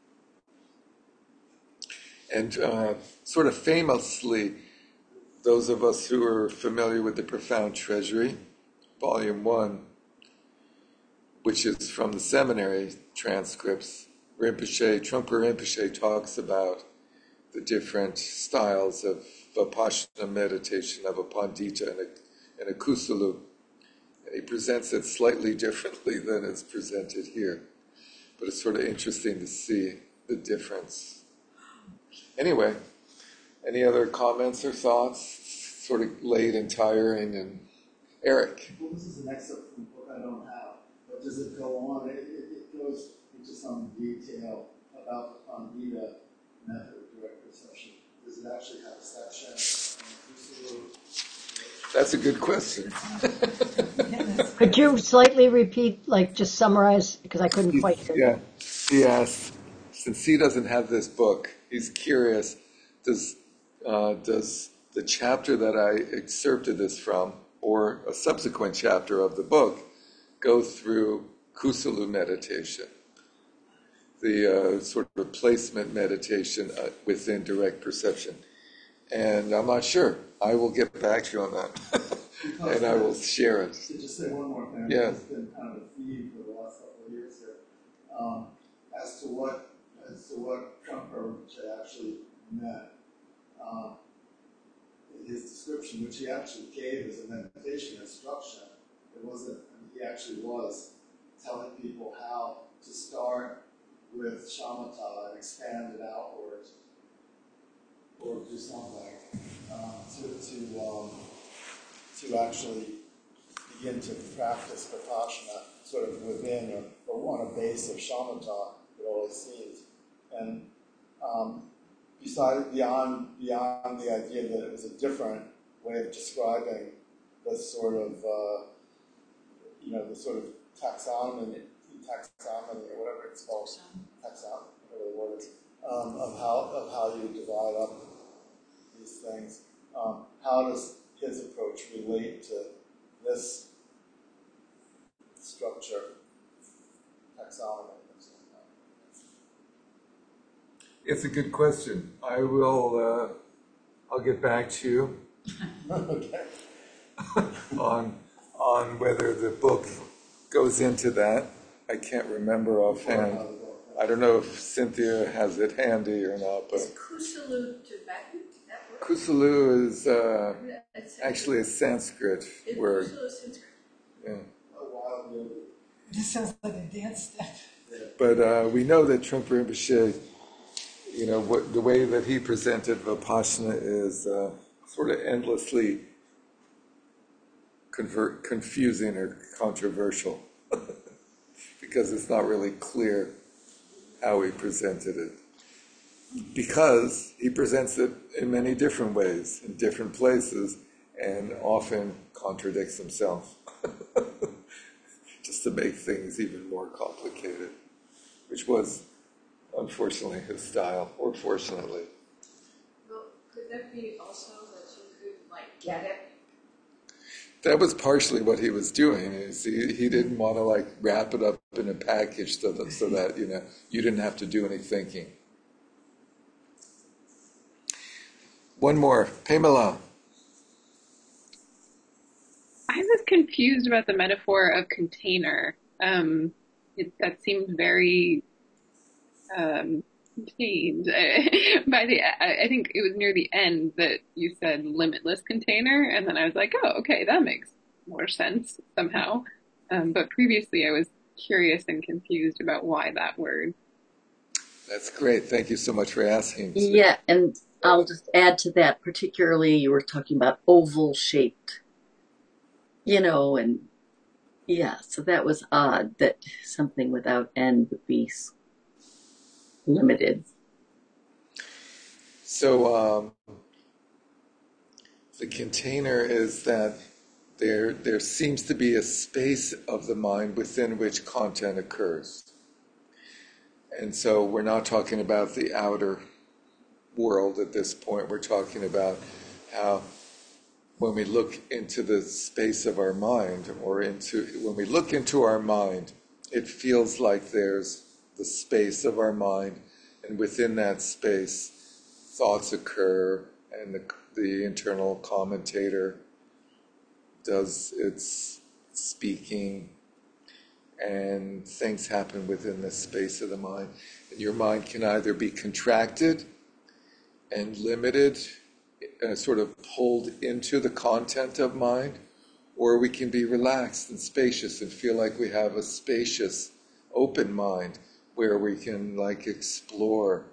And uh, sort of famously, those of us who are familiar with the Profound Treasury, Volume One, which is from the seminary transcripts, Rinpoche, Trungpa Rinpoche talks about the different styles of Vipassana meditation of a Pandita and a, and a Kusulu. And he presents it slightly differently than it's presented here. But it's sort of interesting to see the difference. Anyway, any other comments or thoughts? Sort of late and tiring. And Eric. Well, this is an excerpt from a book I don't have, but does it go on? It, it, it goes into some detail about the Pandita method of direct perception. Does it actually have a section? That's a good question. could you slightly repeat, like just summarize, because I couldn't quite hear. Yeah, he asked, since he doesn't have this book, he's curious, does uh, does the chapter that I excerpted this from, or a subsequent chapter of the book, go through Kusulu meditation, the uh, sort of placement meditation uh, within direct perception? And I'm not sure. I will get back to you on that, and I will share it. To just say one more thing, yeah. It's been kind of a theme for the last couple of years here, um, as to what as to what Trungpa Rinpoche actually meant. Um, his description, which he actually gave as a meditation instruction, it wasn't. I mean, he actually was telling people how to start with shamatha and expand it outwards, or do something um, to to um, to actually begin to practice vipassana sort of within or, or on a base of shamatha, it always seems. And um, besides, beyond beyond the idea that it was a different way of describing this sort of uh, you know the sort of taxonomy, taxonomy or whatever it's called, taxonomy, whatever the word is, um, of how of how you divide up these things. Um, how does his approach relate to this structure, taxonomy? It's a good question. I will. Uh, I'll get back to you okay. on on whether the book goes into that. I can't remember offhand. I don't know if Cynthia has it handy or not, but Is Kusalu Tibetan? That word? Kusalu is uh, It's- actually a Sanskrit Is word. Kusalu Sanskrit? Yeah. This sounds like a dance step. But uh, we know that Trungpa Rinpoche, you know, what, the way that he presented Vipassana is uh, sort of endlessly convert, confusing or controversial because it's not really clear how he presented it. Because he presents it in many different ways, in different places, and often contradicts himself, just to make things even more complicated, which was, unfortunately, his style, or fortunately. Well, could that be also that you could, like, get it? That was partially what he was doing. Is he, he didn't want to like wrap it up in a package so that, so that you know you didn't have to do any thinking. One more, Pamela. I was confused about the metaphor of container. Um, it, that seemed very um, contained. By the, I, I think it was near the end that you said limitless container, and then I was like, oh, okay, that makes more sense somehow. Um, but previously, I was curious and confused about why that word. That's great. Thank you so much for asking. Yeah, and I'll just add to that, particularly you were talking about oval shaped, you know, and yeah, so that was odd that something without end would be limited. So um, the container is that there there seems to be a space of the mind within which content occurs. And so we're not talking about the outer world at this point. We're talking about how when we look into the space of our mind, or into when we look into our mind, it feels like there's the space of our mind, and within that space, thoughts occur, and the, the internal commentator does its speaking, and things happen within the space of the mind. And your mind can either be contracted and limited, uh, sort of pulled into the content of mind, or we can be relaxed and spacious and feel like we have a spacious, open mind where we can like explore.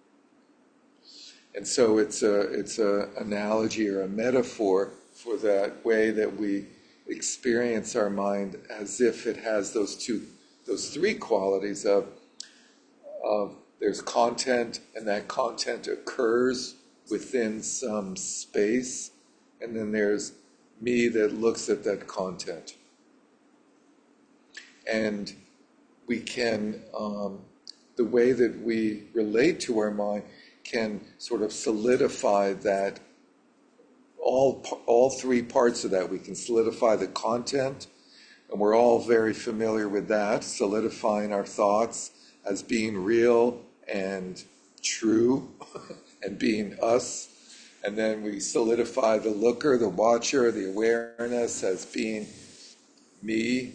And so it's a it's a analogy or a metaphor for that way that we experience our mind, as if it has those two, those three qualities of, of there's content, and that content occurs within some space, and then there's me that looks at that content. And we can, um, the way that we relate to our mind can sort of solidify that, all all three parts of that. We can solidify the content, and we're all very familiar with that, solidifying our thoughts as being real and true and being us. And then we solidify the looker, the watcher, the awareness as being me.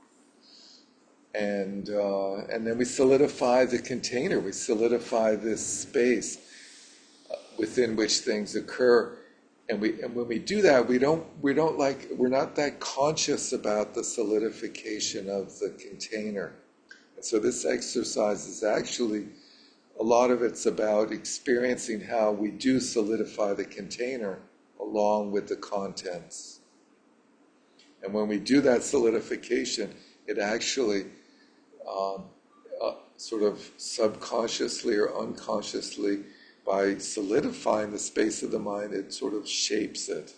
And uh, and then we solidify the container. We solidify this space within which things occur. And we and when we do that, we don't we don't like we're not that conscious about the solidification of the container. And so this exercise is actually, a lot of it's about experiencing how we do solidify the container along with the contents. And when we do that solidification, it actually um, uh, sort of subconsciously or unconsciously, by solidifying the space of the mind, it sort of shapes it.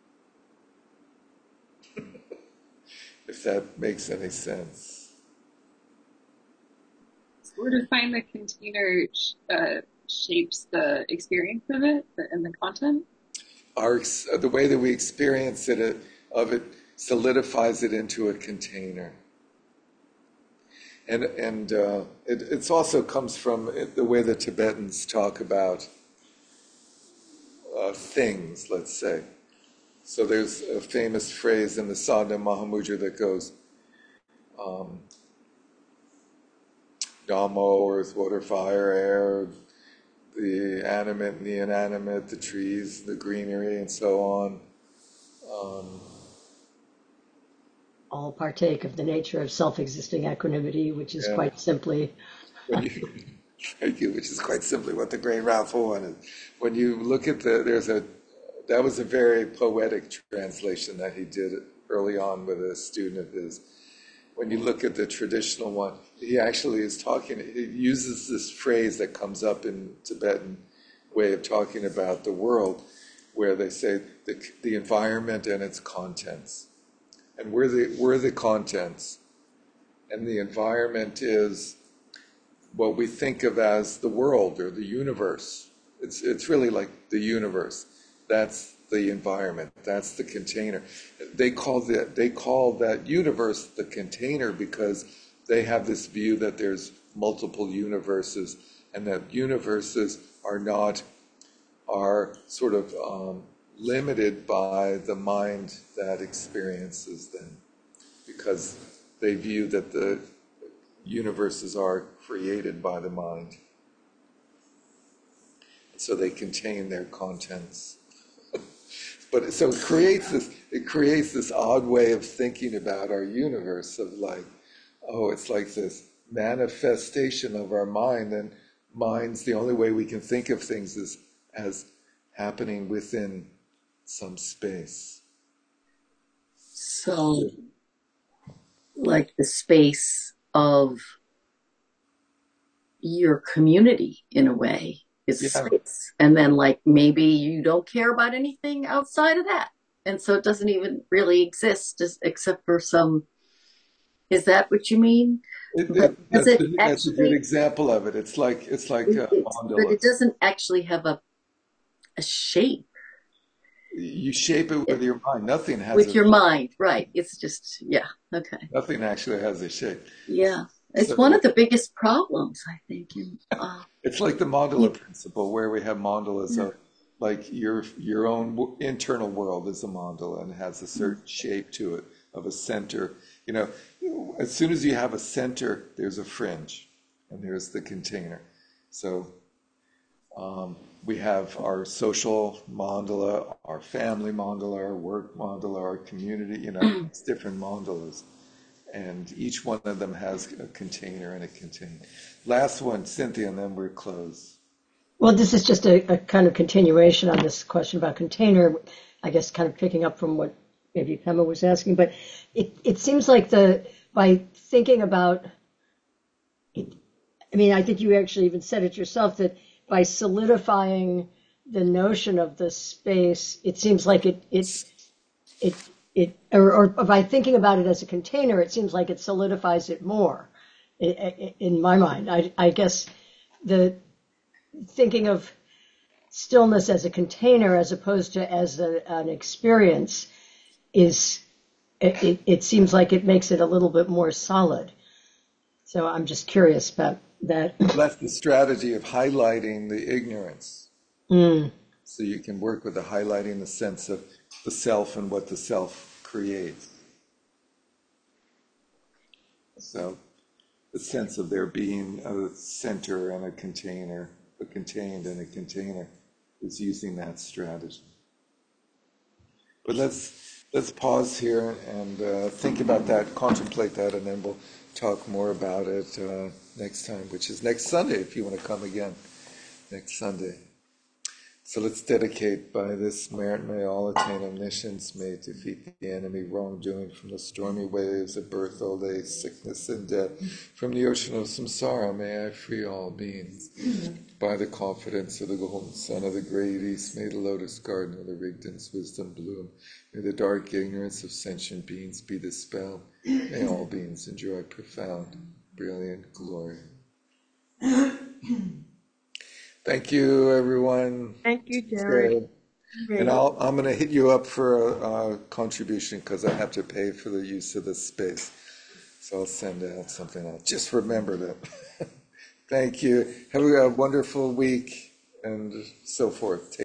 If that makes any sense. Where to find the container uh, shapes the experience of it and the content? Our the way that we experience it of it solidifies it into a container. And and uh, it it's also comes from the way the Tibetans talk about uh, things, let's say. So there's a famous phrase in the Sadhana Mahamudra that goes, um, Dhammo, earth, water, fire, air, the animate and the inanimate, the trees, the greenery, and so on. Um, All partake of the nature of self-existing equanimity, which is yeah. quite simply. When you, thank you, which is quite simply what the great Ralph wanted. When you look at the, there's a, that was a very poetic translation that he did early on with a student of his. When you look at the traditional one, he actually is talking, he uses this phrase that comes up in Tibetan way of talking about the world, where they say the, the environment and its contents. And we're the, we're the contents. And the environment is what we think of as the world or the universe. It's, it's really like the universe. That's the environment. That's the container. They call that they call that universe the container because they have this view that there's multiple universes and that universes are not are sort of um, limited by the mind that experiences them, because they view that the universes are created by the mind, so they contain their contents. But so it creates this, it creates this odd way of thinking about our universe of like, oh, it's like this manifestation of our mind, and mind's the only way we can think of things is as happening within some space. So, like the space of your community in a way. Is Yeah. space. And then like maybe you don't care about anything outside of that. And so it doesn't even really exist as, except for some, is that what you mean? It, But it, does that's, it a, that's a good actually, example of it. It's like it's like it, a it- but mandala. it doesn't actually have a, a shape You shape it with your mind. Nothing has with a, your mind, right? It's just, yeah, okay. nothing actually has a shape. Yeah. It's So one of the biggest problems, I think. In, uh, it's like the mandala principle, where we have mandalas Yeah. of like your your own w- internal world is a mandala and it has a certain shape to it of a center. You know, as soon as you have a center, there's a fringe, and there's the container. So um, we have our social mandala, our family mandala, our work mandala, our community. You know, it's different mandalas. And each one of them has a container and a container. Last one, Cynthia, and then we're closed. Well, this is just a, a kind of continuation on this question about container, I guess kind of picking up from what maybe Pema was asking, but it, it seems like the by thinking about it, I mean, I think you actually even said it yourself, that by solidifying the notion of the space, it seems like it it it it or, or by thinking about it as a container, it seems like it solidifies it more. I- I- In my mind, I, I guess the thinking of stillness as a container as opposed to as a, an experience is it, it, it seems like it makes it a little bit more solid. So I'm just curious about that. That's the strategy of highlighting the ignorance. Mm. So you can work with the highlighting the sense of the self and what the self creates. So the sense of there being a center and a container, a contained and a container, is using that strategy. But let's let's pause here and uh, think about that, contemplate that, and then we'll talk more about it uh, next time, which is next Sunday, if you want to come again next Sunday. So let's dedicate by this merit, may all attain omniscience, may defeat the enemy, wrongdoing from the stormy waves of birth, old age, sickness, and death. From the ocean of samsara, may I free all beings. By the confidence of the golden sun of the great east, may the lotus garden of the Rigdon's wisdom bloom. May the dark ignorance of sentient beings be dispelled. May all beings enjoy profound, brilliant glory. Thank you, everyone. Thank you, Jerry. So, and I'll, I'm going to hit you up for a, a contribution because I have to pay for the use of the space. So I'll send out something else. Just remember that. Thank you. Have a wonderful week and so forth. Take